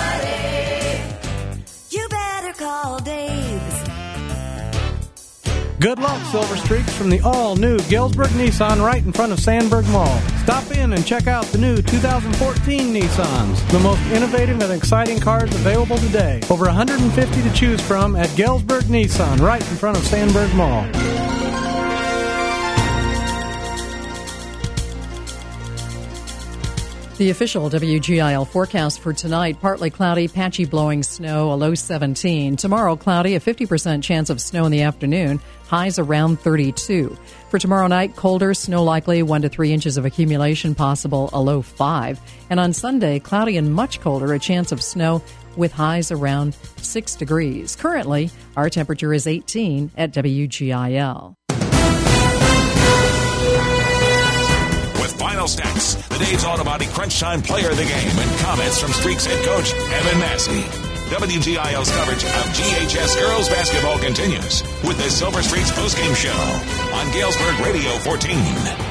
Body. You better call Dave's. Good luck, Silver Streaks, from the all-new Galesburg Nissan right in front of Sandburg Mall. Stop in and check out the new two thousand fourteen Nissans, the most innovative and exciting cars available today. Over one hundred fifty to choose from at Galesburg Nissan right in front of Sandburg Mall. The official W G I L forecast for tonight, partly cloudy, patchy blowing snow, a low seventeen. Tomorrow, cloudy, a fifty percent chance of snow in the afternoon, highs around thirty-two. For tomorrow night, colder, snow likely, one to three inches of accumulation possible, a low five. And on Sunday, cloudy and much colder, a chance of snow with highs around six degrees. Currently, our temperature is eighteen at W G I L. Final stats, the Dave's Auto Body Crunch Time Player of the Game, and comments from Streaks head coach Evan Massey. W G I L's coverage of G H S girls basketball continues with the Silver Streaks postgame show on Galesburg Radio fourteen.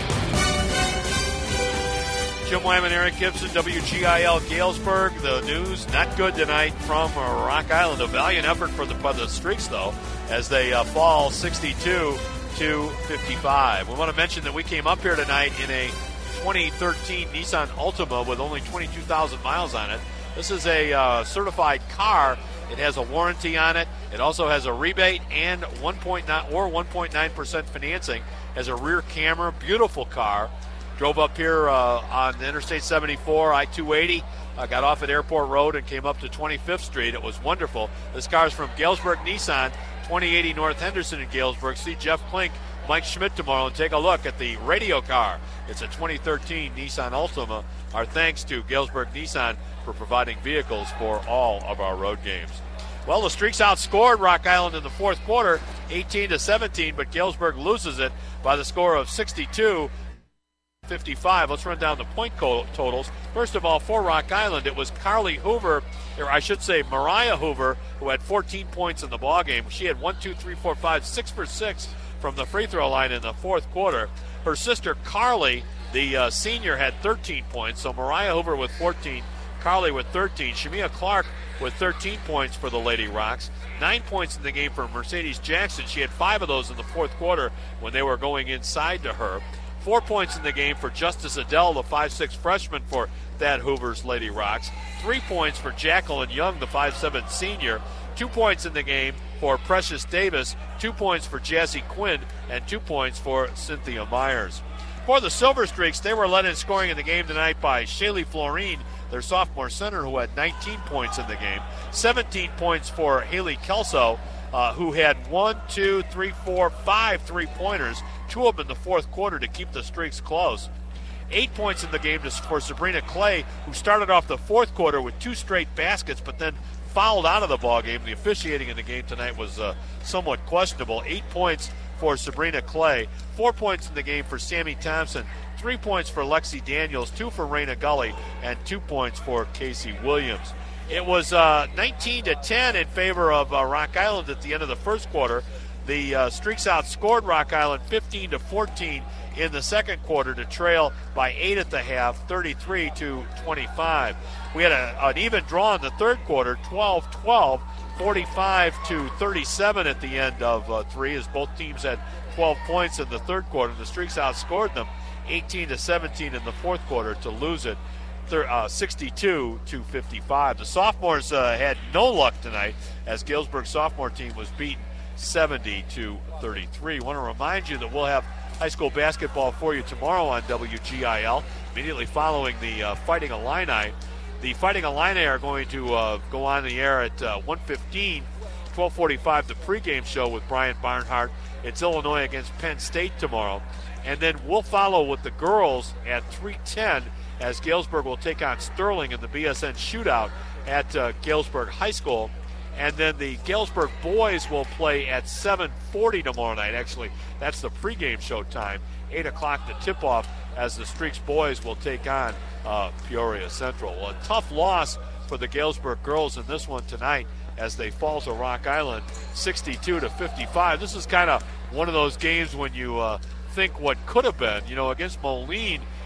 Jim Wyman, Eric Gibson, W G I L Galesburg. The news not good tonight from uh, Rock Island. A valiant effort for the, for the Streaks, though, as they uh, fall sixty-two to fifty-five. We want to mention that we came up here tonight in a twenty thirteen Nissan Altima with only twenty-two thousand miles on it. This is a uh, certified car. It has a warranty on it. It also has a rebate and one point nine or one point nine percent financing. Has a rear camera. Beautiful car. Drove up here uh, on Interstate seventy-four, I two eighty. Uh, got off at Airport Road and came up to twenty-fifth Street. It was wonderful. This car is from Galesburg Nissan, twenty eighty North Henderson in Galesburg. See Jeff Klink, Mike Schmidt tomorrow, and take a look at the radio car. It's a twenty thirteen Nissan Altima. Our thanks to Galesburg Nissan for providing vehicles for all of our road games. Well, the Streaks outscored Rock Island in the fourth quarter, eighteen to seventeen, but Galesburg loses it by the score of sixty-two fifty-five. Let's run down the point totals. First of all, for Rock Island, it was Carly Hoover, or I should say Mariah Hoover, who had fourteen points in the ballgame. She had one, two, three, four, five, six for six from the free throw line in the fourth quarter. Her sister Carly, the uh, senior, had thirteen points. So Mariah Hoover with fourteen, Carly with thirteen. Shamia Clark with thirteen points for the Lady Rocks. Nine points in the game for Mercedes Jackson. She had five of those in the fourth quarter when they were going inside to her. Four points in the game for Justice Adele, the five six freshman for Thad Hoover's Lady Rocks. Three points for Jacqueline Young, the five seven senior. Two points in the game for Precious Davis. Two points for Jazzy Quinn. And two points for Cynthia Myers. For the Silver Streaks, they were led in scoring in the game tonight by Shaylee Florine, their sophomore center, who had nineteen points in the game. seventeen points for Haley Kelso, uh, who had one, two, three, four, five three-pointers, two of them in the fourth quarter to keep the Streaks close. Eight points in the game for Sabrina Clay, who started off the fourth quarter with two straight baskets, but then fouled out of the ballgame. The officiating in the game tonight was uh, somewhat questionable. Eight points for Sabrina Clay. Four points in the game for Sammy Thompson. Three points for Lexi Daniels. Two for Raina Gully. And two points for Casey Williams. It was uh, nineteen to ten in favor of uh, Rock Island at the end of the first quarter. The uh, Streaks outscored Rock Island fifteen to fourteen in the second quarter to trail by eight at the half, thirty-three to twenty-five. We had a, an even draw in the third quarter, twelve twelve, forty-five to thirty-seven at the end of uh, three, as both teams had twelve points in the third quarter. The Streaks outscored them eighteen to seventeen in the fourth quarter to lose it uh, sixty-two to fifty-five. The sophomores uh, had no luck tonight, as Galesburg's sophomore team was beaten seventy to thirty-three. I want to remind you that we'll have high school basketball for you tomorrow on W G I L, immediately following the uh, Fighting Illini. The Fighting Illini are going to uh, go on the air at uh, one fifteen, twelve forty-five, the pregame show with Brian Barnhart. It's Illinois against Penn State tomorrow. And then we'll follow with the girls at three ten, as Galesburg will take on Sterling in the B S N shootout at uh, Galesburg High School. And then the Galesburg boys will play at seven forty tomorrow night. Actually, that's the pregame show time. eight o'clock to tip-off, as the Streaks boys will take on uh, Peoria Central. Well, a tough loss for the Galesburg girls in this one tonight, as they fall to Rock Island sixty-two to fifty-five. This is kind of one of those games when you uh, think what could have been. You know, against Moline,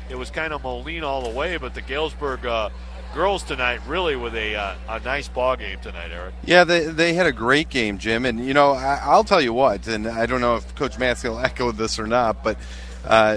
it was kind of Moline all the way, but the Galesburg uh, girls tonight really with a uh, a nice ball game tonight, Eric. Yeah, they they had a great game, Jim. And, you know, I, I'll tell you what, and I don't know if Coach Massey will echo this or not, but uh,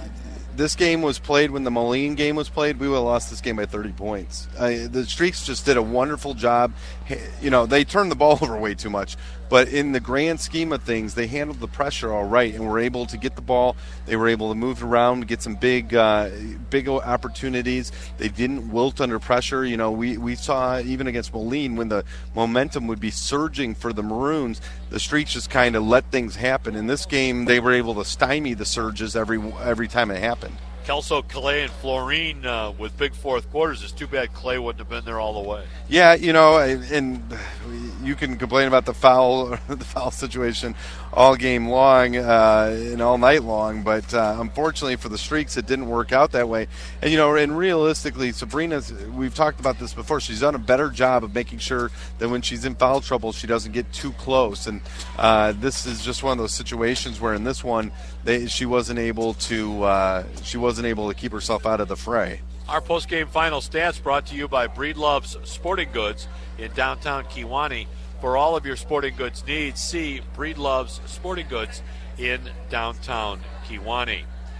this game was played when the Moline game was played. We would have lost this game by thirty points. Uh, the Streaks just did a wonderful job. You know, they turned the ball over way too much. But in the grand scheme of things, they handled the pressure all right and were able to get the ball. They were able to move around, get some big uh, big opportunities. They didn't wilt under pressure. You know, we, we saw even against Moline when the momentum would be surging for the Maroons, the Streaks just kind of let things happen. In this game, they were able to stymie the surges every every time it happened. Kelso, Clay, and Florine uh, with big fourth quarters. It's too bad Clay wouldn't have been there all the way. Yeah, you know, and you can complain about the foul the foul situation all game long uh, and all night long, but uh, unfortunately for the Streaks, it didn't work out that way. And, you know, and realistically, Sabrina's, we've talked about this before, she's done a better job of making sure that when she's in foul trouble, she doesn't get too close. And uh, this is just one of those situations where in this one, they, she wasn't able to uh, she wasn't able to keep herself out of the fray. Our post-game final stats brought to you by Breedlove's Sporting Goods in downtown Kewanee. For all of your sporting goods needs, see Breedlove's Sporting Goods in downtown Kewanee.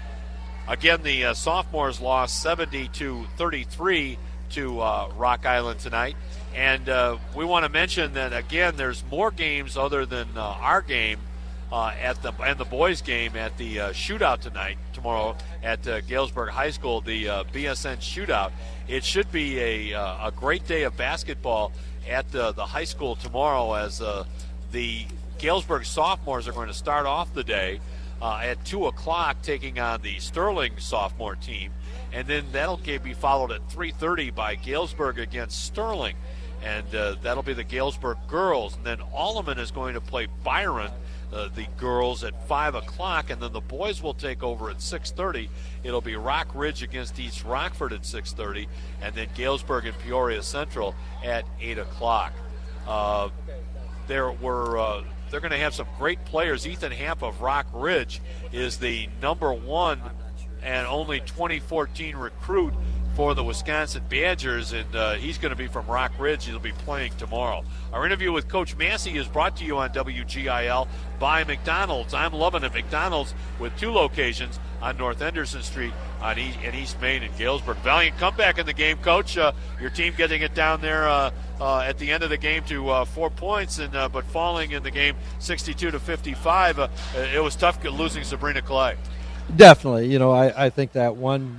Again, the uh, sophomores lost seventy to thirty-three to uh, Rock Island tonight. And uh, we want to mention that, again, there's more games other than uh, our game uh, at the and the boys' game at the uh, shootout tonight, tomorrow at uh, Galesburg High School, the uh, B S N shootout. It should be a, uh, a great day of basketball at the, the high school tomorrow, as uh, the Galesburg sophomores are going to start off the day uh, at two o'clock taking on the Sterling sophomore team. And then that'll be followed at three thirty by Galesburg against Sterling. And uh, that'll be the Galesburg girls. And then Alleman is going to play Byron, uh, the girls, at five o'clock. And then the boys will take over at six thirty. It'll be Rock Ridge against East Rockford at six thirty. And then Galesburg and Peoria Central at eight o'clock. Uh, there were... Uh, they're going to have some great players. Ethan Hamp of Rock Ridge is the number one and only twenty fourteen recruit for the Wisconsin Badgers, and uh, he's going to be from Rock Ridge. He'll be playing tomorrow. Our interview with Coach Massey is brought to you on W G I L by McDonald's. I'm loving it. McDonald's with two locations on North Henderson Street on East, in East Main and Galesburg. Valiant comeback in the game, Coach. Uh, your team getting it down there uh, uh, at the end of the game to uh, four points, and uh, but falling in the game sixty-two to fifty-five. Uh, it was tough losing Sabrina Clay. Definitely. You know, I, I think that one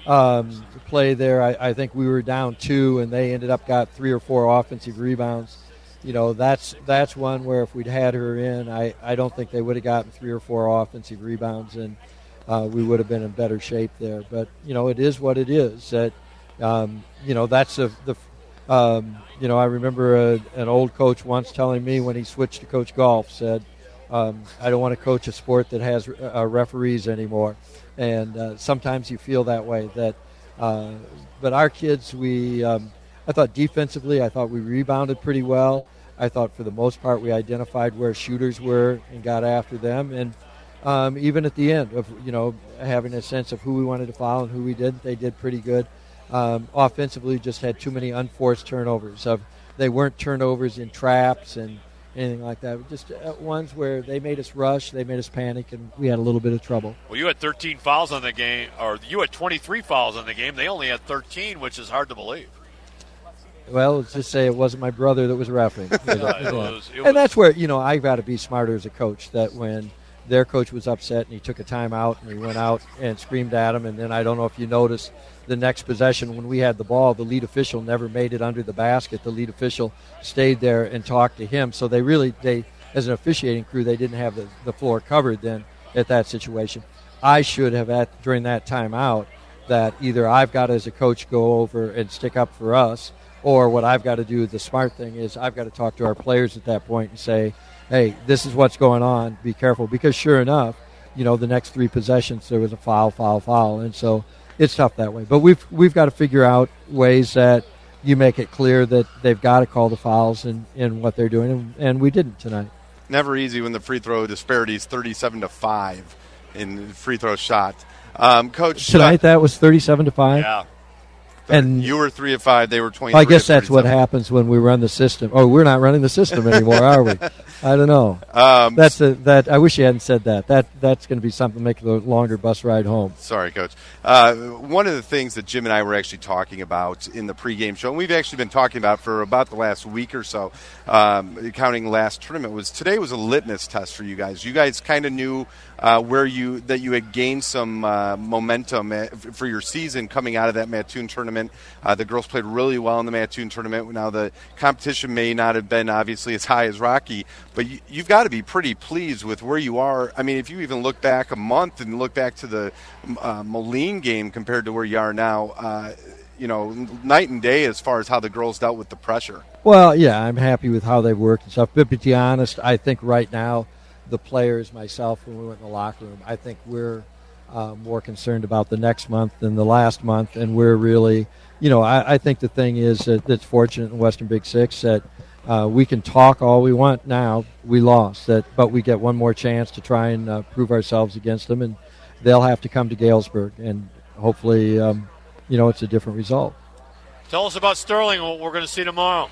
um, play there, I, I think we were down two, and they ended up got three or four offensive rebounds. You know, that's that's one where if we'd had her in, I, I don't think they would have gotten three or four offensive rebounds, and uh, we would have been in better shape there. But, you know, it is what it is. That um, you know, that's a, the um, you know, I remember a, an old coach once telling me when he switched to coach golf, said, Um, I don't want to coach a sport that has uh, referees anymore, and uh, sometimes you feel that way. That, uh, but our kids, we, um, I thought defensively, I thought we rebounded pretty well. I thought for the most part we identified where shooters were and got after them, and um, even at the end of you know having a sense of who we wanted to foul and who we didn't, they did pretty good. Um, offensively, just had too many unforced turnovers. Of they weren't turnovers in traps and anything like that. Just ones where they made us rush, they made us panic, and we had a little bit of trouble. Well, you had thirteen fouls on the game, or you had twenty-three fouls on the game. They only had thirteen, which is hard to believe. Well, let's just say it wasn't my brother that was reffing. You know, it was, it and was. that's where, you know, I've got to be smarter as a coach, that when their coach was upset and he took a timeout and he went out and screamed at him, and then I don't know if you noticed the next possession when we had the ball, the lead official never made it under the basket. The lead official stayed there and talked to him. So they really, they as an officiating crew, they didn't have the, the floor covered then at that situation. I should have, at during that timeout, that either I've got to, as a coach, go over and stick up for us, or what I've got to do, the smart thing is I've got to talk to our players at that point and say, hey, this is what's going on. Be careful. Because sure enough, you know, the next three possessions there was a foul, foul, foul. And so it's tough that way. But we've we've got to figure out ways that you make it clear that they've got to call the fouls in, in what they're doing, and, and we didn't tonight. Never easy when the free throw disparity is thirty-seven to five in free throw shots. Um, Coach tonight that was thirty-seven to five. Yeah. And you were three of five. They were twenty. I guess that's what happens when we run the system. Oh, we're not running the system anymore, are we? I don't know. Um, that's a, that. I wish you hadn't said that. That that's going to be something to make the longer bus ride home. Sorry, Coach. Uh, one of the things that Jim and I were actually talking about in the pregame show, and we've actually been talking about for about the last week or so, um, counting last tournament, was today was a litmus test for you guys. You guys kind of knew uh, where you that you had gained some uh, momentum at, for your season coming out of that Mattoon tournament. Uh, the girls played really well in the Mattoon tournament. Now the competition may not have been obviously as high as Rocky, but you, you've got to be pretty pleased with where you are. I mean, if you even look back a month and look back to the uh, Moline game compared to where you are now, uh, you know, night and day as far as how the girls dealt with the pressure. Well, yeah, I'm happy with how they've worked and stuff. But to be honest, I think right now the players, myself, when we went in the locker room, I think we're uh, more concerned about the next month than the last month, and we're really, you know, I, I think the thing is that that's fortunate in Western Big Six that uh, we can talk all we want now. We lost, that, but we get one more chance to try and uh, prove ourselves against them, and they'll have to come to Galesburg, and hopefully, um, you know, it's a different result. Tell us about Sterling and what we're going to see tomorrow.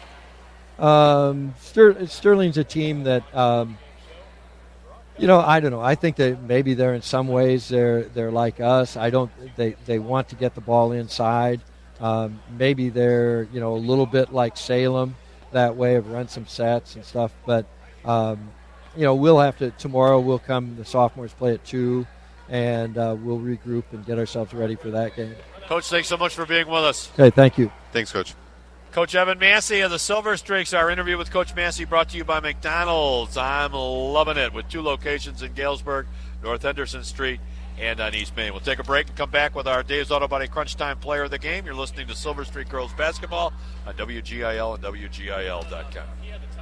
Um, Ster- Sterling's a team that, um, you know, I don't know. I think that maybe they're in some ways they're they're like us. I don't. They they want to get the ball inside. Um, maybe they're you know a little bit like Salem that way of run some sets and stuff. But um, you know we'll have to tomorrow. We'll come. The sophomores play at two, and uh, we'll regroup and get ourselves ready for that game. Coach, thanks so much for being with us. Okay, thank you. Thanks, Coach. Coach Evan Massey of the Silver Streaks. Our interview with Coach Massey brought to you by McDonald's. I'm loving it, with two locations in Galesburg, North Henderson Street and on East Main. We'll take a break and come back with our Dave's Auto Body Crunch Time Player of the Game. You're listening to Silver Streak Girls Basketball on W G I L and W G I L dot com.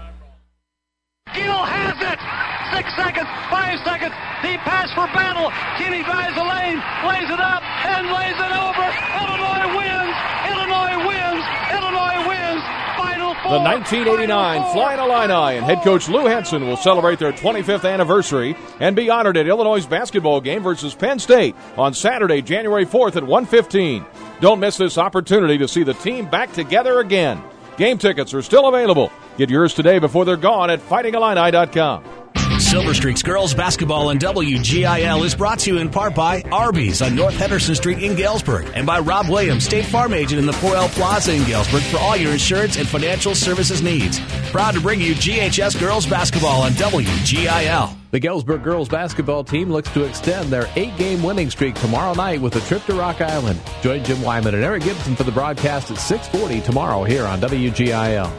Gill has it. Six seconds, five seconds. The pass for Battle. Kinney drives the lane, lays it up, and lays it over. Illinois wins. Illinois wins. Illinois wins. Final four. The nineteen eighty-nine Flying Illini and head coach Lou Henson will celebrate their twenty-fifth anniversary and be honored at Illinois' basketball game versus Penn State on Saturday, January fourth at one fifteen. Don't miss this opportunity to see the team back together again. Game tickets are still available. Get yours today before they're gone at fighting illini dot com. Silver Streaks Girls Basketball on W G I L is brought to you in part by Arby's on North Henderson Street in Galesburg and by Rob Williams, State Farm Agent in the four L Plaza in Galesburg for all your insurance and financial services needs. Proud to bring you G H S Girls Basketball on W G I L. The Galesburg girls basketball team looks to extend their eight-game winning streak tomorrow night with a trip to Rock Island. Join Jim Wyman and Eric Gibson for the broadcast at six forty tomorrow here on W G I L.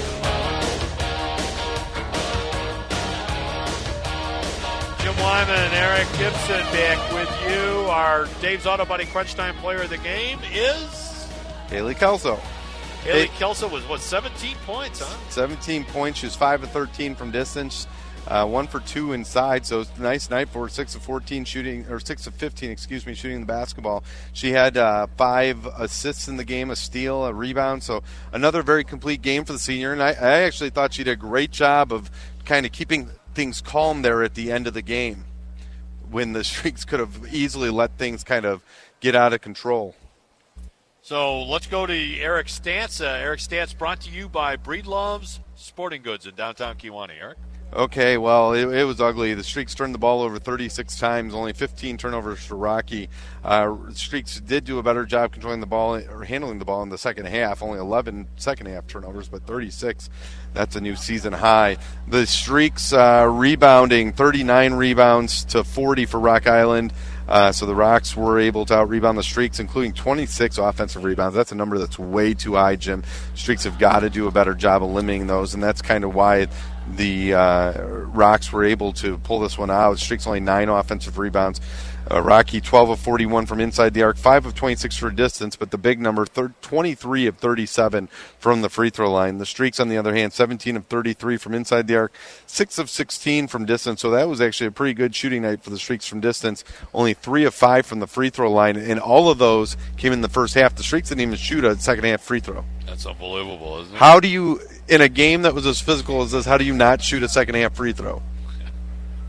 Jim Wyman and Eric Gibson back with you. Our Dave's Auto Body Crunch Time Player of the Game is Haley Kelso. Haley Kelso was, what, seventeen points, huh? seventeen points. She was five of thirteen from distance. Uh, one for two inside, so it's a nice night for her. Six of fourteen shooting, or six of fifteen, excuse me, shooting the basketball. She had uh, five assists in the game, a steal, a rebound. So another very complete game for the senior. And I, I actually thought she did a great job of kind of keeping things calm there at the end of the game, when the Streaks could have easily let things kind of get out of control. So let's go to Eric Stantz. Uh, Eric Stantz brought to you by Breedlove's Sporting Goods in downtown Kewanee. Eric? Okay, well, it, it was ugly. The Streaks turned the ball over thirty-six times, only fifteen turnovers for Rocky. Uh, Streaks did do a better job controlling the ball or handling the ball in the second half. Only eleven second half turnovers, but thirty-six. That's a new season high. The Streaks uh, rebounding, thirty-nine rebounds to forty for Rock Island. Uh, so the Rocks were able to out-rebound the Streaks, including twenty-six offensive rebounds. That's a number that's way too high, Jim. Streaks have got to do a better job of limiting those, and that's kind of why the uh, Rocks were able to pull this one out. Streaks only nine offensive rebounds. Uh, Rocky, twelve of forty-one from inside the arc, five of twenty-six for distance, but the big number, twenty-three of thirty-seven from the free throw line. The Streaks, on the other hand, seventeen of thirty-three from inside the arc, six of sixteen from distance, so that was actually a pretty good shooting night for the Streaks from distance. Only three of five from the free throw line, and all of those came in the first half. The Streaks didn't even shoot a second half free throw. That's unbelievable, isn't it? How do you, in a game that was as physical as this, how do you not shoot a second half free throw?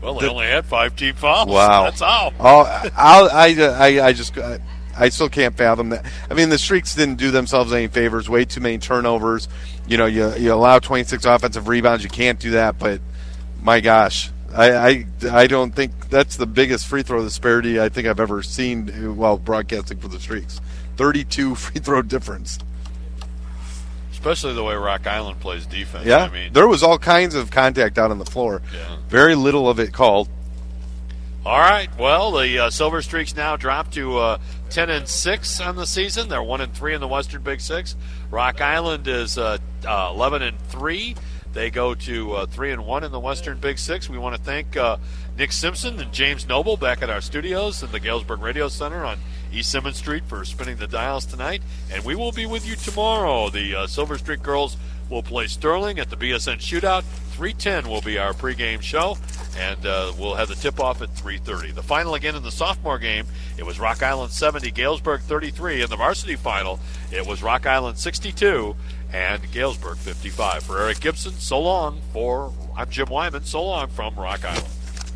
Well, they the, only had five team fouls. Wow. That's how. Oh, I'll, I, I, I just, I, I still can't fathom that. I mean, the Streaks didn't do themselves any favors. Way too many turnovers. You know, you you allow twenty-six offensive rebounds. You can't do that. But my gosh, I, I, I don't think that's the biggest free throw disparity I think I've ever seen while broadcasting for the Streaks. thirty-two free throw difference. Especially the way Rock Island plays defense. Yeah, I mean, there was all kinds of contact out on the floor. Yeah. Very little of it called. All right. Well, the uh, Silver Streaks now drop to uh, ten and six on the season. They're one and three in the Western Big Six. Rock Island is uh, uh, eleven and three. They go to uh, three and one in the Western Big Six. We want to thank uh, Nick Simpson and James Noble back at our studios in the Galesburg Radio Center on East Simmons Street for spinning the dials tonight. And we will be with you tomorrow. The uh, Silver Streak girls will play Sterling at the B S N Shootout. three ten will be our pregame show, and uh, we'll have the tip-off at three thirty. The final again in the sophomore game, it was Rock Island seventy, Galesburg thirty-three. In the varsity final, it was Rock Island sixty-two and Galesburg fifty-five. For Eric Gibson, so long. For I'm Jim Wyman, so long from Rock Island.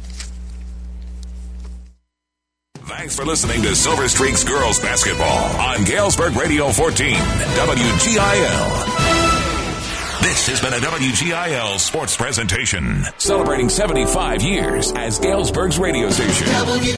Thanks for listening to Silver Streaks Girls Basketball on Galesburg Radio fourteen, W G I L. This has been a W G I L sports presentation, celebrating seventy-five years as Galesburg's radio station.